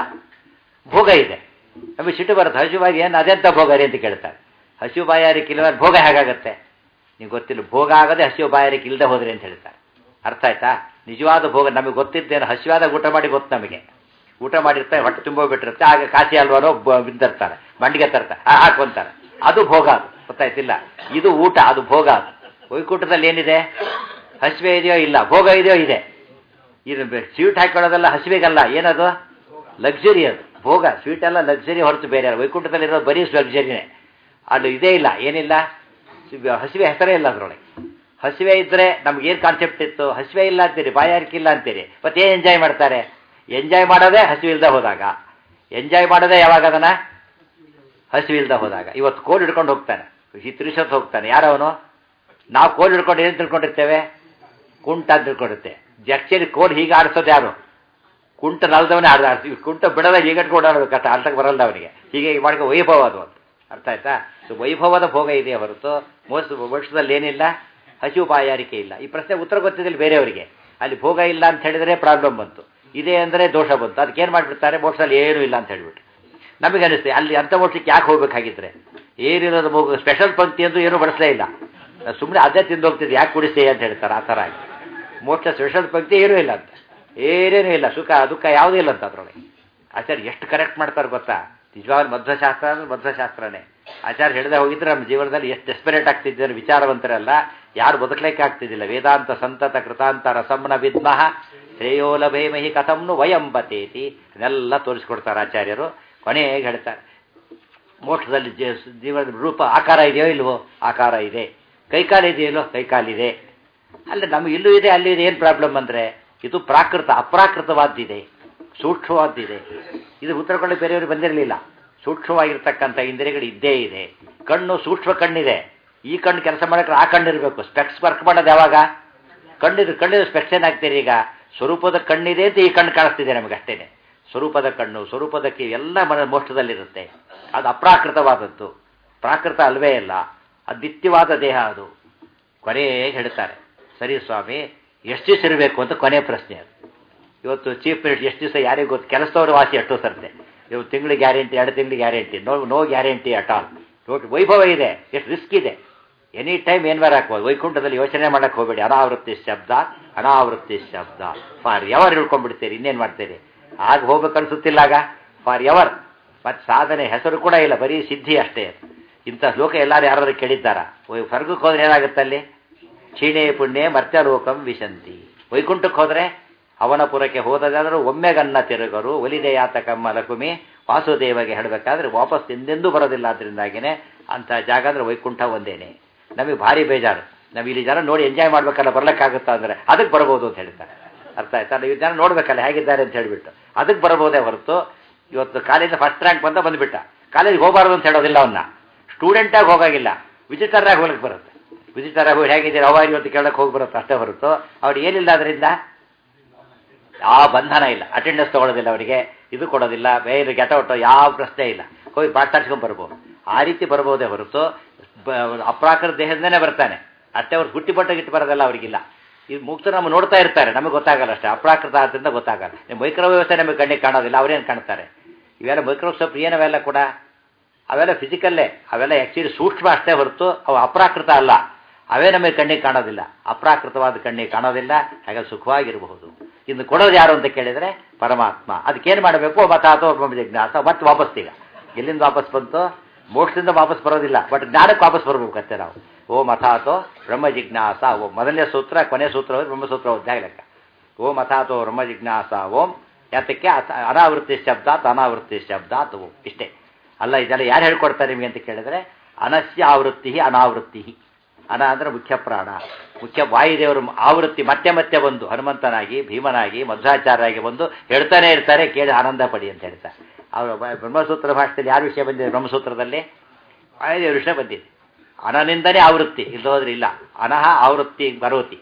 ಭೋಗ ಇದೆ. ನಮಗೆ ಸಿಟ್ಟು ಬರುತ್ತೆ, ಹಸಿವಾಗಿ ಏನು ಅದೆಂತ ಭೋಗ ರೀ ಅಂತ ಕೇಳ್ತಾರೆ. ಹಸಿವು ಬಾಯಾರಿಕೆ ಇಲ್ಲವ ಭೋಗ ಹೇಗಾಗತ್ತೆ? ನೀವು ಗೊತ್ತಿಲ್ಲ. ಭೋಗ ಆಗದೆ ಹಸಿವು ಬಾಯಾರಿಕೆ ಇಲ್ಲದೆ ಹೋದ್ರಿ ಅಂತ ಹೇಳ್ತಾರೆ. ಅರ್ಥ ಆಯ್ತಾ? ನಿಜವಾದ ಭೋಗ ನಮಗೆ ಗೊತ್ತಿದ್ದೇನು? ಹಸಿವಾದಾಗ ಊಟ ಮಾಡಿ ಗೊತ್ತು ನಮಗೆ. ಊಟ ಮಾಡಿರ್ತಾರೆ, ಹೊಟ್ಟೆ ತುಂಬೋಗ್ಬಿಟ್ಟಿರುತ್ತೆ, ಆಗ ಕಾಸಿ ಅಲ್ವಾನೋ ಬಿದ್ದಿರ್ತಾರೆ, ಮಂಡಿಗೆ ತರ್ತಾರೆ, ಹಾಕೊಂತಾರೆ. ಅದು ಭೋಗ. ಅದು ಗೊತ್ತಾಯ್ತಿಲ್ಲ? ಇದು ಊಟ, ಅದು ಭೋಗ. ಅದು ವೈಕುಂಠದಲ್ಲಿ ಏನಿದೆ? ಹಸಿವೆ ಇದೆಯೋ ಇಲ್ಲ, ಭೋಗ ಇದೆಯೋ ಇದೆ. ಇದು ಸ್ವೀಟ್ ಹಾಕೊಳ್ಳೋದಲ್ಲ ಹಸಿವೆಗಲ್ಲ, ಏನದು? ಲಕ್ಸುರಿ. ಅದು ಭೋಗ. ಸ್ವೀಟ್ ಎಲ್ಲ ಲಕ್ಸುರಿ ಹೊರತು ಬೇರೆ ಅಲ್ಲ. ವೈಕುಂಠದಲ್ಲಿ ಇರೋದು ಬರೀ ಲಕ್ಸುರಿನೇ. ಅದು ಇದೇ ಇಲ್ಲ, ಏನಿಲ್ಲ, ಹಸಿವೆ ಹೆಸರೇ ಇಲ್ಲ ಅದರೊಳಗೆ. ಹಸಿವೆ ಇದ್ದರೆ ನಮ್ಗೇನು ಕಾನ್ಸೆಪ್ಟ್ ಇತ್ತು? ಹಸಿವೆ ಇಲ್ಲ ಅಂತೀರಿ, ಬಾಯಾರಿಕೆ ಇಲ್ಲ ಅಂತೀರಿ, ಮತ್ತೇನು ಎಂಜಾಯ್ ಮಾಡ್ತಾರೆ? ಎಂಜಾಯ್ ಮಾಡೋದೇ ಹಸಿವಿಲ್ದ ಹೋದಾಗ. ಎಂಜಾಯ್ ಮಾಡೋದೇ ಯಾವಾಗ? ಅದನ್ನ ಹಸಿವಿಲ್ದ ಹೋದಾಗ. ಇವತ್ತು ಕೋಲ್ ಹಿಡ್ಕೊಂಡು ಹೋಗ್ತಾನೆ, ತಿರುಸತ್ ಹೋಗ್ತಾನೆ. ಯಾರವನು? ನಾವು ಕೋಲ್ ಹಿಡ್ಕೊಂಡು ಏನು ತಿಳ್ಕೊಂಡಿರ್ತೇವೆ? ಕುಂಟ ಅಂತ ತಿಳ್ಕೊಂಡಿರ್ತೇವೆ. ಆಕ್ಚುಲಿ ಕೋಲ್ ಹೀಗೆ ಆಡಿಸೋದು ಯಾರು? ಕುಂಟ ನಲ್ದವನೇ ಆಡ್ತೀವಿ. ಕುಂಟ ಬಿಡೋದ ಹೀಗಟ್ಕೊಂಡು ಓಡಾಡೋದು ಕಷ್ಟ, ಅರ್ಥಕ್ಕೆ ಬರಲ್ಲ ಅವನಿಗೆ. ಹೀಗೆ ಮಾಡ್ಕೊ ವೈಭವ ಅದು ಅಂತ. ಅರ್ಥ ಆಯ್ತಾ? ಸೊ ವೈಭವದ ಭೋಗ ಇದೆಯೇ ಹೊರತು ವರ್ಷದಲ್ಲಿ ಏನಿಲ್ಲ, ಹಸಿವು ಬಾಯಾರಿಕೆ ಇಲ್ಲ. ಈ ಪ್ರಶ್ನೆ ಉತ್ತರ ಗೊತ್ತಿದ್ದಲ್ಲಿ ಬೇರೆಯವರಿಗೆ. ಅಲ್ಲಿ ಭೋಗ ಇಲ್ಲ ಅಂತ ಹೇಳಿದರೆ ಪ್ರಾಬ್ಲಮ್ ಬಂತು, ಇದೆ ಅಂದರೆ ದೋಷ ಬಂತು. ಅದಕ್ಕೇನು ಮಾಡಿಬಿಡ್ತಾರೆ? ಮೋಕ್ಷದಲ್ಲಿ ಏನೂ ಇಲ್ಲ ಅಂತ ಹೇಳಿಬಿಟ್ಟು ನಮಗೆ ಅನಿಸ್ತದೆ. ಅಲ್ಲಿ ಅಂಥ ಮೋಕ್ಷಕ್ಕೆ ಯಾಕೆ ಹೋಗ್ಬೇಕಾಗಿದ್ರೆ? ಏನಿರೋದು ಭೋಗ ಸ್ಪೆಷಲ್ ಪಂಕ್ತಿ ಎಂದು ಏನೂ ಬಳಸಲೇ ಇಲ್ಲ. ಸುಮ್ಮನೆ ಅದೇ ತಿಂದು ಹೋಗ್ತಿದ್ದು, ಯಾಕೆ ಕುಡಿಸ್ತೇವೆ ಅಂತ ಹೇಳ್ತಾರೆ. ಆ ಥರ ಆಗಿ ಮೋಕ್ಷ ಸ್ಪೆಷಲ್ ಪಂಕ್ತಿ ಏನೂ ಇಲ್ಲ ಅಂತ, ಏನೇನೂ ಇಲ್ಲ, ಸುಖ ದುಃಖ ಯಾವುದೂ ಇಲ್ಲ ಅಂತ ಅದರೊಳಗೆ. ಆಚಾರ್ಯ ಎಷ್ಟು ಕರೆಕ್ಟ್ ಮಾಡ್ತಾರೆ ಗೊತ್ತಾ? ನಿಜವಾಗ್ಲೂ ಮಧ್ವಶಾಸ್ತ್ರ ಅಂದರೆ ಮಧ್ವಶಾಸ್ತ್ರನೇ. ಆಚಾರ್ಯ ಹೇಳಿದೆ ಹೋಗಿದ್ರೆ ನಮ್ಮ ಜೀವನದಲ್ಲಿ ಎಷ್ಟು ಡೆಸ್ಪರೇಟ್ ಆಗ್ತಿದ್ದಾರೆ ವಿಚಾರವಂತರಲ್ಲ, ಯಾರು ಬದುಕಲಿಕ್ಕೆ ಆಗ್ತಿದ್ದಿಲ್ಲ. ವೇದಾಂತ ಸಂತತ ಕೃತಾಂತ ರಸಂನ ವಿದ್ಮಃ ಶ್ರೇಯೋಲಭೇಮಹಿ ಕಥಂನು ವಯಂಬತೇತಿ ಇದೆಲ್ಲ ತೋರಿಸ್ಕೊಡ್ತಾರೆ ಆಚಾರ್ಯರು. ಕೊನೆಗೆ ಹೇಳ್ತಾರೆ, ಮೋಕ್ಷದಲ್ಲಿ ಜೀವನದ ರೂಪ ಆಕಾರ ಇದೆಯೋ ಇಲ್ವೋ? ಆಕಾರ ಇದೆ. ಕೈಕಾಲು ಇದೆಯೋ ಇಲ್ವೋ? ಕೈಕಾಲಿದೆ. ಅಲ್ಲ, ನಮಗೆ ಇಲ್ಲೂ ಇದೆ ಅಲ್ಲಿ ಇದೆ. ಏನು ಪ್ರಾಬ್ಲಮ್ ಅಂದರೆ ಇದು ಪ್ರಾಕೃತ, ಅಪ್ರಾಕೃತವಾದ್ದಿದೆ, ಸೂಕ್ಷ್ಮವಾದ್ದಿದೆ. ಇದು ಉತ್ತರ ಕೊಳ್ಳಿ ಬೇರೆಯವರು ಬಂದಿರಲಿಲ್ಲ. ಸೂಕ್ಷ್ಮವಾಗಿರ್ತಕ್ಕಂಥ ಇಂದ್ರಿಯಗಳು ಇದ್ದೇ ಇದೆ. ಕಣ್ಣು ಸೂಕ್ಷ್ಮ ಕಣ್ಣಿದೆ. ಈ ಕಣ್ಣು ಕೆಲಸ ಮಾಡೋಕ್ಕೆ ಆ ಕಣ್ಣಿರಬೇಕು. ಸ್ಪೆಕ್ಸ್ ವರ್ಕ್ ಮಾಡೋದು ಯಾವಾಗ? ಕಣ್ಣಿದು ಸ್ಪೆಕ್ಸ್ ಏನಾಗ್ತೀರಿ? ಈಗ ಸ್ವರೂಪದ ಕಣ್ಣಿದೆ ಅಂತ ಈ ಕಣ್ಣು ಕಾಣಿಸ್ತಿದೆ ನಮಗೆ ಅಷ್ಟೇನೆ. ಸ್ವರೂಪದ ಕಣ್ಣು, ಸ್ವರೂಪದ ಕಿವಿ ಎಲ್ಲ ಮೋಕ್ಷದಲ್ಲಿರುತ್ತೆ. ಅದು ಅಪ್ರಾಕೃತವಾದದ್ದು, ಪ್ರಾಕೃತ ಅಲ್ವೇ ಇಲ್ಲ. ಅದು ನಿತ್ಯವಾದ ದೇಹ. ಅದು ಕೊನೆಗೆ ಹೇಳ್ತಾರೆ, ಸರಿ ಸ್ವಾಮಿ ಎಷ್ಟು ದಿವಸ ಇರಬೇಕು ಅಂತ ಕೊನೆ ಪ್ರಶ್ನೆ. ಅದು ಇವತ್ತು ಚೀಫ್ ಮಿನಿಸ್ಟರ್ ಎಷ್ಟು ದಿವಸ ಯಾರಿಗೂ ಗೊತ್ತು? ಕೆಲಸದವ್ರ ವಾಸಿ ಎಷ್ಟೋ ಸರ್ತೆ. ಇವತ್ತು ತಿಂಗಳಿಗೆ ಗ್ಯಾರಂಟಿ, 2 ತಿಂಗಳಿಗೆ guarantee, no guarantee at all. ನೋಡಿ, ವೈಭವ ಇದೆ, ಎಷ್ಟು ರಿಸ್ಕ್ ಇದೆ. ಎನಿ ಟೈಮ್ ಏನ್ವಾರ ಹಾಕ್ಬೋದು. ವೈಕುಂಠದಲ್ಲಿ ಯೋಚನೆ ಮಾಡಕ್ಕೆ ಹೋಗಬೇಡಿ. ಅನಾವೃತ್ತಿ ಶಬ್ದ, ಅನಾವೃತ್ತಿ ಶಬ್ದ. ಫಾರ್ ಎವರ್ ಹೇಳ್ಕೊಂಡ್ಬಿಡ್ತೀರಿ. ಇನ್ನೇನು ಮಾಡ್ತೀರಿ? ಆಗ ಹೋಗ್ಬೇಕು ಅನ್ಸುತ್ತಿಲ್ಲ. ಆಗ ಫಾರ್ ಎವರ್. ಮತ್ತು ಸಾಧನೆ ಹೆಸರು ಕೂಡ ಇಲ್ಲ, ಬರೀ ಸಿದ್ಧಿ ಅಷ್ಟೇ. ಇಂಥ ಶ್ಲೋಕ ಎಲ್ಲರೂ ಯಾರಾದ್ರೂ ಕೇಳಿದ್ದಾರ? ಸ್ವರ್ಗಕ್ಕೆ ಹೋದ್ರೆ ಏನಾಗುತ್ತಲ್ಲಿ? ಕ್ಷೀಣೇ ಪುಣ್ಯೇ ಮರ್ತ್ಯಲೋಕಂ ವಿಶಂತಿ. ವೈಕುಂಠಕ್ಕೆ ಹೋದರೆ ಅವನಪುರಕ್ಕೆ ಹೋದಾದರೂ ಒಮ್ಮೆಗನ್ನ ತಿರುಗರು ಒಲಿದೆಯಾತಕಮ್ಮ ಲಕುಮಿ ವಾಸುದೇವಗೆ ಹೇಳಬೇಕಾದ್ರೆ ವಾಪಸ್ ಎಂದೆಂದೂ ಬರೋದಿಲ್ಲ. ಅದರಿಂದಾಗಿನೇ ಅಂಥ ಜಾಗ ಅಂದರೆ ವೈಕುಂಠ ಒಂದೇನೆ. ನಮಗೆ ಭಾರಿ ಬೇಜಾರು. ನಾವು ಇಲ್ಲಿ ಜನ ನೋಡಿ ಎಂಜಾಯ್ ಮಾಡ್ಬೇಕಲ್ಲ, ಬರ್ಲಿಕ್ಕಾಗುತ್ತಾ ಅಂದರೆ ಅದಕ್ಕೆ ಬರ್ಬೋದು ಅಂತ ಹೇಳ್ತಾರೆ. ಅರ್ಥ ಆಯ್ತಾ? ನೀವು ಜನ ನೋಡ್ಬೇಕಲ್ಲ ಹೇಗಿದ್ದಾರೆ ಅಂತ ಹೇಳಿಬಿಟ್ಟು ಅದಕ್ಕೆ ಬರ್ಬೋದೇ ಹೊರತು ಇವತ್ತು ಕಾಲೇಜಿಂದ ಫಸ್ಟ್ ರ್ಯಾಂಕ್ ಬಂದುಬಿಟ್ಟ, ಕಾಲೇಜಿಗೆ ಹೋಗಬಾರ್ದು ಅಂತ ಹೇಳೋದಿಲ್ಲ. ಅವನ್ನ ಸ್ಟೂಡೆಂಟಾಗಿ ಹೋಗಾಗಿಲ್ಲ, ವಿಸಿಟರಾಗಿ ಹೋಗ್ಲಿಕ್ಕೆ ಬರುತ್ತೆ. ವಿಸಿಟರಾಗಿ ಹೋಗಿ ಹೇಗಿದ್ದೀರಿ ಅವಾಗ ಇವತ್ತು ಕೇಳಕ್ಕೆ ಹೋಗಿ ಬರುತ್ತೆ ಅಷ್ಟೇ ಹೊರತು ಅವ್ರಿಗೆ ಏನಿಲ್ಲ. ಅದರಿಂದ ಯಾವ ಬಂಧನ ಇಲ್ಲ. ಅಟೆಂಡೆನ್ಸ್ ತೊಗೊಳ್ಳೋದಿಲ್ಲ ಅವರಿಗೆ, ಇದು ಕೊಡೋದಿಲ್ಲ, ಬೇರೆ ಗೆಟೌಟ್ ಯಾವ ಪ್ರಶ್ನೆ ಇಲ್ಲ. ಹೋಗಿ ಮಾತಾಡ್ಸ್ಕೊಂಡು ಬರ್ಬೋದು. ಆ ರೀತಿ ಬರ್ಬೋದೇ ಹೊರತು ಅಪ್ರಾಕೃತ ದೇಹದಿಂದನೇ ಬರ್ತಾನೆ ಅಷ್ಟೇ. ಅವ್ರು ಹುಟ್ಟಿ ಬಟ್ಟಗಿಟ್ಟು ಬರೋದಲ್ಲ ಅವರಿಗಿಲ್ಲ. ಈ ಮುಕ್ತ ನಮ್ಮ ನೋಡ್ತಾ ಇರ್ತಾರೆ, ನಮಗೆ ಗೊತ್ತಾಗಲ್ಲ ಅಷ್ಟೇ. ಅಪ್ರಾಕೃತ ಆದ್ದರಿಂದ ಗೊತ್ತಾಗಲ್ಲ. ಮೈಕ್ರೋ ವ್ಯವಸ್ಥೆ ನಮಗೆ ಕಣ್ಣಿಗೆ ಕಾಣೋದಿಲ್ಲ, ಅವ್ರೇನು ಕಾಣ್ತಾರೆ? ಇವೆಲ್ಲ ಮೈಕ್ರೋಸ್ಕೋಪ್ ಏನವೆಲ್ಲ ಕೂಡ ಅವೆಲ್ಲ ಫಿಸಿಕಲ್ಲೇ, ಅವೆಲ್ಲ ಆ್ಯಕ್ಚುಲಿ ಸೂಕ್ಷ್ಮ ಅಷ್ಟೇ ಹೊರತು ಅವು ಅಪ್ರಾಕೃತ ಅಲ್ಲ. ಅವೇ ನಮಗೆ ಕಣ್ಣಿಗೆ ಕಾಣೋದಿಲ್ಲ, ಅಪ್ರಾಕೃತವಾದ ಕಣ್ಣಿಗೆ ಕಾಣೋದಿಲ್ಲ. ಹಾಗೆ ಸುಖವಾಗಿರಬಹುದು. ಇನ್ನು ಕೊಡೋದು ಯಾರು ಅಂತ ಕೇಳಿದರೆ ಪರಮಾತ್ಮ. ಅದಕ್ಕೇನು ಮಾಡಬೇಕು? ಮತಾತೋ ಬ್ರಹ್ಮ ಜಿಜ್ಞಾಸ. ಮತ್ತೆ ವಾಪಸ್ ಈಗ ಎಲ್ಲಿಂದ ವಾಪಸ್ ಬಂತು? ಮೋಕ್ಷದಿಂದ ವಾಪಸ್ ಬರೋದಿಲ್ಲ, ಬಟ್ ಜ್ಞಾನಕ್ಕೆ ವಾಪಸ್ ಬರಬೇಕಂತೆ ನಾವು. ಓಂ ಅಥಾತೋ ಬ್ರಹ್ಮ ಜಿಜ್ಞಾಸ. ಓಂ ಮೊದಲನೇ ಸೂತ್ರ, ಕೊನೆ ಸೂತ್ರ ಬ್ರಹ್ಮಸೂತ್ರ ಓದ್ದಾಗ ಲೆಕ್ಕ. ಓಂ ಅಥಾತೋ ಬ್ರಹ್ಮ ಜಿಜ್ಞಾಸ ಓಂ. ಯಾತಕ್ಕೆ? ಅನಾವೃತ್ತಿ ಶಬ್ದಾತ್ ಅನಾವೃತ್ತಿ ಶಬ್ದಾತ್ ಓಂ. ಇಷ್ಟೇ ಅಲ್ಲ. ಇದೆಲ್ಲ ಯಾರು ಹೇಳ್ಕೊಡ್ತಾರೆ ನಿಮಗೆ ಅಂತ ಕೇಳಿದರೆ ಅನಸ್ಯ ಆವೃತ್ತಿ ಅನಾವೃತ್ತಿ. ಅನ ಅಂದರೆ ಮುಖ್ಯ ಪ್ರಾಣ, ಮುಖ್ಯ ವಾಯುದೇವರು ಆವೃತ್ತಿ ಮತ್ತೆ ಮತ್ತೆ ಬಂದು ಹನುಮಂತನಾಗಿ, ಭೀಮನಾಗಿ, ಮಧ್ವಾಚಾರ್ಯರಾಗಿ ಬಂದು ಹೇಳ್ತಾನೆ ಇರ್ತಾರೆ. ಕೇಳಿ ಆನಂದ ಪಡಿ ಅಂತ ಹೇಳ್ತಾರೆ. ಅವರು ಬ್ರಹ್ಮಸೂತ್ರ ಭಾಷೆಯಲ್ಲಿ ಯಾರ ವಿಷಯ ಬಂದಿದೆ? ಬ್ರಹ್ಮಸೂತ್ರದಲ್ಲಿ ವಾಯುದೇವ್ರ ವಿಷಯ ಬಂದಿದೆ. ಅನನಿಂದನೇ ಆವೃತ್ತಿ, ಇಲ್ಲೋದ್ರೆ ಇಲ್ಲ. ಅನಹ ಆವೃತ್ತಿ ಬರೋತಿ.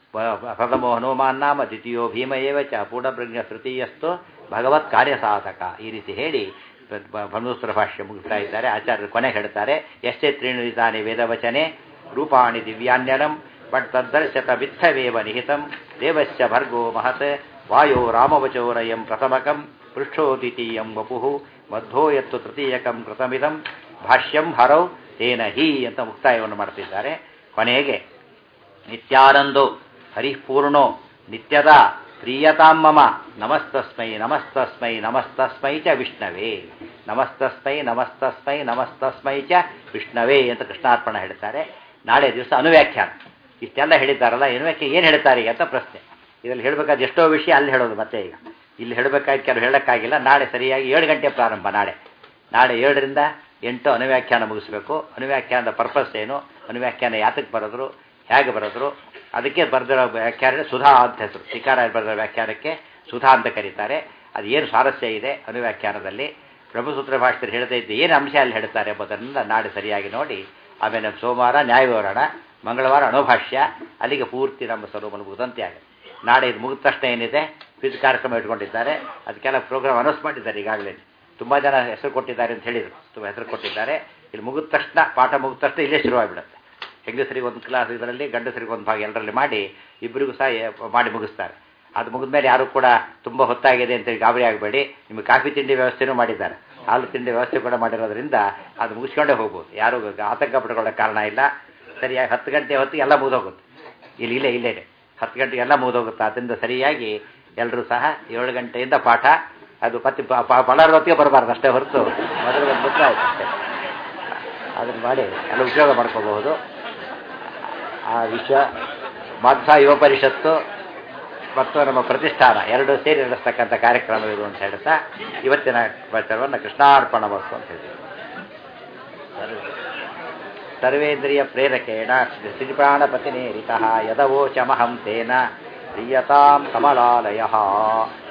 ಪ್ರಥಮೋ ಹನುಮಾನ್ ನಾಮ ದ್ವಿತೀಯೋ ಭೀಮ ಏವ ಚ ಪೂರ್ಣಪ್ರಜ್ಞ ತೃತೀಯಸ್ತು ಭಗವತ್ ಕಾರ್ಯಸಾಧಕ. ಈ ರೀತಿ ಹೇಳಿ ಬ್ರಹ್ಮಸೂತ್ರ ಭಾಷ್ಯ ಮುಗಿಸ್ತಾ ಇದ್ದಾರೆ. ಆಚಾರ್ಯರು ಕೊನೆ ಹೇಳ್ತಾರೆ, ಎಷ್ಟೇ ತ್ರೀಣುರಿತಾನೆ ವೇದವಚನೆ ರೂಪಾಣಿ ದಿವ್ಯಾನ್ಯನಂ ಬಟ್ ತದ್ದರ್ಶತ ವಿತ್ತವೇವ ನಿಹಿತಂ ದೇವಸ್ಯ ಭರ್ಗೋ ಮಹತ್ ವಾಯೋ ರಾಮವಚೋರಯಂ ಪ್ರಥಮಕಂ ಪೃಷ್ಠೋ ದ್ವಿತೀಯಂ ವಪುಃ ಮಧ್ವೋ ಯತ್ತು ತೃತೀಯಕಂ ಕೃತಮಿದಂ ಭಾಷ್ಯಂ ಹರೌ ತೇನ ಹಿ ಅಂತ ಮುಕ್ತಾಯವನ್ನು ಮಾಡ್ತಿದ್ದಾರೆ. ಕೊನೆಗೆ ನಿತ್ಯಾನಂದೋ ಹರಿಪೂರ್ಣೋ ನಿತ್ಯದ ಪ್ರಿಯತಾಂ ಮಮ ನಮಸ್ತಸ್ಮೈ ನಮಸ್ತಸ್ಮೈ ನಮಸ್ತಸ್ಮೈ ಚ ವಿಷ್ಣವೇ. ನಮಸ್ತಸ್ಮೈ ನಮಸ್ತಸ್ಮೈ ನಮಸ್ತಸ್ಮೈ ಚ ವಿಷ್ಣವೇ ಅಂತ ಕೃಷ್ಣಾರ್ಪಣ ಹೇಳ್ತಾರೆ. ನಾಳೆ ದಿವಸ ಅನುವ್ಯಾಖ್ಯಾನ. ಇಷ್ಟೆಲ್ಲ ಹೇಳಿದ್ದಾರಲ್ಲ, ಏನು ಹೇಳ್ತಾರೆ ಅಂತ ಪ್ರಶ್ನೆ. ಇದರಲ್ಲಿ ಹೇಳಬೇಕಾದ ಎಷ್ಟೋ ವಿಷಯ ಅಲ್ಲಿ ಹೇಳೋದು. ಮತ್ತೆ ಈಗ ಇಲ್ಲಿ ಹೇಳಬೇಕಾಗಿ ಕೆಲವು ಹೇಳೋಕ್ಕಾಗಿಲ್ಲ. ನಾಳೆ ಸರಿಯಾಗಿ 7 ಗಂಟೆ ಪ್ರಾರಂಭ. ನಾಳೆ 7 ರಿಂದ 8 ಅನುವ್ಯಾಖ್ಯಾನ ಮುಗಿಸ್ಬೇಕು. ಅನುವ್ಯಾಖ್ಯಾನದ ಪರ್ಪಸ್ ಏನು, ಅನುವ್ಯಾಖ್ಯಾನ ಯಾತಕ್ಕೆ ಬರೆದ್ರು, ಹೇಗೆ ಬರೆದ್ರು, ಅದಕ್ಕೆ ಬರೆದಿರೋ ವ್ಯಾಖ್ಯಾನ ಸುಧಾ ಅಂತ ಹೆಸರು. ಶಿಕಾರ ಬರೆದಿರೋ ವ್ಯಾಖ್ಯಾನಕ್ಕೆ ಸುಧಾ ಅಂತ ಕರೀತಾರೆ. ಅದು ಏನು ಸ್ವಾರಸ್ಯ ಇದೆ ಅನುವ್ಯಾಖ್ಯಾನದಲ್ಲಿ, ಬ್ರಹ್ಮಸೂತ್ರ ಭಾಷೆಯಲ್ಲಿ ಹೇಳದೇ ಇದ್ದು ಏನು ಅಂಶ ಅಲ್ಲಿ ಹೇಳ್ತಾರೆ ಎಂಬುದರಿಂದ ನಾಳೆ ಸರಿಯಾಗಿ ನೋಡಿ. ಆಮೇಲೆ ಸೋಮವಾರ ನ್ಯಾಯ ವಿವರಣ, ಮಂಗಳವಾರ ಅಣುಭಾಷ್ಯ. ಅಲ್ಲಿಗೆ ಪೂರ್ತಿ ನಮ್ಮ ಸ್ವರೂಪ ಮುಗಿದಂತೆ ಆಗುತ್ತೆ. ನಾಳೆ ಇದು ಮುಗಿದ ತಕ್ಷಣ ಏನಿದೆ ಕ್ವಿಜ್ ಕಾರ್ಯಕ್ರಮ ಇಟ್ಕೊಂಡಿದ್ದಾರೆ. ಅದಕ್ಕೆಲ್ಲ ಪ್ರೋಗ್ರಾಮ್ ಅನೌನ್ಸ್ ಮಾಡಿದ್ದಾರೆ ಈಗಾಗಲೇ. ತುಂಬ ಜನ ಹೆಸರು ಕೊಟ್ಟಿದ್ದಾರೆ ಅಂತ ಹೇಳಿದರು, ತುಂಬ ಹೆಸರು ಕೊಟ್ಟಿದ್ದಾರೆ. ಇಲ್ಲಿ ಮುಗಿದ ತಕ್ಷಣ, ಪಾಠ ಮುಗಿದ ತಕ್ಷಣ ಇಲ್ಲೇ ಶುರುವಾಗಿಬಿಡುತ್ತೆ. ಹೆಂಗಸರಿಗೆ ಒಂದು ಕ್ಲಾಸ್ ಇದರಲ್ಲಿ, ಗಂಡಸರಿಗೆ ಒಂದು ಭಾಗ ಎಲ್ಲರಲ್ಲಿ ಮಾಡಿ ಇಬ್ಬರಿಗೂ ಸಹ ಮಾಡಿ ಮುಗಿಸ್ತಾರೆ. ಅದು ಮುಗಿದ ಮೇಲೆ ಯಾರು ಕೂಡ ತುಂಬ ಹೊತ್ತಾಗಿದೆ ಅಂತೇಳಿ ಗಾಬರಿ ಆಗಬೇಡಿ. ನಿಮಗೆ ಕಾಫಿ ತಿಂಡಿ ವ್ಯವಸ್ಥೆನೂ ಮಾಡಿದ್ದಾರೆ, ಹಾಲು ತಿಂಡಿ ವ್ಯವಸ್ಥೆ ಕೂಡ ಮಾಡಿರೋದ್ರಿಂದ ಅದು ಮುಗಿಸ್ಕೊಂಡೇ ಹೋಗ್ಬೋದು. ಯಾರು ಆತಂಕ ಪಡ್ಕೊಳ್ಳೋ ಕಾರಣ ಇಲ್ಲ. ಸರಿಯಾಗಿ 10 ಗಂಟೆ ಹೊತ್ತಿಗೆ ಎಲ್ಲ ಮುಗಿದೋಗುತ್ತೆ. ಇಲ್ಲೇ 10 ಗಂಟೆಗೆ ಎಲ್ಲ ಮುಗಿದೋಗುತ್ತೆ. ಅದರಿಂದ ಸರಿಯಾಗಿ ಎಲ್ಲರೂ ಸಹ 7 ಗಂಟೆಯಿಂದ ಪಾಠ. ಅದು ಮತ್ತೆ ಬಳ್ಳಾರಿ ಹೊತ್ತಿಗೆ ಬರಬಾರ್ದು ಅಷ್ಟೇ ಹೊರತು ಮೊದಲು ಬಂದುಬಿಟ್ರೆ ಆಯ್ತು ಅಷ್ಟೇ. ಅದನ್ನು ಮಾಡಿ ಎಲ್ಲ ಉಪಯೋಗ ಮಾಡ್ಕೋಬಹುದು. ಆ ವಿಷಯ ಮಧ್ವ ಯುವ ಪರಿಷತ್ತು ಮತ್ತು ನಮ್ಮ ಪ್ರತಿಷ್ಠಾನ ಎರಡು ಸೇರಿ ನಡೆಸ್ತಕ್ಕಂಥ ಕಾರ್ಯಕ್ರಮ ಇದು ಅಂತ ಹೇಳ್ತಾ ಇವತ್ತಿನ ವಚನವನ್ನು ಕೃಷ್ಣಾರ್ಪಣ ವಸ್ತು ಅಂತ ಹೇಳ್ತೀವಿ. ಸರ್ವೇಂದ್ರಿಯ ಪ್ರೇರಕೇಣ ಶ್ರೀಪ್ರಾಣಪತಿನೇರಿತಃ ಯದವೋಚಮಹಂ ತೇನ ಪ್ರಿಯತಾಂ ಕಮಲಾಲಯ.